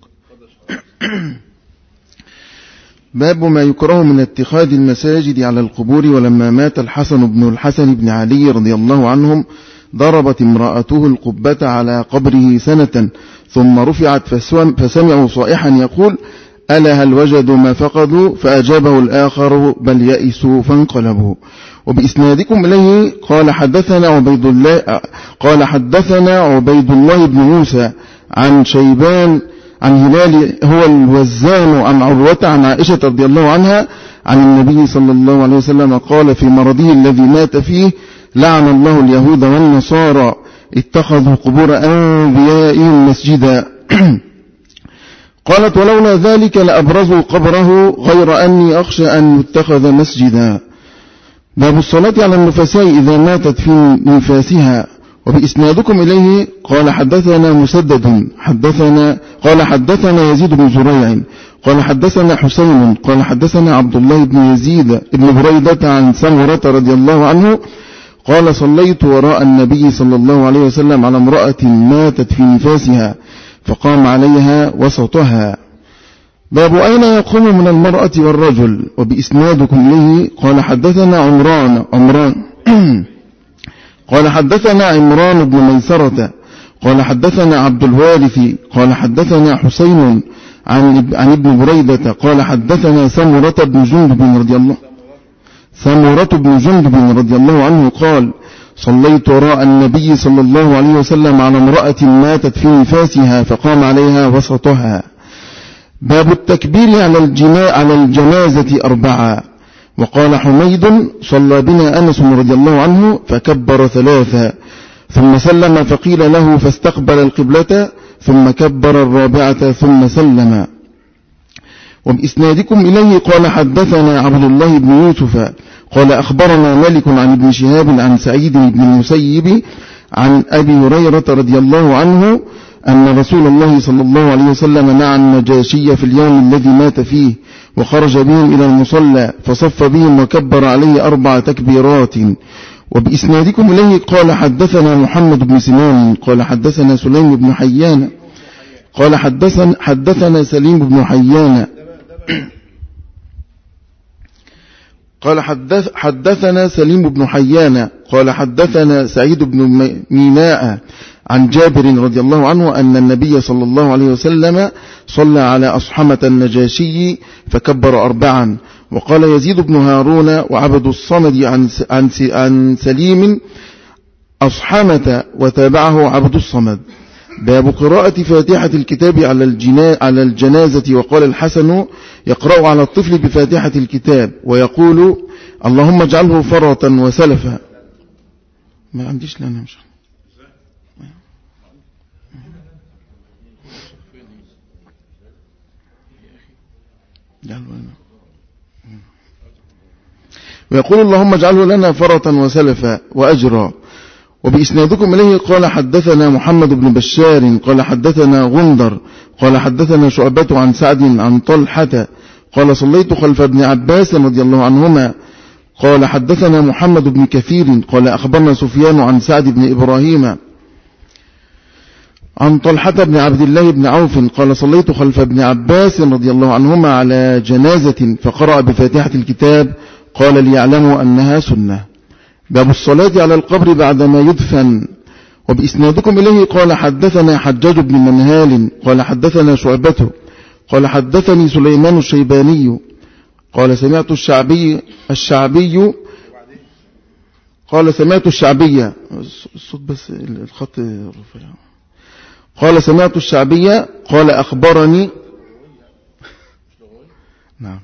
باب ما يكره من اتخاذ المساجد على القبور. ولما مات الحسن بن الحسن بن علي رضي الله عنهم ضربت امرأته القبة على قبره سنة ثم رفعت فسمعوا صائحا يقول ألا هل وجدوا ما فقدوا؟ فأجابه الآخر بل يئسوا فانقلبوا. وبإسنادكم إليه قال حدثنا عبيد الله قال حدثنا عبيد الله بن موسى عن شيبان عن هلال هو الوزان عن عروة عن عائشة رضي الله عنها عن النبي صلى الله عليه وسلم قال في مرضه الذي مات فيه لعن الله اليهود والنصارى اتخذوا قبور أنبيائهم مسجدا. قالت ولولا ذلك لأبرزوا قبره غير أني أخشى أن يتخذ مسجدا. باب الصلاة على النفساء إذا ماتت في نفاسها. وبإسنادكم إليه قال حدثنا مسدد حدثنا قال حدثنا يزيد بن زريع قال حدثنا حسين قال حدثنا عبد الله بن يزيد بن بريدة عن سمرة رضي الله عنه قال صليت وراء النبي صلى الله عليه وسلم على امرأة ماتت في نفاسها فقام عليها وسطها. باب أين يقوم من المرأة والرجل. وبإسنادكم إليه قال حدثنا عمران عمران قال حدثنا عمران بن ميسرة قال حدثنا عبد الوارث قال حدثنا حسين عن عن ابن بريدة قال حدثنا سمرة بن جندب رضي الله سمرة بن جندب رضي الله عنه قال صليت وراء النبي صلى الله عليه وسلم على امرأة ماتت في نفاسها فقام عليها وسطها. باب التكبير على الجناء على الجنازة أربعة. وقال حميد صلى بنا أنس رضي الله عنه فكبر ثلاثة ثم سلم فقيل له فاستقبل القبلة ثم كبر الرابعة ثم سلم. وبإسنادكم إليه قال حدثنا عبد الله بن يوسف قال أخبرنا مالك عن ابن شهاب عن سعيد بن المسيب عن أبي هريرة رضي الله عنه أن رسول الله صلى الله عليه وسلم مع النجاشي في اليوم الذي مات فيه وخرج بهم إلى المصلى فصف بهم وكبر عليه أربع تكبيرات. وبإسنادكم إليه قال حدثنا محمد بن سنان قال حدثنا سليم بن حيان قال حدثنا, حدثنا سليم بن حيان قال حدث حدثنا سليم بن حيان قال حدثنا سعيد بن ميناء عن جابر رضي الله عنه أن النبي صلى الله عليه وسلم صلى على أصحمة النجاشي فكبر أربعا. وقال يزيد بن هارون وعبد الصمد عن عن عن سليم أصحمة وتابعه عبد الصمد. باب قراءة فاتحة الكتاب على على الجنازة. وقال الحسن يقرأ على الطفل بفاتحة الكتاب ويقول اللهم اجعله فرة وسلفا. ما عنديش لنا مش ويقول اللهم اجعله لنا فرة وسلفا وأجرا. وبإسنادكم إليه قال حدثنا محمد بن بشار قال حدثنا غندر قال حدثنا شعبة عن سعد عن طلحة قال صليت خلف ابن عباس رضي الله عنهما قال حدثنا محمد بن كثير قال أخبرنا سفيان عن سعد بن إبراهيم عن طلحة بن عبد الله بن عوف قال صليت خلف ابن عباس رضي الله عنهما على جنازة فقرأ بفاتحة الكتاب قال ليعلموا أنها سنة. باب الصلاة على القبر بعدما يدفن. وبإسنادكم إليه قال حدثنا حجاج بن منهال قال حدثنا شعبته قال حدثني سليمان الشيباني قال سمعت الشعبي الشعبي قال سمعت الشعبية الصوت بس الخط رفيع قال سمعت الشعبية قال أخبرني نعم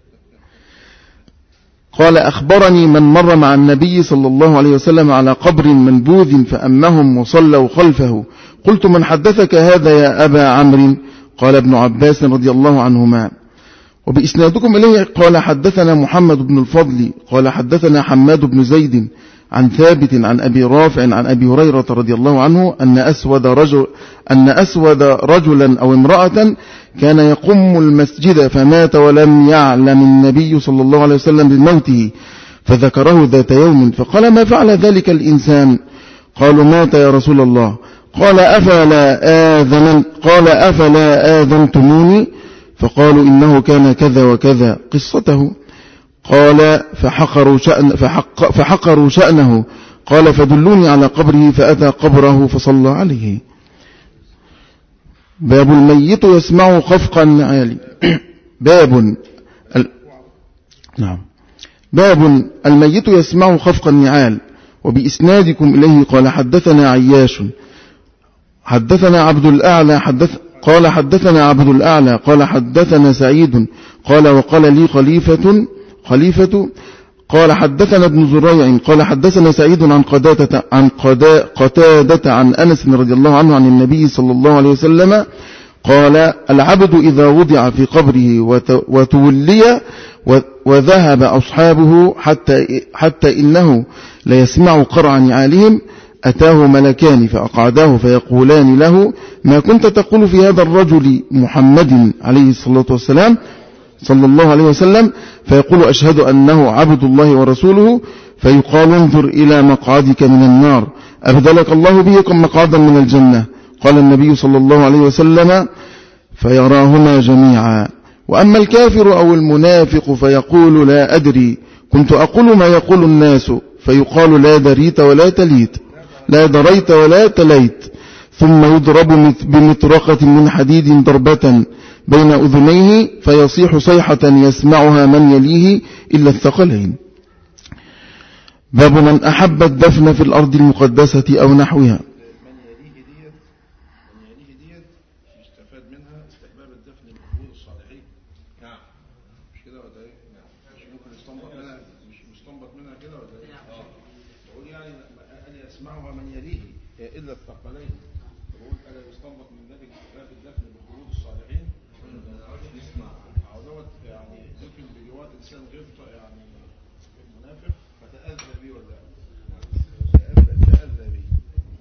قال أخبرني من مر مع النبي صلى الله عليه وسلم على قبر منبوذ فأمهم وصلوا خلفه. قلت من حدثك هذا يا أبا عمرو؟ قال ابن عباس رضي الله عنهما. وبإسنادكم إليه قال حدثنا محمد بن الفضل قال حدثنا حماد بن زيد عن ثابت عن أبي رافع عن أبي هريرة رضي الله عنه أن أسود رجل أن أسود رجلا أو امرأة كان يقم المسجد فمات ولم يعلم النبي صلى الله عليه وسلم بموته فذكره ذات يوم فقال ما فعل ذلك الإنسان؟ قالوا مات يا رسول الله. قال أفلا آذن قال أفلا آذنتموني؟ فقالوا إنه كان كذا وكذا قصته. قال فحقروا, شأن فحق فحقروا شأنه. قال فدلوني على قبره فأتى قبره فصلى عليه. باب الميت يسمع خفق النعال. باب ال... نعم باب الميت يسمع خفق النعال. وبإسنادكم إليه قال حدثنا عياش حدثنا عبد الأعلى حدث قال حدثنا عبد الأعلى قال حدثنا سعيد قال وقال لي خليفة خليفة قال حدثنا ابن زريع قال حدثنا سعيد عن قتادة عن قتادة عن أنس رضي الله عنه عن النبي صلى الله عليه وسلم قال العبد إذا وضع في قبره وتولي وذهب أصحابه حتى, حتى إنه ليسمع قرع نعالهم أتاه ملكان فأقعداه فيقولان له ما كنت تقول في هذا الرجل محمد عليه الصلاة والسلام صلى الله عليه وسلم؟ فيقول أشهد أنه عبد الله ورسوله. فيقال انظر إلى مقعدك من النار أبدلك الله به مقعدا من الجنة. قال النبي صلى الله عليه وسلم فيراهما جميعا. وأما الكافر أو المنافق فيقول لا أدري كنت أقول ما يقول الناس فيقال لا دريت ولا تليت لا دريت ولا تليت ثم يضرب بمطرقة من حديد ضربة بين أذنيه فيصيح صيحة يسمعها من يليه إلا الثقلين. باب من أحب الدفن في الأرض المقدسة أو نحوها. يسمعها من يليه إلا الثقلين. بقول ألا يستنبط من ذلك استحباب الدفن بخروج الصالحين. يسمع دوت يعني ممكن بجوار انسان غير يعني منافق فتأذى بيه ولا تأذى تأذى بيه.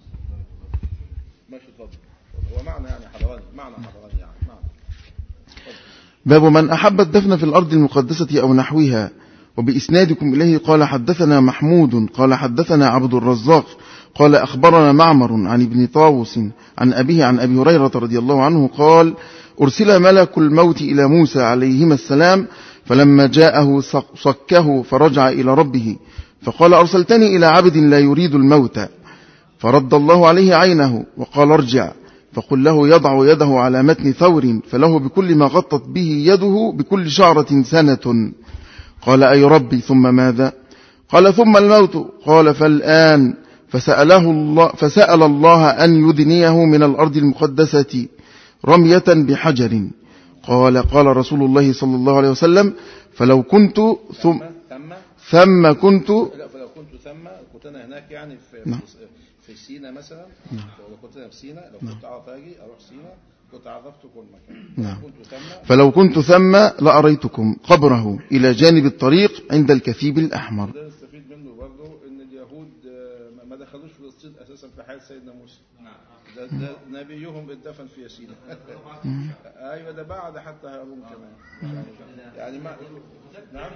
ماشي اتفضل. هو معنى يعني حضراني معنى حضراني يعني معنى. باب من أحب الدفن في الأرض المقدسة أو نحوها. وبإسنادكم إليه قال حدثنا محمود قال حدثنا عبد الرزاق قال أخبرنا معمر عن ابن طاووس عن أبيه عن أبي هريرة رضي الله عنه قال أرسل ملك الموت إلى موسى عليهما السلام فلما جاءه صكه فرجع إلى ربه فقال أرسلتني إلى عبد لا يريد الموت فرد الله عليه عينه وقال ارجع فقل له يضع يده على متن ثور فله بكل ما غطت به يده بكل شعرة سنة. قال أي ربي ثم ماذا؟ قال ثم الموت. قال فالآن فسأله الله فسأل الله أن يدنيه من الأرض المقدسة رمية بحجر. قال قال رسول الله صلى الله عليه وسلم فلو كنت ثم ثم كنت لا فلو كنت ثم كنت أنا هناك يعني في نعم. في سينا مثلا نعم. لو كنت أنا في سينا لو كنت نعم. أعرف أجي أروح سينا كنت عرفت كل مكان نعم. فلو كنت ثم لأريتكم قبره إلى جانب الطريق عند الكثيب الأحمر. ده نستفيد منه برضه إن اليهود ما دخلوش فلسطين أساسا في حياة سيدنا موسى. ده, ده نبيهم اتدفن في سينا. أيوة ده بعد حتى هارون كمان. يعني ما نعم.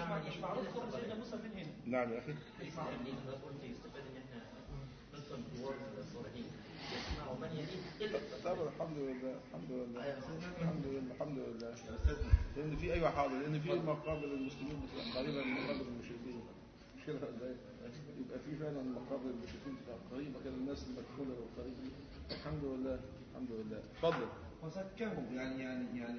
نعم يا أخي. طب الحمد لله الحمد لله الحمد لله الحمد لله لأن في أيوة حاضر لأن في مقابر المسلمين بتبقى قريبة من مقابر المشركين مش كده يبقى في فعلا مقابر المشركين بتبقى قريبة كده الناس المدخولة والقريبة الحمد لله الحمد لله اتفضل. وسكهم يعني يعني يعني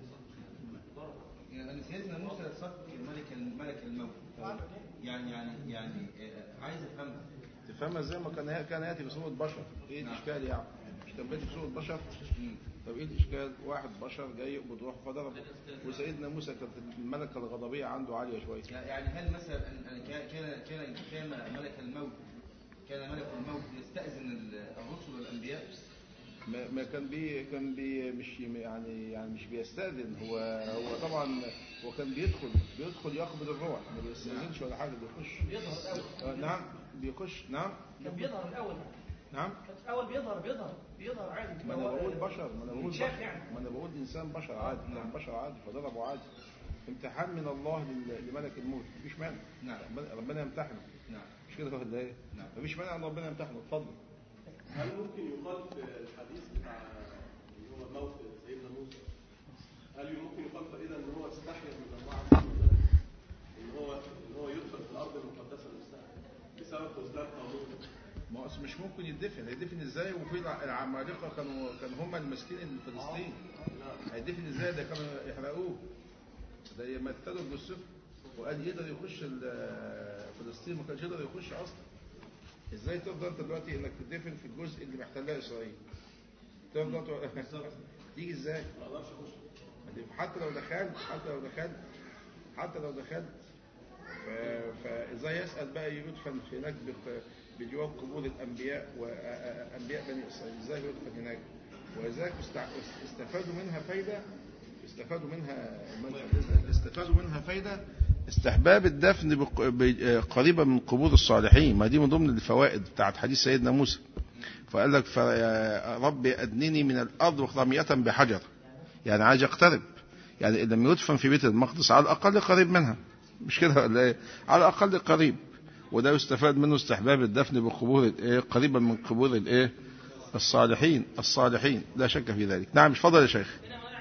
يعني سيدنا موسى صك ملك ملك الموت يعني يعني يعني عايز افهمها تفهمها ازاي ما كان كان ياتي بصوره بشر ايه الاشكال يعني مش كان بياتي بصوره بشر طب ايه الاشكال واحد بشر جاي يقبض روح فضربه وسيدنا موسى كانت الملكه الغضبيه عنده عاليه شويه يعني هل مثلا كان كان كان ملك الموت كان ملك الموت يستأذن الرسل والانبياء ما كان بي كان بي مش يعني يعني مش بيستأذن هو هو طبعا هو كان بيدخل بيدخل يقبض الروح ما بيستأذنش ولا حاجه بيخش بيظهر الاول نعم بيخش نعم كان بيظهر الاول نعم كان الاول بيظهر بيظهر بيظهر عادي ما انا بقول بشر ما انا بقول بشر يعني. ما انا بقول انسان بشر عادي كان بشر عادي فضربه عادي امتحان من الله لملك الموت مفيش مانع نعم ربنا يمتحنه نعم مش كده ولا ايه نعم مفيش مانع ان ربنا يمتحنه اتفضل. هل ممكن يقال في الحديث بتاع اللي هو موت سيدنا موسى هل ممكن يقال فإذا ان هو استحيا من الله عز وجل ان هو ان هو يدفن في الارض المقدسه نفسها بسبب خذلان قانون؟ ما هو مش ممكن يدفن هيدفن ازاي وفي العمالقه كانوا كان هم المسكين الفلسطين هيدفن ازاي ده كانوا يحرقوه ده لما ابتدوا بجثته وقال يقدر يخش فلسطين ما كانش يقدر يخش اصلا. ازاي تقدر انت دلوقتي انك تدفن في الجزء اللي محتلاه اسرائيل تقدر تيجي ازاي ما اقدرش اخش حتى لو دخلت حتى لو دخلت حتى لو دخلت فازاي يسال بقى يدفن هناك بجوار قبور الانبياء وانبياء بني اسرائيل ازاي يدفن هناك ولذلك استفادوا منها فايده استفادوا منها استفادوا منها فايده استحباب الدفن قريبا من قبور الصالحين ما دي من ضمن الفوائد بتاعت حديث سيدنا موسى فقال لك ربي أدنني من الأرض رمية بحجر يعني عايز يقترب يعني لما يدفن في بيت المقدس على الأقل قريب منها مش كده ولا ايه على الأقل قريب وده يستفاد منه استحباب الدفن بقبور الايه قريبا من قبور الايه الصالحين الصالحين لا شك في ذلك. نعم اتفضل يا شيخ.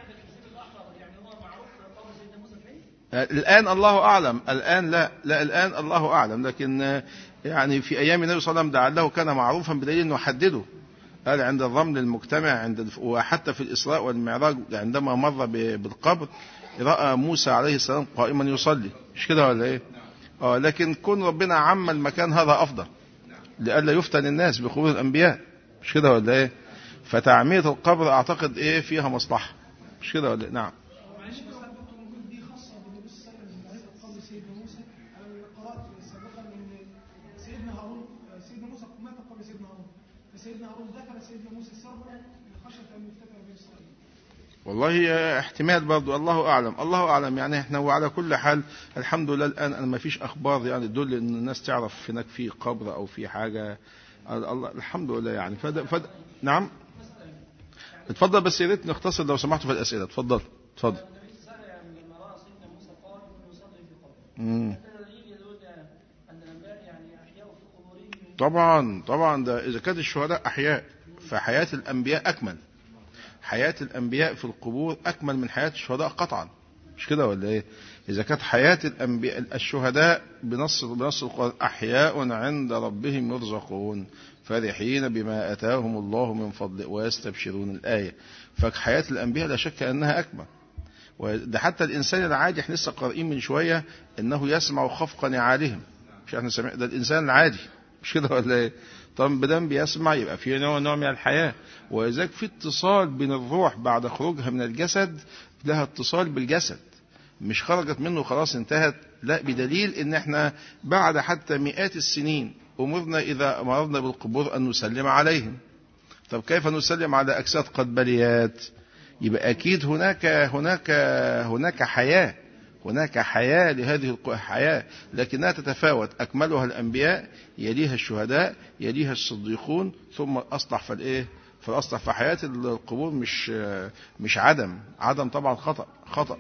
الآن الله أعلم الآن لا لا الآن الله أعلم لكن يعني في أيام النبي صلى الله عليه وسلم لعله كان معروفا بدليل أنه حدده قال عند الرمل المجتمع عند وحتى في الإسراء والمعراج عندما مر بالقبر رأى موسى عليه السلام قائما يصلي مش كده ولا إيه آه لكن كون ربنا عم المكان هذا أفضل لئلا يفتن الناس بقبور الأنبياء مش كده ولا إيه فتعمية القبر أعتقد إيه فيها مصلحة مش كده ولا إيه؟ نعم والله احتمال برضو، الله أعلم الله أعلم يعني احنا. وعلى كل حال الحمد لله الآن أنا ما فيش أخبار يعني تدل إن الناس تعرف هناك في قبر أو في حاجة. الله الحمد لله يعني. فد فد نعم اتفضل، بس يا ريت نختصر لو سمحتوا في الأسئلة. اتفضل اتفضل. امم طبعا طبعا، ده إذا كانت الشهداء أحياء فحياة الأنبياء أكمل. حياة الأنبياء في القبور أكمل من حياة الشهداء قطعا، مش كده ولا إيه؟ إذا كانت حياة الأنبياء الشهداء بنص بنص القرآن أحياء عند ربهم يرزقون فرحين بما أتاهم الله من فضله ويستبشرون الآية. فحياة الأنبياء لا شك أنها أكمل. وده حتى الإنسان العادي، احنا لسه قارئين من شوية إنه يسمع خفق نعالهم، مش احنا سمع ده الإنسان العادي، مش كده ولا إيه؟ طبعا بدم بيسمع يبقى فيه نوع نوع من الحياة. وإذاك في اتصال بين الروح بعد خروجها من الجسد، لها اتصال بالجسد، مش خرجت منه خلاص انتهت، لا، بدليل ان احنا بعد حتى مئات السنين أمرنا إذا مرضنا بالقبور أن نسلم عليهم. طب كيف نسلم على أجساد قد بليات؟ يبقى أكيد هناك هناك هناك حياة، هناك حياة لهذه الحياة، لكنها تتفاوت. أكملها الأنبياء، يليها الشهداء، يليها الصديقون، ثم أصلح فالإيه فالأصلح. فحياة القبور مش مش عدم عدم طبعا، خطأ خطأ.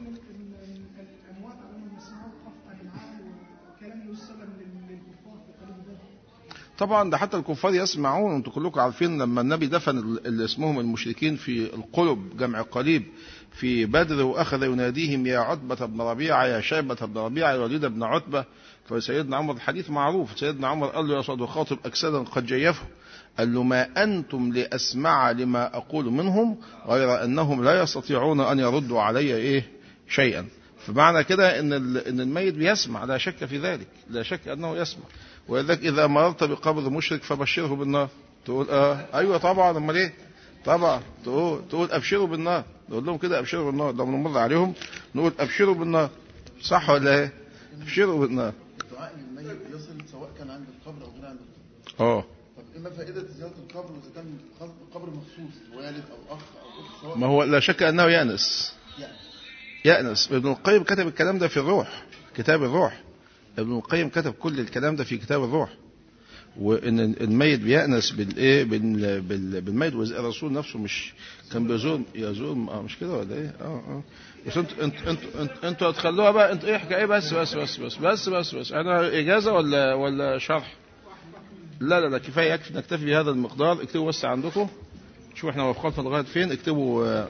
طبعا ده حتى الكفار يسمعون. انتم كلكم عارفين لما النبي دفن اللي اسمهم المشركين في القلب، جمع قليب، في بدر، وأخذ يناديهم يا عتبة بن ربيعة يا شيبة بن ربيعة يا وليد بن عتبة. فسيدنا عمر، الحديث معروف، سيدنا عمر قال له يا صاد خاطب أجسادا قد جيفه، قال له ما أنتم لأسمع لما أقول منهم غير أنهم لا يستطيعون أن يردوا علي إيه شيئا. فمعنى كده إن إن الميت بيسمع، لا شك في ذلك، لا شك أنه يسمع. ولذلك إذا مررت بقبر مشرك فبشره بالنار، تقول آه أيوة طبعا، أمال إيه؟ طبعا تقول تقول أبشروا بالنار، نقول لهم كده أبشروا بالنار. لما نمر عليهم نقول أبشروا بالنار، صح ولا إيه؟ أبشروا بالنار. الدعاء للميت يصل سواء كان عند القبر أو غير عند القبر. اه طب إما فائدة زيارة القبر إذا كان قبر مخصوص والد أو أخ أو أخت سواء؟ ما هو لا شك أنه يأنس يأنس. ابن القيم كتب الكلام ده في الروح، كتاب الروح. ابن القيم كتب كل الكلام ده في كتاب الروح، وان الميت بيأنس بالايه بالميت. والرسول نفسه مش كان بيزور يزور اه مش كده ولا ايه؟ اه اه بس انتوا انتوا انتوا انتوا هتخلوها بقى، انتوا ايه حكايه؟ بس بس بس بس بس بس بس انا اجازه ولا ولا شرح؟ لا لا لا كفايه، يكفي نكتفي بهذا المقدار. اكتبوا بس عندكم، شوفوا احنا وقفنا لغايه فين. اكتبوا.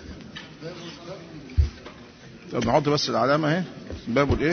طب نحط بس العلامه اهي، باب الايه.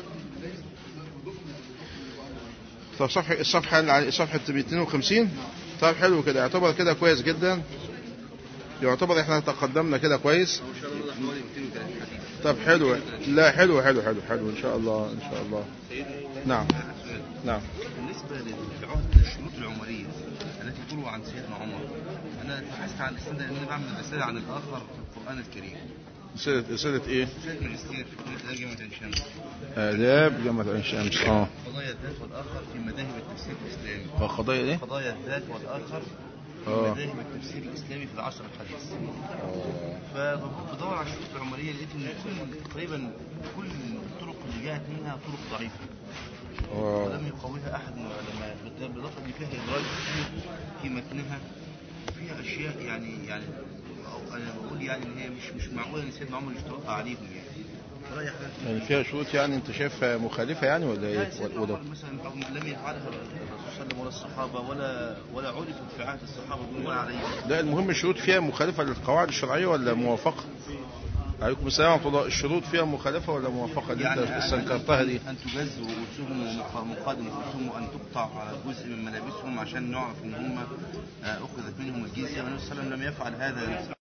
طب صفحة الصفحة صفحة مئتين وخمسين. طب حلو كده، يعتبر كده كويس جدا، يعتبر احنا تقدمنا كده كويس. طب حلو، لا حلو حلو حلو حلو ان شاء الله ان شاء الله. نعم نعم. بالنسبة للشروط العمرية التي تروى عن سيدنا عمر، أنا بحثت عن الإسناد لأن أنا بعمل رسالة عن الآخر في القرآن الكريم. رسالة رسالة إيه؟ رسالة ماجستير في كلية جامعة عين شمس. آداب جامعة عين شمس. آه. قضايا الذات والآخر في مذاهب التفسير الإسلامي. قضايا إيه؟ قضايا الذات والآخر في آه. مذاهب التفسير الإسلامي في العصر الحديث. فبدور على الشروط العمرية لقيت إن كل تقريبا كل الطرق اللي جاءت منها طرق ضعيفة. ولم يقويها أحد من العلماء، بالإضافة إن فيها إدراج كثير في متنها، فيها أشياء يعني يعني أو أنا بقول يعني إن هي مش مش معقولة إن سيدنا عمر يتوقع عليهم يعني. يعني فيها شروط يعني أنت شايفها مخالفة يعني ولا إيه؟ لا سيدنا عمر مثلا لم يفعلها الرسول صلى الله عليه وسلم ولا الصحابة ولا ولا عرفت في عهد الصحابة ولا عليهم. لا المهم الشروط فيها مخالفة للقواعد الشرعية ولا موافقة؟ عليكم السلام ورحمة الله. الشروط فيها مخالفة ولا موافقة اللي يعني انت استنكرتها دي؟ أن تجز رؤوسهم ومقادم رؤوسهم وأن تقطع جزء من ملابسهم عشان نعرف إن هم أخذت منهم الجزية. والنبي صلى الله عليه وسلم لم يفعل هذا.